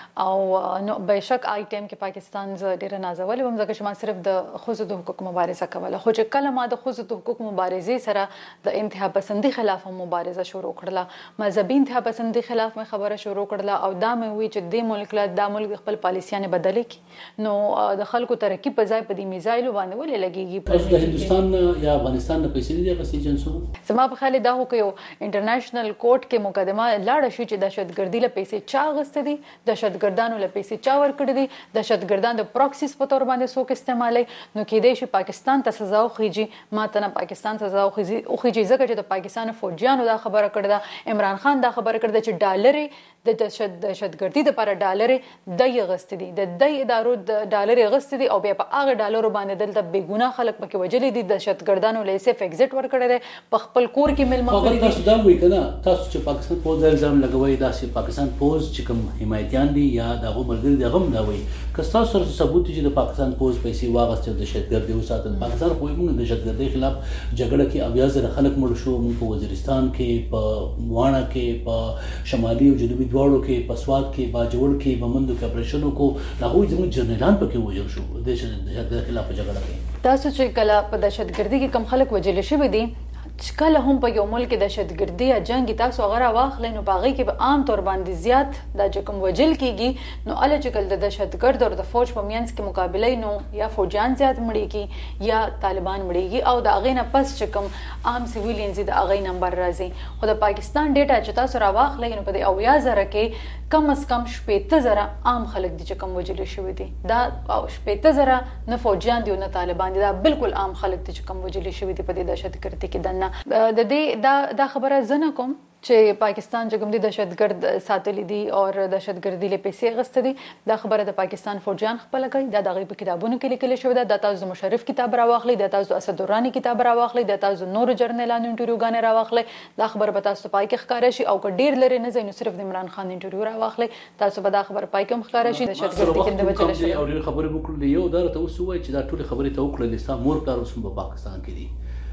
او نو بهشک آی ټایم کې پاکستان زه ډېره نازولې وم ځکه چې ما صرف د ښځو د حقوق مبارزه کوله. خو چې کله ما د ښځو د حقوق مبارزې سره د انتها پسندي خلاف هم مبارزه شروع کړله، مذهبي انتها پسندي خلاف مې خبره شروع کړله او دا مې وی چې د ملک له د ملک خپل پالیسیانه بدلې کی نو د خلکو ترقی په ځای په دې میزایلو باندې ولې لګيږي. تاسو د هندستان یا افغانستان نه پیسې دي غسي جنسو زما په خاله دا هو کې یو انټرنیشنل کورټ کې مقدمه لاړه شو چې دهشتګردي له پیسې چا غسته دي، دهشتګردانو له پیسې چا ورکړي دي، دهشتګردان د پروکسیز په تور باندې څوک استعمالي. نو کې دې شي پاکستان ته سزا وخیږي، ماته نه پاکستان سزا وخیږي او خیږي ځکه چې د پاکستان فوجیانو دا خبره کړې ده، عمران خان دا خبره کړې ده چې ډالر د دهشتګردي لپاره ډالر د یغست دي، د د ادارو د ډالر یغست دي او بیا په هغه ډالرو باندې دلته بېګونه خلک پکې وجلې دي. دهشتګردانو له سیف ایگزیټ ورکړی دی، په خپل کور کې ملما کړی دي. تاسو دا وایي کنه تاسو چې پاکستان پوز الزام لګوي دا چې پاکستان پوز چې کوم حمایتيان دي یا دغه ملګری دي غم دا وایي که تاسو سره ثبوت چې د پاکستان پوز پیسې واغستل د دهشتګردي وساتل. پاکستان خو موږ د دهشتګردي خلاف جګړه کې اویا زره خلک مړ شو، موږ په وزیرستان کې، په واڼه کې، په شمالي او جنوبي دواړو کې، په سواد کې، باجوړ کې، بمندو کې اپریشنو کو هغوی زموږ جنرالان پکې وژل شو د دهشتګردۍ خلاف جګړه کې. تاسو چې کله په دهشتګردي کې کم خلک وژل شوي دي کله هم په یو ملک دهشتګردي یا جنگ تاسو هغه راواخلئ نو په هغې کې به عام طور باندې زیات دا چې کوم وژل کېږي نو هله چې کله د دهشتګرد او د فوج په منځ کې مقابله نو یا فوجیان زیات مړېږي یا طالبان مړېږي او د هغې نه پس چې کوم عام سیویلینز دي د هغې نمبر راځي. خو د پاکستان ډیټا چې تاسو راواخلئ نو په دې اویا زره کې کم از کم شپېته زره عام خلک دي چې کوم وژل شوي دي. دا شپېته زره نه فوجیان دي او نه طالبان دي، دا بالکل عام خلک دي چې کوم وژل شوي دي په دې دهشتګردي کې دننه. د دې دا دا خبره زه نه کوم چې پاکستان چې کوم دي دهشتګرد ساتلی دي او دهشتګردي له پیسې غسته دي، دا خبره د پاکستان فوجیان خپل کوي. دا د غیب کتابونو کې لیکل شوی ده. د تاسو مشرف کتاب راواخلي، د تاسو اسدورانی کتاب راواخلي، د تاسو نور جرنالانو انټرویوګانې راواخلي، دا خبره به تاسو پای کې ښکاره شي. او که ډیر لري نه ځینو صرف د عمران خان انټرویو راواخلي تاسو به دا خبره پای کې هم ښکاره شي. دهشتګردي کې د وجل شي او ډیر خبرې وکړلې یو دا ته اوس وایي چې دا ټول خبرې ته وکړلې ستا مور پلار اوس په پاکستان کې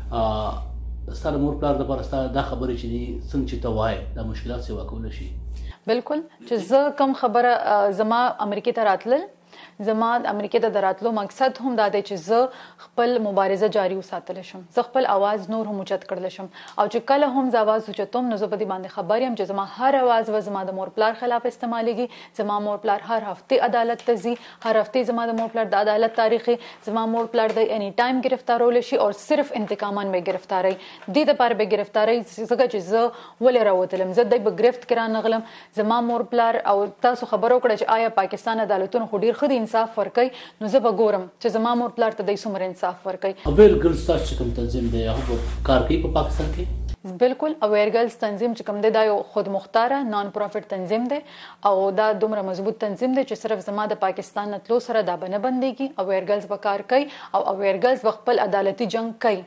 دي. ستاره مور پلار د پرستا دا خبرې چې دي څنګه چې ته وایي دا مشکلات سیوا کول شي. بالکل چې زه کم خبره زما امریکا ته راتلل، زما د امریکا ته دراتلو مقصد هم دا دی چې زه خپل مبارزه جاری وساتل شم، زه خپل आवाज نور هم اوچت کړل شم او چې کله هم زه आवाज اوچتوم نو زه په دې باندې خبر یم چې زما هر आवाज و زما د مور پلار خلاف استعمالېږي. زما مور پلار هر هفته عدالت ته ځي، هر هفته زما د مور پلار د عدالت تاریخي، زما مور پلار د اني ټایم گرفتارول شي او صرف انتقامان به گرفتاری دي د پاره به گرفتاری څنګه چې زه ولې راوتلم زه د به گرفت کرا نغلم. زما مور پلار او تاسو خبرو کړه چې آیا پاکستان عدالتونو خو ډیر خدي انصاف ورکي نو زه به ګورم چې زما مور پلار ته د څومره انصاف ورکي. اویر ګرلز تاسو کوم تنظیم دی هغه کار کوي په پاکستان کې؟ بالکل اویر ګرلز تنظیم چې کوم دی دا یو خود مختاره نان پروفټ تنظیم دی او دا دومره مضبوط تنظیم دی چې صرف زما د پاکستان نه تلو سره دا بنه بنديږي. اویر ګرلز به کار کوي او اویر ګرلز خپل عدالتي جنگ کوي.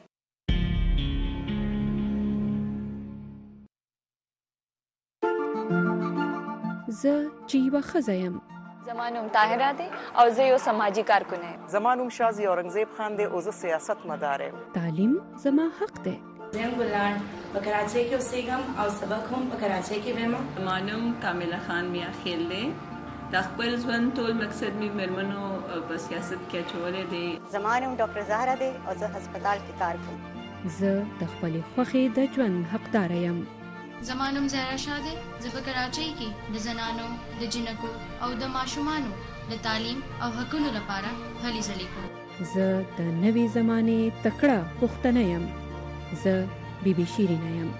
زه چې یوه ښځه یم، زما نوم طاهره دی او زه یو سماجی کارکن یم. زما نوم شازي اورنګزیب خان دی او زه سیاست مدار یم. تعلیم زما حق دی. زم ګلان په کراچۍ کې اوسېږم او سبق هم په کراچۍ کې وایم. زما نوم کامله خان میا خیل دی. د خپل ژوند ټول مقصد مې مېرمنو په سیاست کې اچولی دی. زما نوم ډاکټر زهره دی او زه هسپتال کې کار کوم. زه د خپلې خوښې د ژوند حقدار یم. زمانم زهرا شاده زه په کراچۍ کې د زنانو د جنکو او د ماشومانو د تعلیم او حقونو لپاره هلې ځلې کوم. زه د نوې زمانې تکړه پښتنه یم. زه بیبي شیرینه یم.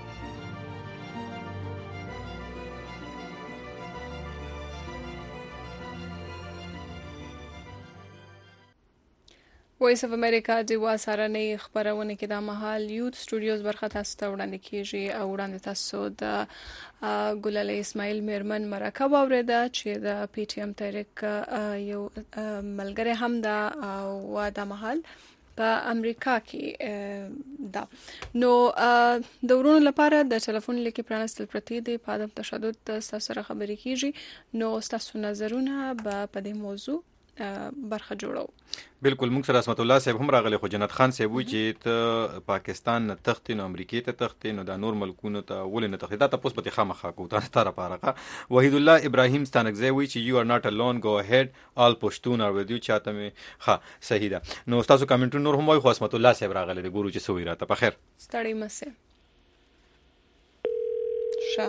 وایس اف امریکا د واسارنې خبرونه کې د مهال یوت سټوډیوز برخه تاسو ته وړاندې کیږي او وړاندې تاسو د ګلالي اسماعیل میرمن مرکه واوریده چې د پی ټی ایم تحریک یو ملګری هم ده او د مهال په امریکا کې ده. نو د ورونو لپاره د ټلیفون لیکي پرانستل پرتی دی په عدم تشدد تاسو سره خبرې کیږي. نو تاسو نظرونه په دې موضوع برخه جوړو. بالکل موږ سره اسمت الله صاحب هم راغلی خو جنت خان صاحب وی چې ته پاکستان نه تختی نو امریکای ته تختی نو دا نور ملکونو ته ولې نه تختی دا تاسو په خامخا کو ته تر پاره وحید الله ابراهیم ستانکزی وی چې یو ار ناٹ الون گو اهید آل پښتون ار ودیو چاته می ها صحیح ده. نو تاسو کمنټ نور هم وای خو اسمت الله صاحب راغلی دی ګورو چې سوې راته په خیر ستړی مسه شه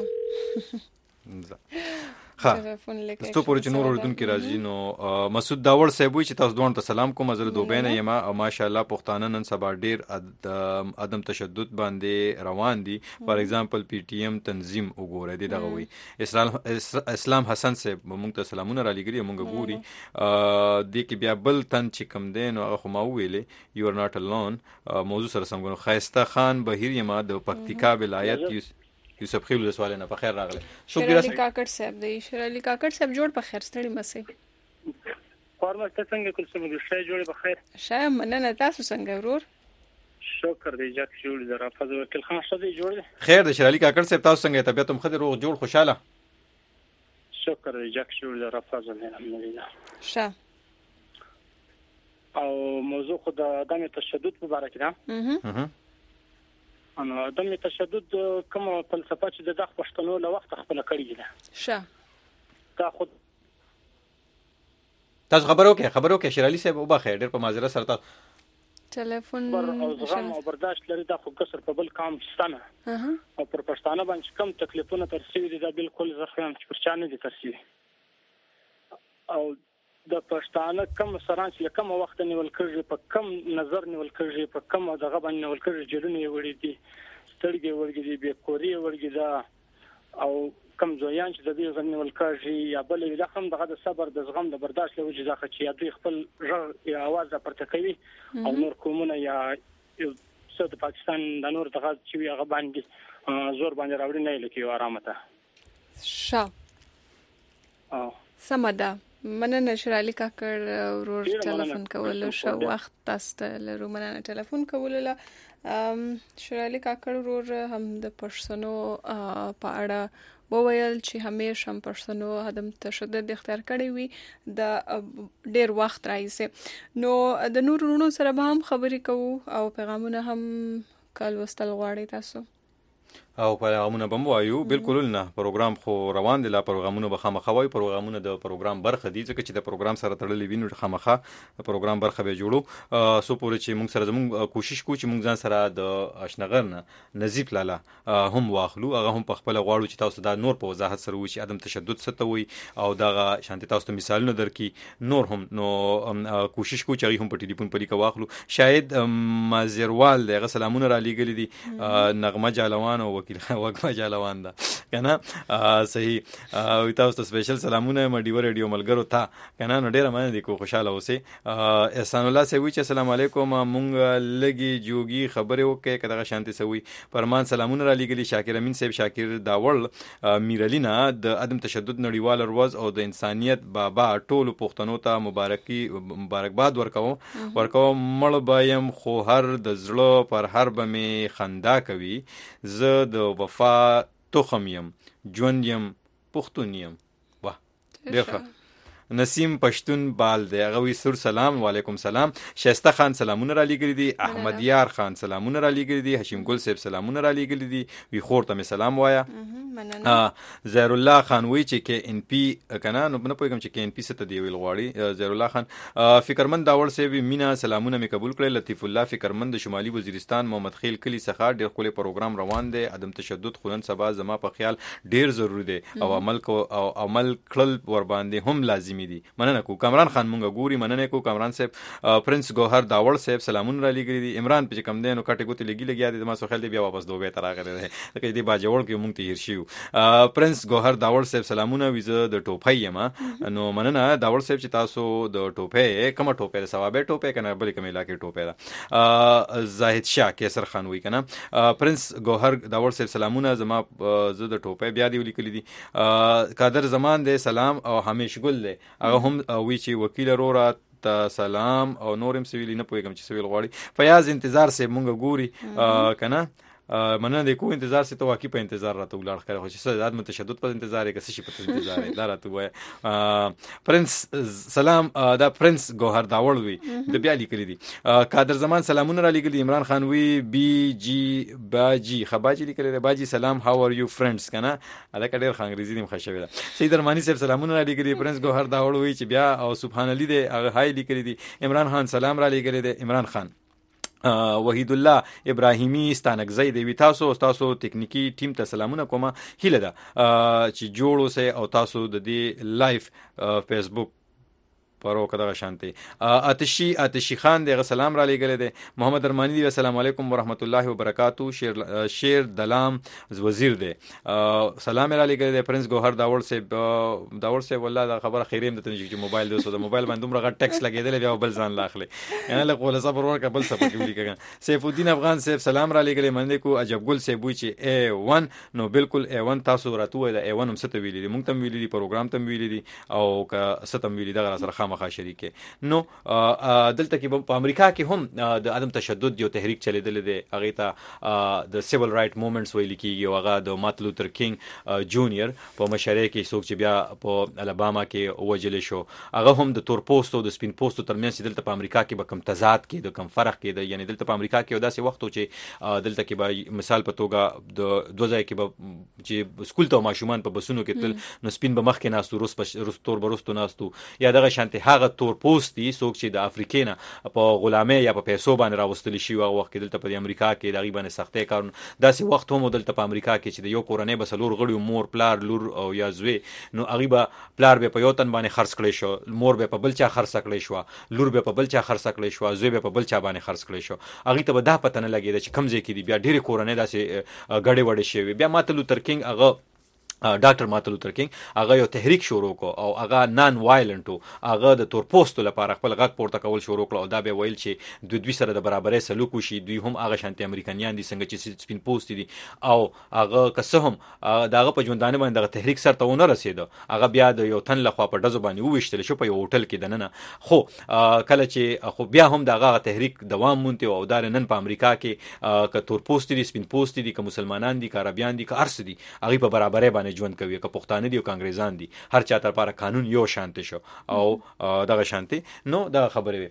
ها ستو پورې چې نور اوردونکو راځي. نو مسعود داوړ صاحب وی چې تاسو دوه ته سلام کوم. زه دوبه نه یم او ماشاءالله پښتانه نن سبا ډیر عدم تشدد باندې روان دي. فار ایگزامپل پی ټی ایم تنظیم وګوره دی دغه وی اسلام اسلام حسن صاحب موږ ته سلامونه را لګري موږ ګوري د کې بیا بل تن چې کم دین او خو ما ویلې یو ار ناٹ الون موضوع سره سمګنو. خایسته خان بهیر یم د پکتیکا ولایت یوسف خیل له سوال نه په خیر راغله. شکر علي کاکړ صاحب دی. شکر علي کاکړ صاحب جوړ په خیر ستړي مسه فارمه څنګه کول سم د شای جوړ په خیر شای مننه تاسو څنګه ورور شکر دی جک جوړ زرا فضل وکیل خان شته جوړ خیر د شکر علي کاکړ صاحب تاسو څنګه طبيعت هم خدای روغ جوړ خوشاله شکر دی جک جوړ زرا فضل الحمدلله شه او موضوع خو د عدم تشدد په اړه کې ده. انا عدم تشدد کوم فلسفه چې د دغه پښتنو له وخت خپل کړی ده شه تا خود تاسو خبرو کې خبرو کې شیر علي صاحب وبا خیر ډېر په معذرت سره تاسو ټلیفون او زغم او برداشت لري د خو کسر په بل کام ستنه او پر پښتانه باندې کم تکلیفونه تر سوي دي دا بالکل زخم چې پرچانه دي تر سوي او د پښتانه کم سران چې کم وخت نیول کړي په کم نظر نیول کړي په کم دغه باندې نیول کړي جوړونه وړي دي سترګې ورګي دي به کوري ورګي دا او کم زویان چې د دې غن نیول کړي یا بل د هم دغه د صبر د زغم د برداشت له وجې ځکه چې دوی خپل ژغ یا आवाज پرته کوي او نور کومونه یا د پاکستان د نور دغه چې هغه باندې زور باندې راوړي نه لکه آرامه ته شه او سمدا مننه شرالي کاکړ ورور ټلیفون کولو شو وخت تاسو له مننه ټلیفون کولو له شرالي کاکړ ورور هم د پښتنو په اړه وویل چې همیشه هم پښتنو عدم تشدد اختیار کړی وي د ډیر وخت راځي. نو د نور ورونو سره به هم خبرې کوو او پیغامونه هم کال وستل غواړي تاسو او پیغامونه بم وایو بالکل نه پروګرام خو روان دي لا پروګرامونه به خامخوي پروګرامونه د پروګرام برخه دي ځکه چې د پروګرام سره تړلې وینو خامخه پروګرام برخه به جوړو سو پورې چې موږ سره زموږ کوشش کوو چې موږ ځان سره د آشنغر نه نزیف لاله هم واخلو هغه هم په خپل غواړو چې تاسو دا نور په وضاحت سره وي چې عدم تشدد څه ته وي او دا شانتي تاسو ته مثالونه درکې نور هم نو کوشش کوو چې هم په ټلیفون پرې کا واخلو. شاید مازیروال دغه سلامونه را لېګل دي نغمه جالوان او وکیل وګما جالوان دا کنه صحیح او تاسو ته سپیشل سلامونه مډیو ریډیو ملګرو ته کنه نو ډیر مانه دي کو خوشاله اوسه. احسان الله سوي چې السلام علیکم مونږ لګي جوګي خبره وکړه کده شانتي سوي پرمان سلامونه را لګلی شاکر امین صاحب شاکر داول میرلینا د عدم تشدد نړیوال ورځ او د انسانيت بابا ټولو پښتنو ته مبارکي مبارکباد ورکوم ورکوم مړ بایم خو هر د زړه پر هر بمه خندا کوي زه د وفا تخم یم ژوند یم پښتون یم. واه ډېر ښه نسیم پښتون بال دی هغه وی سر سلام وعلیکم سلام. شایسته خان سلامونه را لګری دي. احمد یار خان سلامونه را لګری دي. هشیم ګل صاحب سلامونه را لګری دي. وی خور ته سلام وایا. زهر الله خان وی چې کې ان پی کنه نو نه پوهیږم چې کې ان پی ست دی ویل غواړي. زهر الله خان فکرمند داور صاحب مینا سلامونه می قبول کړل. لطیف الله فکرمند شمالي وزیرستان محمد خیل کلی څخه ډېر خپل پروګرام روان دی. عدم تشدد خلن سبا زما په خیال ډېر ضروری دی او عمل کو او عمل کړل ور باندې هم لازمی دي. مننه کو کامران خان مونږ ګوري. مننه کو کامران صاحب. پرنس ګوهر داور صاحب سلامونه را لګری دي. عمران په کم دینو کټه ګوت لګي لګیا دي ما سو خیال دی بیا واپس دوه تر راغلی دی کې دی باجوړ کې مونږ ته هیر شیو. پرنس ګوهر داور صاحب سلامونه ویزه د ټوپۍ یم نو مننه داور صاحب چې تاسو د ټوپۍ کومه ټوپۍ ثوابه ټوپۍ کنه بلې کومه علاقې ټوپۍ ده. زاهد شاه کیسر خان وی کنه. پرنس ګوهر داور صاحب سلامونه زما زه د ټوپۍ بیا دی ولیکل دي. قادر زمان دی سلام او همیش ګل دی هغه هم وی چې وکیل رورا سلام او نورم سویلی نه پوهیږم چې سویل غواړي. فیاض انتظار سه مونږ ګوري کنه مننه د کو انتظار سه تو واقعي په انتظار راته ولاړ کړو چې سزاد متشدد په انتظار کې څه شي په انتظار دا راته وای. پرنس سلام دا پرنس ګوهر داوړ وی د بیا لیکل دي. قادر زمان سلامونه را لیکل دي. عمران خان وی بی جی باجی خباجی لیکل دي. باجی سلام هاو ار یو فرندز کنه ادا کډیر خانګریزي دیم خوشاله ده. سید درمانی صاحب سلامونه را لیکل دي. پرنس ګوهر داوړ وی چې بیا او سبحان الله دې هغه هاي لیکل دي. عمران خان سلام را لیکل دي. عمران خان وحید الله ابراهیمی ستانکزی دی وی تاسو تاسو تکنیکی ټیم ته سلامونه کومه هیله ده چې جوړو سه او تاسو د دې لایف فیسبوک پرو کداغه شانتي. آتشی آتشی خان دغه سلام را لګل دي. محمد ارمانی دی السلام علیکم ورحمت الله وبرکاتہ. شیر شیر دلام وزیر دی سلام را لګل دي. پرنس ګوهر داور صاحب داور صاحب والله دا خبره خیریم د تنجی چې موبایل د سو د موبایل باندې دومره غټ ټیکس لګیدل بیا بل ځان لاخلي یعنی له قوله صبر ورکه بل څه پکې ولیکه. سیف الدین افغان صاحب سلام را لګل منده کو. عجب ګل صاحب وی چې اے ون نو بالکل اے ون تاسو راتوي دا اے ون هم ست ویلي دي مونږ تم ویلي دي پروګرام تم ویلي دي او که ستم ویلي دا سره مخه شریک نو دلته کې په امریکا کې هم د عدم تشدد یو تحریک چلیدل دی. هغه ته د سیویل رائټ موومېنټس ویل کېږي او هغه د مارټن لوتر کینګ جونیئر په مشرۍ کې څوک چې بیا په الاباما کې وجل شو هغه هم د تور پوسټو د سپین پوسټو ترمنځ دلته په امریکا کې به کم تضاد کې د کم فرق کې د یعنی دلته په امریکا کې داسې وخت چې دلته کې به مثال په توګه د دوه ځای کې به چې سکول ته ماشومان په بسونو کې تل نو سپین به مخ کې ناستو روس په تور برستو ناستو یا دغه شانته هغه تور پوسټ دي څوک چې د افریقې نه په غلامۍ یا په پیسو باندې راوستل شي او وخت کې دلته په امریکا کې دغه باندې سختۍ کارونه داسې وخت هم دلته په امریکا کې چې د یو کورنۍ بسلور غړي مور پلار لور او یا زوی نو هغه به پلار به په یو تن باندې خرڅ کړي شو مور به په بل چا خرڅ کړي شو لور به په بل چا خرڅ کړي شو زوی به په بل چا باندې خرڅ کړي شو هغه ته به دا پته نه لګیږي چې کم ځای کې دي بیا ډېری کورنۍ داسې غړي وړي شي بیا مارټن لوتر کینګ هغه ډاکټر مارټن لوتر کینګ هغه یو تحریک شروع کو او هغه نان وایلنټو هغه د تور پوسټو لپاره خپل غږ پورته کول شروع کړ او دا به ویل چې دوی دوی سره د برابرۍ سلوک وشي دوی هم هغه شانتي امریکایان دي څنګه چې سپین پوسټ دي او هغه کسه هم داغه په ژوندانه باندې د تحریک سره ته ونه رسیدو هغه بیا د یو تن لخوا په دزو باندې وويشتل شو په یو هوټل کې دننه خو کله چې خو بیا هم دغه تحریک دوام مونته او دا نن په امریکا کې ک تور پوسټ دي سپین پوسټ دي ک مسلمانان دي ک عربيان دي ک ارس دي هغه په برابرۍ باندې ژوند کوي که پښتانه دي او کانګریزان دي هر چا تر لپاره قانون یو شانته شو او دغه شانته نو دا خبره وي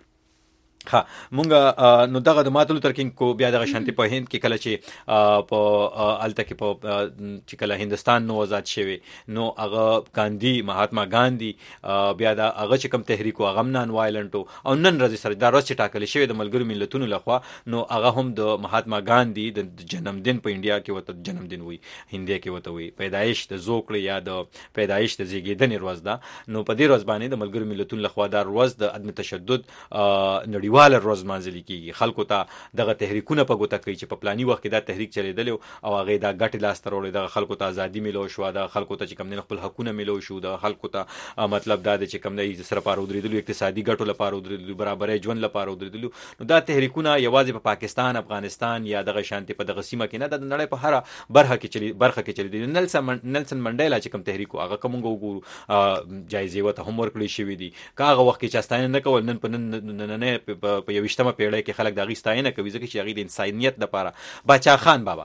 ها مونږ نو دغه د مارټن لوتر کینګ کو بیا دغه شانتي په هند کې کله چې په الته کې په چې کله هندستان نو آزاد شوی نو هغه ګاندھی مهاتما ګاندھی بیا دا هغه چې کوم تحریک او غم نان وایلنټو او نن ورځ سره دا ورځ چې ټاکل شوی د ملګرو ملتونو لخوا نو هغه هم د مهاتما ګاندھی د جنمدن په انډیا کې وته جنمدن وي هندیا کې وته وي پیدایش د زوکړې یا د پیدایش د زیږیدنې ورځ ده نو په دې ورځ باندې د ملګرو ملتونو لخوا دا ورځ د عدم تشدد نړۍ واله روز مانځل کیږي خلکو ته دغه تحریکونه په ګوته کوي چې په پلاني وخت کې دا تحریک چلیدل او هغه دا غټ لاس ترولې د خلکو ته ازادي ملو شو د خلکو ته چې کوم نه خپل حقونه ملو شو د خلکو ته مطلب دا چې کوم نه سره پاره ودرېدل اقتصادي ګټو لپاره ودرېدل برابرۍ ژوند لپاره ودرېدل نو دا تحریکونه یوازې په پاکستان افغانستان یا دغه شانتي په دغه سیمه کې نه د نړۍ په هر برخه کې چلی برخه کې چلی دي نلسن نلسن منډیلا چې کوم تحریک هغه کوم وګورو جایزې وته هم ورکړي شوې دي کاغه وخت کې چاستانه نه کول نن په نن نه په یویشتمه پیړۍ کې خلک د هغې ستاینه کوي ځکه چې هغې د انسانیت دپاره باچا خان بابا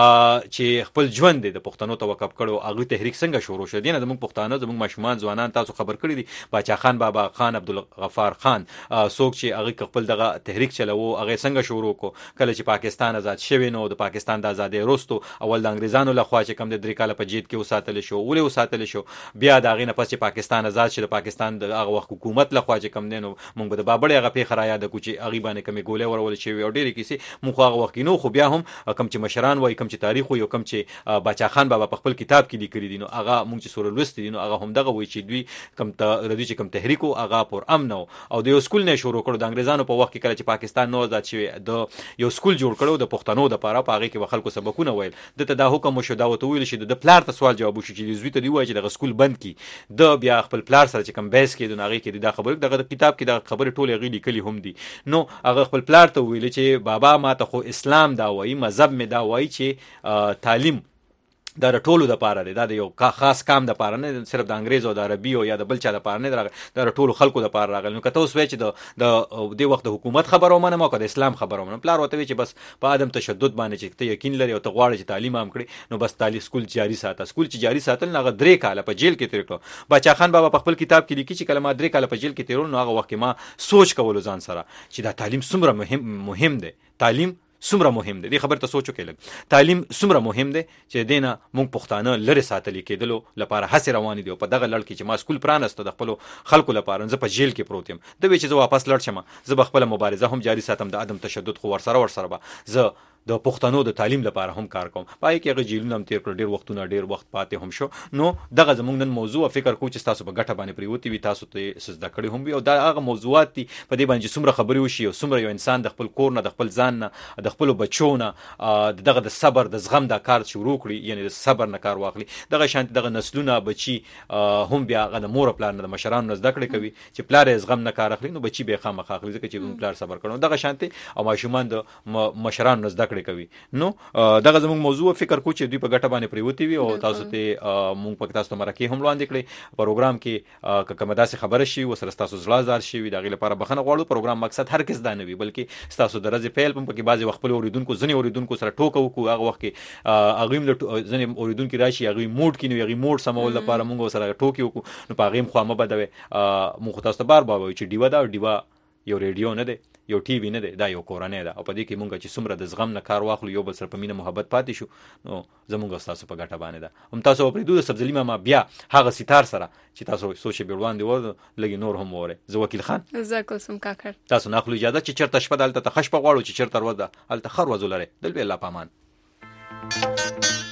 چې خپل ژوند د پښتنو ته وقف کړو هغوی تحریک څنګه شروع شو دې نه زموږ پښتانه زموږ ماشومان ځوانان تاسو خبر کړي دي باچا خان بابا خان عبدالغفار خان څوک چې هغې خپل دغه تحریک چلوو هغې څنګه شروع کو کله چې پاکستان آزاد شوی نو د پاکستان د آزادۍ وروستو اول د انګریزانو لخوا چې کوم د درې کاله په جیت کې وساتلی شو ولې وساتلی شو بیا د هغې نه پس چې پاکستان آزاد شو د پاکستان د هغه وخت حکومت لخوا چې کوم دی نو موږ به د بابړې هغه پیښه رایاده کړو چې هغې باندې کومې ګولۍ ورول شوي او ډېرې کیسې موږ خو هغه وخت کې نو خو بیا هم کوم چې مشران وایي کوم چې تاریخ وایي او کوم چې باچا خان بابا په خپل کتاب کې لیکلي دي نو هغه موږ چې سوره لوستي دي نو هغه همدغه وایي چې دوی کوم د دوی چې کوم تحریک و هغه پر امن و او د یو سکول نه شروع کړو د انګریزانو په وخت کې کله چې پاکستان نو آزاد شوی د یو سکول جوړ کړو د پښتنو دپاره په هغې کې به خلکو سبقونه ویل دته دا حکم وشو دا ورته ویل شي د پلار ته سوال جواب وشو چې زوی ته دی وایي چې دغه سکول بند کړي د بیا خپل پلار سره چې کوم بحث کېدو نو هغې کې دا خبرې دغه کتاب کې دغه خبرې ټولې هغې لیکلي هم دي نو هغه خپل پلار ته ویلې چې بابا ما ته خو اسلام دا وایي مذهب مې دا وایي چې تعلیم دا د ټولو دپاره دی دا د یو خاص کام دپاره نه صرف د انګریز او د عربي او یا د بل چا دپاره نه راغلی دا د ټولو خلکو دپاره راغلی نو که ته اوس وایې چې د دې وخت د حکومت خبره ومنم او که د اسلام خبره ومنم پلار ورته وایي چې بس په عدم تشدد باندې چې ته یقین لري او ته غواړې چې تعلیم عام کړې نو بس تعلیم سکول جاري ساته سکول چې جاري ساتل نو هغه درې کاله په جیل کې تېر کړو باچا خان بابا په خپل کتاب کې لیکي چې کله ما درې کاله په جیل کې تېرول نو هغه وخت کې ما سوچ کولو ځان سره چې دا تعلیم څومره مهم مهم دی تعلیم څومره مهم دی دې خبر ته سوچ وکړئ لږ تعلیم څومره مهم دی چې دې نه موږ پښتانه لرې ساتلي کېدلو لپاره هڅې روانې دي او په دغه لړ کې چې ما سکول پرانسته د خپلو خلکو لپاره زه په جیل کې پروت یم ده وایي چې زه واپس لړ شم زه به خپله مبارزه هم جاري ساتم د عدم تشدد خو ورسره ورسره به زه د پښتنو د تعلیم لپاره هم کار کوم پای کې هغه جیلونه هم تیر کړ ډېر وختونه ډېر وخت پاتې هم شو نو دغه زموږ نن موضوع فکر کوو چې تاسو په ګټه باندې پرېوتي وي تاسو ته څه زده کړي هم وي او دا هغه موضوعات دي په دې باندې چې څومره خبرې وشي او څومره یو انسان د خپل کور نه د خپل ځان نه د خپلو بچو نه دغه د صبر د زغم دا کار شروع کړي یعنی د صبر نه کار واخلي دغه شانتي دغه نسلونه بچي هم بیا هغه د مور پلار نه د مشرانو نه زده کړې کوي چې پلار یې زغم نه کار اخلي نو بچي به خامخا اخلي ځکه چې پلار صبر کړي دغه شانتي او ماشومان د مشرانو نه زده کړې کوي نو دغه زموږ موضوع فکر کو چې دوی په ګټه باندې پریوتی وي او تاسو ته مونږ په تاسو ته مرکه هم وړاندې کړی پروګرام کې کومه داسې خبره شي وسره تاسو زړه زار شي د غیله لپاره بخنه غواړو پروګرام مقصد هر کس دا نه وي بلکې تاسو د ورځې پیل په کې بعضي وخت په اوریدونکو ځنې اوریدونکو سره ټوکه وکړو هغه وخت کې هغه هم ځنې اوریدونکو راشي هغه موډ کې نو هغه موډ سمول لپاره مونږ سره ټوکې وکړو نو په هغه خو ما بدوي مونږ تاسو ته بار بار وایو چې دیوا دا دیوا یو ریډیو نه دی یو ټي وي نه دی دا یو کورنۍ ده او په دې کې مونږ چې څومره د زغم نه کار واخلو یو بل سره په مینه محبت پاتې شو نو زمونږ تاسو په ګټه باندې ده هم تاسو پرې دوه سبزلی ما بیا هغه ستار سره چې تاسو سوچ به وړاندې ور لګي نور هم وره زه وکیل خان زه کوم کاکر تاسو نه خپل اجازه چې چرته شپه دلته خش په غواړو چې چرته ورځه الته خر وځولره دل به الله پامان